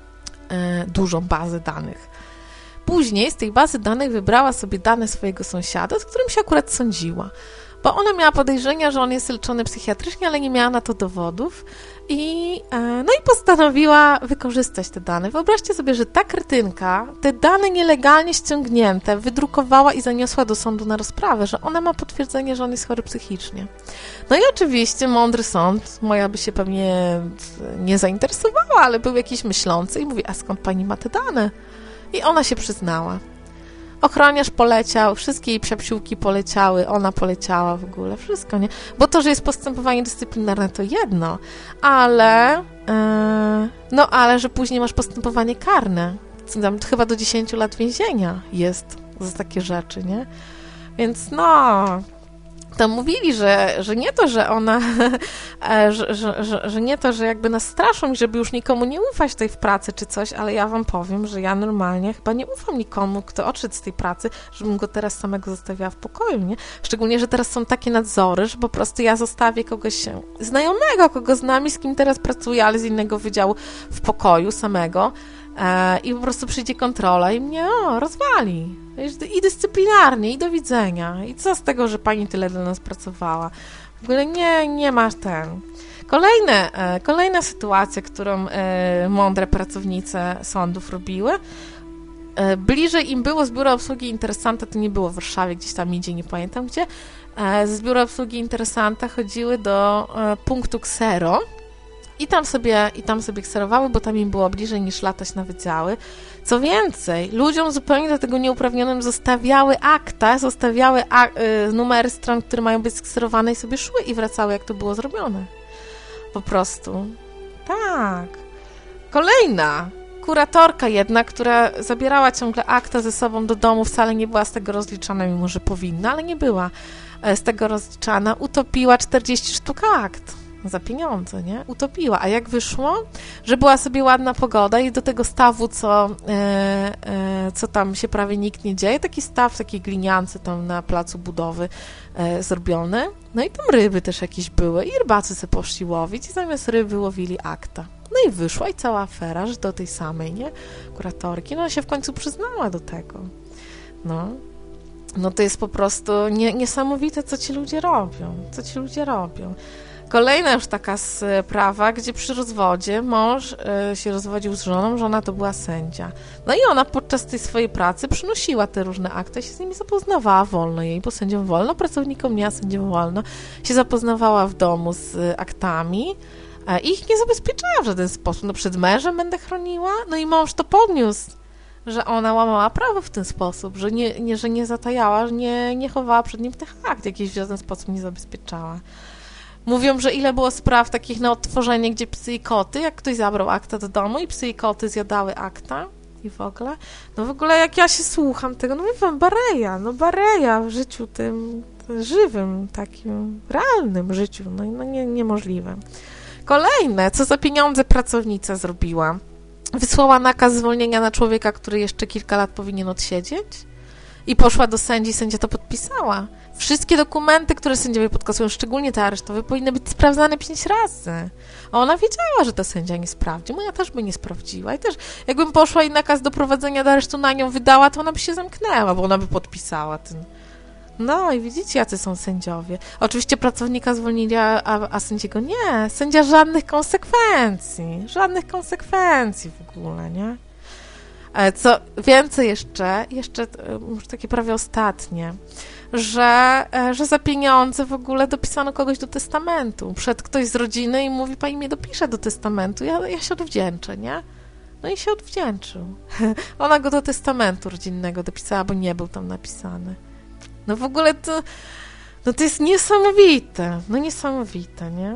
e, dużą bazę danych. Później z tej bazy danych wybrała sobie dane swojego sąsiada, z którym się akurat sądziła. Bo ona miała podejrzenia, że on jest leczony psychiatrycznie, ale nie miała na to dowodów i, no i postanowiła wykorzystać te dane. Wyobraźcie sobie, że ta kretynka te dane nielegalnie ściągnięte wydrukowała i zaniosła do sądu na rozprawę, że ona ma potwierdzenie, że on jest chory psychicznie. No i oczywiście mądry sąd, moja by się pewnie nie zainteresowała, ale był jakiś myślący i mówi, a skąd pani ma te dane? I ona się przyznała. Ochroniarz poleciał, wszystkie jej psiapsiłki poleciały, ona poleciała w ogóle, wszystko, nie? Bo to, że jest postępowanie dyscyplinarne, to jedno, ale yy, no ale, że później masz postępowanie karne, tam chyba do dziesięciu lat więzienia jest za takie rzeczy, nie? Więc no... To mówili, że, że nie to, że ona, że, że, że, że nie to, że jakby nas straszą i żeby już nikomu nie ufać tej w pracy czy coś, ale ja wam powiem, że ja normalnie chyba nie ufam nikomu, kto odszedł z tej pracy, żebym go teraz samego zostawiała w pokoju, nie? Szczególnie, że teraz są takie nadzory, że po prostu ja zostawię kogoś znajomego, kogo znam i z kim teraz pracuję, ale z innego wydziału w pokoju samego e, i po prostu przyjdzie kontrola i mnie o, rozwali. I dyscyplinarnie, i do widzenia. I co z tego, że pani tyle dla nas pracowała? W ogóle nie, nie masz ten. Kolejne, e, kolejna sytuacja, którą e, mądre pracownice sądów robiły. E, bliżej im było z biura obsługi interesanta, to nie było w Warszawie, gdzieś tam idzie, nie pamiętam gdzie. E, z biura obsługi interesanta chodziły do e, punktu ksero. I tam sobie, i tam sobie kserowały, bo tam im było bliżej niż latać na wydziały. Co więcej, ludziom zupełnie do tego nieuprawnionym zostawiały akta, zostawiały a, y, numery stron, które mają być skserowane i sobie szły i wracały, jak to było zrobione. Po prostu. Tak. Kolejna kuratorka jedna, która zabierała ciągle akta ze sobą do domu, wcale nie była z tego rozliczana, mimo że powinna, ale nie była z tego rozliczana, utopiła czterdzieści sztuk akt. Za pieniądze, nie? Utopiła. A jak wyszło? Że była sobie ładna pogoda i do tego stawu, co, e, e, co tam się prawie nikt nie dzieje, taki staw, taki gliniance tam na placu budowy e, zrobiony. No i tam ryby też jakieś były i rybacy sobie poszli łowić i zamiast ryby łowili akta. No i wyszła i cała afera, że do tej samej, nie? Kuratorki. No się w końcu przyznała do tego. No. No to jest po prostu nie, niesamowite, co ci ludzie robią. Co ci ludzie robią. Kolejna już taka sprawa, gdzie przy rozwodzie mąż y, się rozwodził z żoną, żona to była sędzia. No i ona podczas tej swojej pracy przynosiła te różne akta i się z nimi zapoznawała, wolno jej, bo sędziom wolno, pracownikom nie, a sędziom wolno. Się zapoznawała w domu z aktami y, i ich nie zabezpieczała w żaden sposób. No przed mężem będę chroniła, no i mąż to podniósł, że ona łamała prawo w ten sposób, że nie, nie, że nie zatajała, że nie, nie chowała przed nim tych akt, jakiś w żaden sposób nie zabezpieczała. Mówią, że ile było spraw takich na odtworzenie, gdzie psy i koty, jak ktoś zabrał akta do domu i psy i koty zjadały akta i w ogóle. No w ogóle jak ja się słucham tego, no mówię wam, bareja, no bareja w życiu tym, tym żywym, takim realnym życiu, no, no nie, niemożliwe. Kolejne, co za pieniądze pracownica zrobiła? Wysłała nakaz zwolnienia na człowieka, który jeszcze kilka lat powinien odsiedzieć i poszła do sędzi, sędzia to podpisała. Wszystkie dokumenty, które sędziowie podkasują, szczególnie te aresztowe, powinny być sprawdzane pięć razy. A ona wiedziała, że ta sędzia nie sprawdzi. Moja też by nie sprawdziła. I też jakbym poszła i nakaz doprowadzenia do aresztu na nią wydała, to ona by się zamknęła, bo ona by podpisała ten... No i widzicie, jacy są sędziowie. Oczywiście pracownika zwolnili, a, a sędziego nie. Sędzia żadnych konsekwencji. Żadnych konsekwencji w ogóle, nie? Co więcej jeszcze, jeszcze już takie prawie ostatnie, że, że za pieniądze w ogóle dopisano kogoś do testamentu. Wszedł ktoś z rodziny i mówi, pani mnie dopisze do testamentu, ja, ja się odwdzięczę, nie? No i się odwdzięczył. Ona go do testamentu rodzinnego dopisała, bo nie był tam napisany. No w ogóle to, no to jest niesamowite, no niesamowite, nie?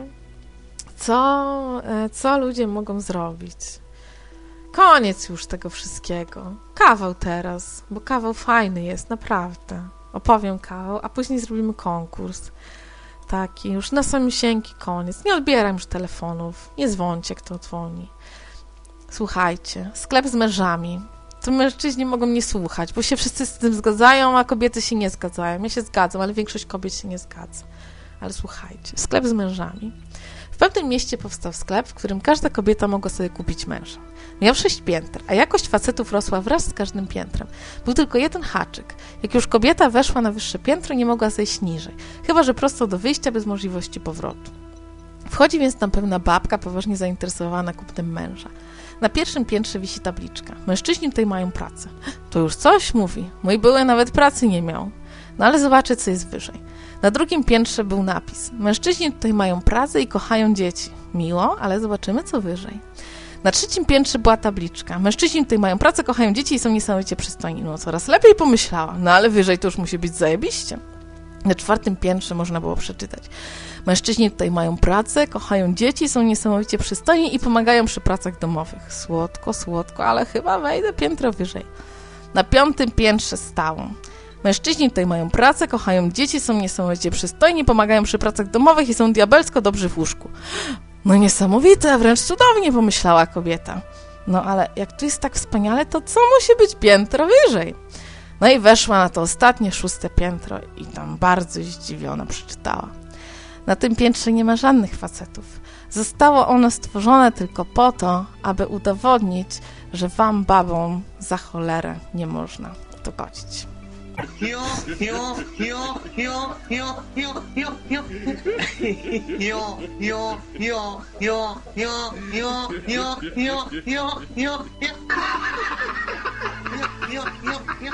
Co, co ludzie mogą zrobić? Koniec już tego wszystkiego. Kawał teraz, bo kawał fajny jest, naprawdę. Opowiem kawał, a później zrobimy konkurs. Taki, już na samysieńki koniec. Nie odbieram już telefonów, nie dzwońcie, kto dzwoni. Słuchajcie, sklep z mężami. To mężczyźni mogą mnie słuchać, bo się wszyscy z tym zgadzają, a kobiety się nie zgadzają. Ja się zgadzam, ale większość kobiet się nie zgadza. Ale słuchajcie, sklep z mężami. W pewnym mieście powstał sklep, w którym każda kobieta mogła sobie kupić męża. Miał sześć pięter, a jakość facetów rosła wraz z każdym piętrem. Był tylko jeden haczyk. Jak już kobieta weszła na wyższe piętro, nie mogła zejść niżej, chyba że prosto do wyjścia bez możliwości powrotu. Wchodzi więc tam pewna babka, poważnie zainteresowana kupnem męża. Na pierwszym piętrze wisi tabliczka. Mężczyźni tutaj mają pracę. To już coś, mówi. Mój były nawet pracy nie miał. No ale zobaczę, co jest wyżej. Na drugim piętrze był napis. Mężczyźni tutaj mają pracę i kochają dzieci. Miło, ale zobaczymy, co wyżej. Na trzecim piętrze była tabliczka. Mężczyźni tutaj mają pracę, kochają dzieci i są niesamowicie przystojni. No coraz lepiej pomyślała. No ale wyżej to już musi być zajebiście. Na czwartym piętrze można było przeczytać. Mężczyźni tutaj mają pracę, kochają dzieci, są niesamowicie przystojni i pomagają przy pracach domowych. Słodko, słodko, ale chyba wejdę piętro wyżej. Na piątym piętrze stało. Mężczyźni tutaj mają pracę, kochają dzieci, są niesamowicie przystojni, pomagają przy pracach domowych i są diabelsko dobrzy w łóżku. No niesamowite, wręcz cudownie, pomyślała kobieta. No ale jak tu jest tak wspaniale, to co musi być piętro wyżej? No i weszła na to ostatnie, szóste piętro i tam bardzo zdziwiona przeczytała. Na tym piętrze nie ma żadnych facetów. Zostało ono stworzone tylko po to, aby udowodnić, że wam, babom, za cholerę nie można dogodzić. Jo, jo, jo, jo, jo, jo, jo, jo. Jo, jo, jo, jo, jo, jo, jo, jo, jo, jo, jo. Jo, jo, jo.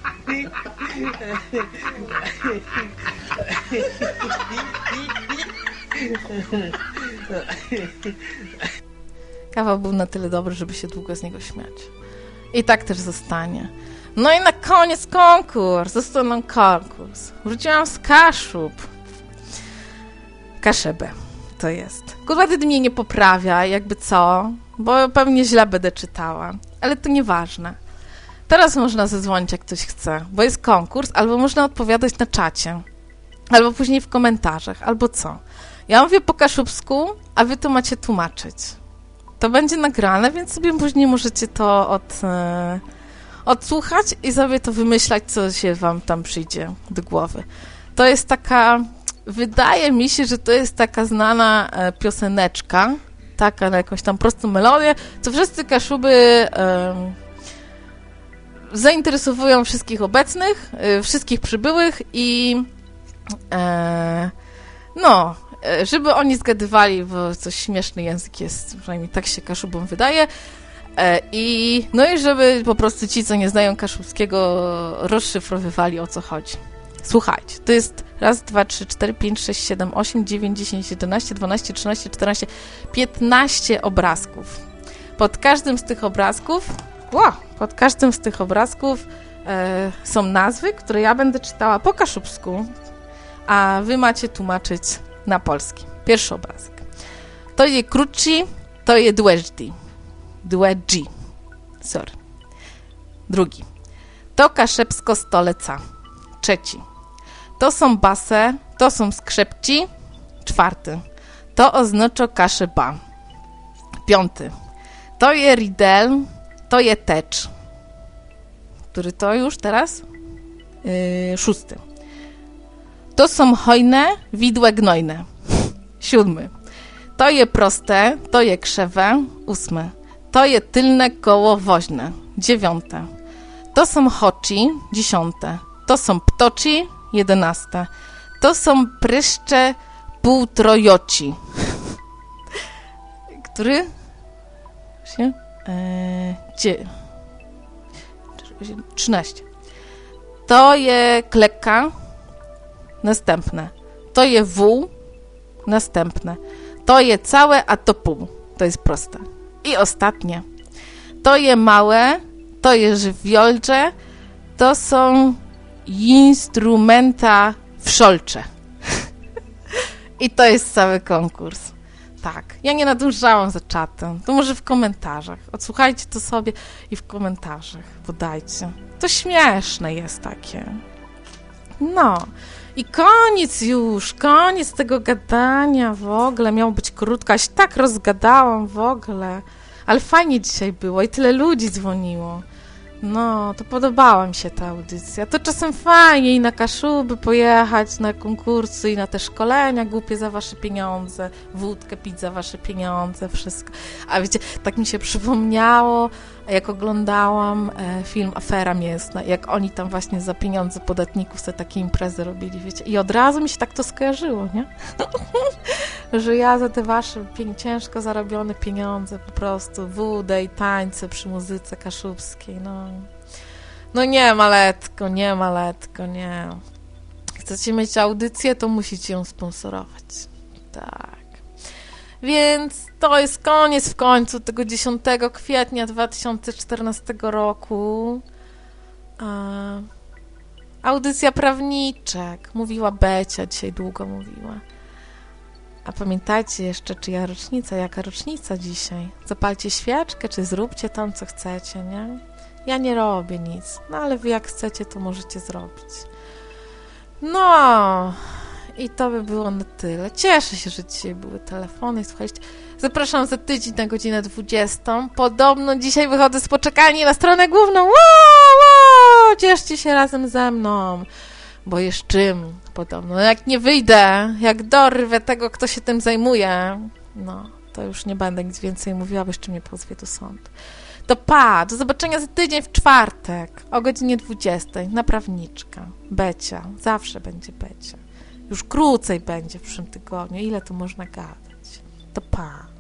Kawał był na tyle dobry, żeby się długo z niego śmiać. I tak też zostanie. No i na koniec konkurs. Został nam konkurs. Wróciłam z Kaszub. Kaszebę to jest. Kurwa, ty mnie nie poprawia, jakby co, bo pewnie źle będę czytała. Ale to nieważne. Teraz można zadzwonić, jak ktoś chce, bo jest konkurs, albo można odpowiadać na czacie, albo później w komentarzach, albo co. Ja mówię po kaszubsku, a wy to macie tłumaczyć. To będzie nagrane, więc sobie później możecie to od, e, odsłuchać i sobie to wymyślać, co się wam tam przyjdzie do głowy. To jest taka, wydaje mi się, że to jest taka znana e, pioseneczka, taka na jakąś tam prostą melodię, co wszyscy Kaszuby e, zainteresowują wszystkich obecnych, e, wszystkich przybyłych i e, no... żeby oni zgadywali, bo coś śmieszny język jest, przynajmniej tak się Kaszubom wydaje. I no i żeby po prostu ci, co nie znają kaszubskiego, rozszyfrowywali, o co chodzi. Słuchajcie, to jest raz, dwa, trzy, cztery, pięć, sześć, siedem, osiem, dziewięć, dziesięć, jedenaście, dwanaście, trzynaście, czternaście, piętnaście obrazków. Pod każdym z tych obrazków, wow, pod każdym z tych obrazków e, są nazwy, które ja będę czytała po kaszubsku, a wy macie tłumaczyć na polski. Pierwszy obrazek. To je krótszy, to je dłuższy. Dłuższy. Sorry. Drugi. To kaszebsko stoleca. Trzeci. To są base, to są skrzepci. Czwarty. To oznacza kaszeba. Piąty. To je ridel, to je tecz. Który to już teraz? Yy, szósty. To są hojne, widłe gnojne. Siódmy. To je proste, to je krzewe. Ósmy. To je tylne koło woźne. Dziewiąte. To są hoci. Dziesiąte. To są ptoci. jedenaste. To są pryszcze półtrojoci. Który? Eee, gdzie? trzynaście. To je kleka. Następne. To je W. Następne. To je całe, a to pół. To jest proste. I ostatnie. To je małe, to je żywiolcze, to są instrumenta wszolcze. I to jest cały konkurs. Tak. Ja nie nadużałam za czatem. To może w komentarzach. Odsłuchajcie to sobie i w komentarzach podajcie. To śmieszne jest takie. No. I koniec już, koniec tego gadania w ogóle. Miało być krótko, aż tak rozgadałam w ogóle. Ale fajnie dzisiaj było i tyle ludzi dzwoniło. No, to podobała mi się ta audycja. To czasem fajnie i na Kaszuby pojechać, na konkursy i na te szkolenia głupie za wasze pieniądze, wódkę pić za wasze pieniądze, wszystko. A wiecie, tak mi się przypomniało, jak oglądałam e, film Afera Mięsna, jak oni tam właśnie za pieniądze podatników sobie takie imprezy robili, wiecie. I od razu mi się tak to skojarzyło, nie? Że ja za te wasze pień- ciężko zarobione pieniądze po prostu wódę i tańce przy muzyce kaszubskiej, no. No nie, maletko, nie, maletko, nie. Chcecie mieć audycję, to musicie ją sponsorować. Tak. Więc to jest koniec w końcu tego dziesiątego kwietnia dwa tysiące czternastego roku. A, audycja Prawniczek. Mówiła Becia, dzisiaj długo mówiła. A pamiętajcie jeszcze, czyja rocznica, jaka rocznica dzisiaj. Zapalcie świeczkę, czy zróbcie tam, co chcecie, nie? Ja nie robię nic, no ale wy jak chcecie, to możecie zrobić. No... I to by było na tyle. Cieszę się, że dzisiaj były telefony. Słuchajcie, zapraszam za tydzień na godzinę dwudziestą. Podobno dzisiaj wychodzę z poczekalni na stronę główną. Wow, wow, cieszcie się razem ze mną. Bo jest czym podobno. No jak nie wyjdę, jak dorwę tego, kto się tym zajmuje, no to już nie będę nic więcej mówiła, bo jeszcze mnie pozwie do sądu. To pa, do zobaczenia za tydzień w czwartek o godzinie dwudziestej na Prawniczka. Becia, zawsze będzie Becia. Już krócej będzie w przyszłym tygodniu. Ile tu można gadać? To pa.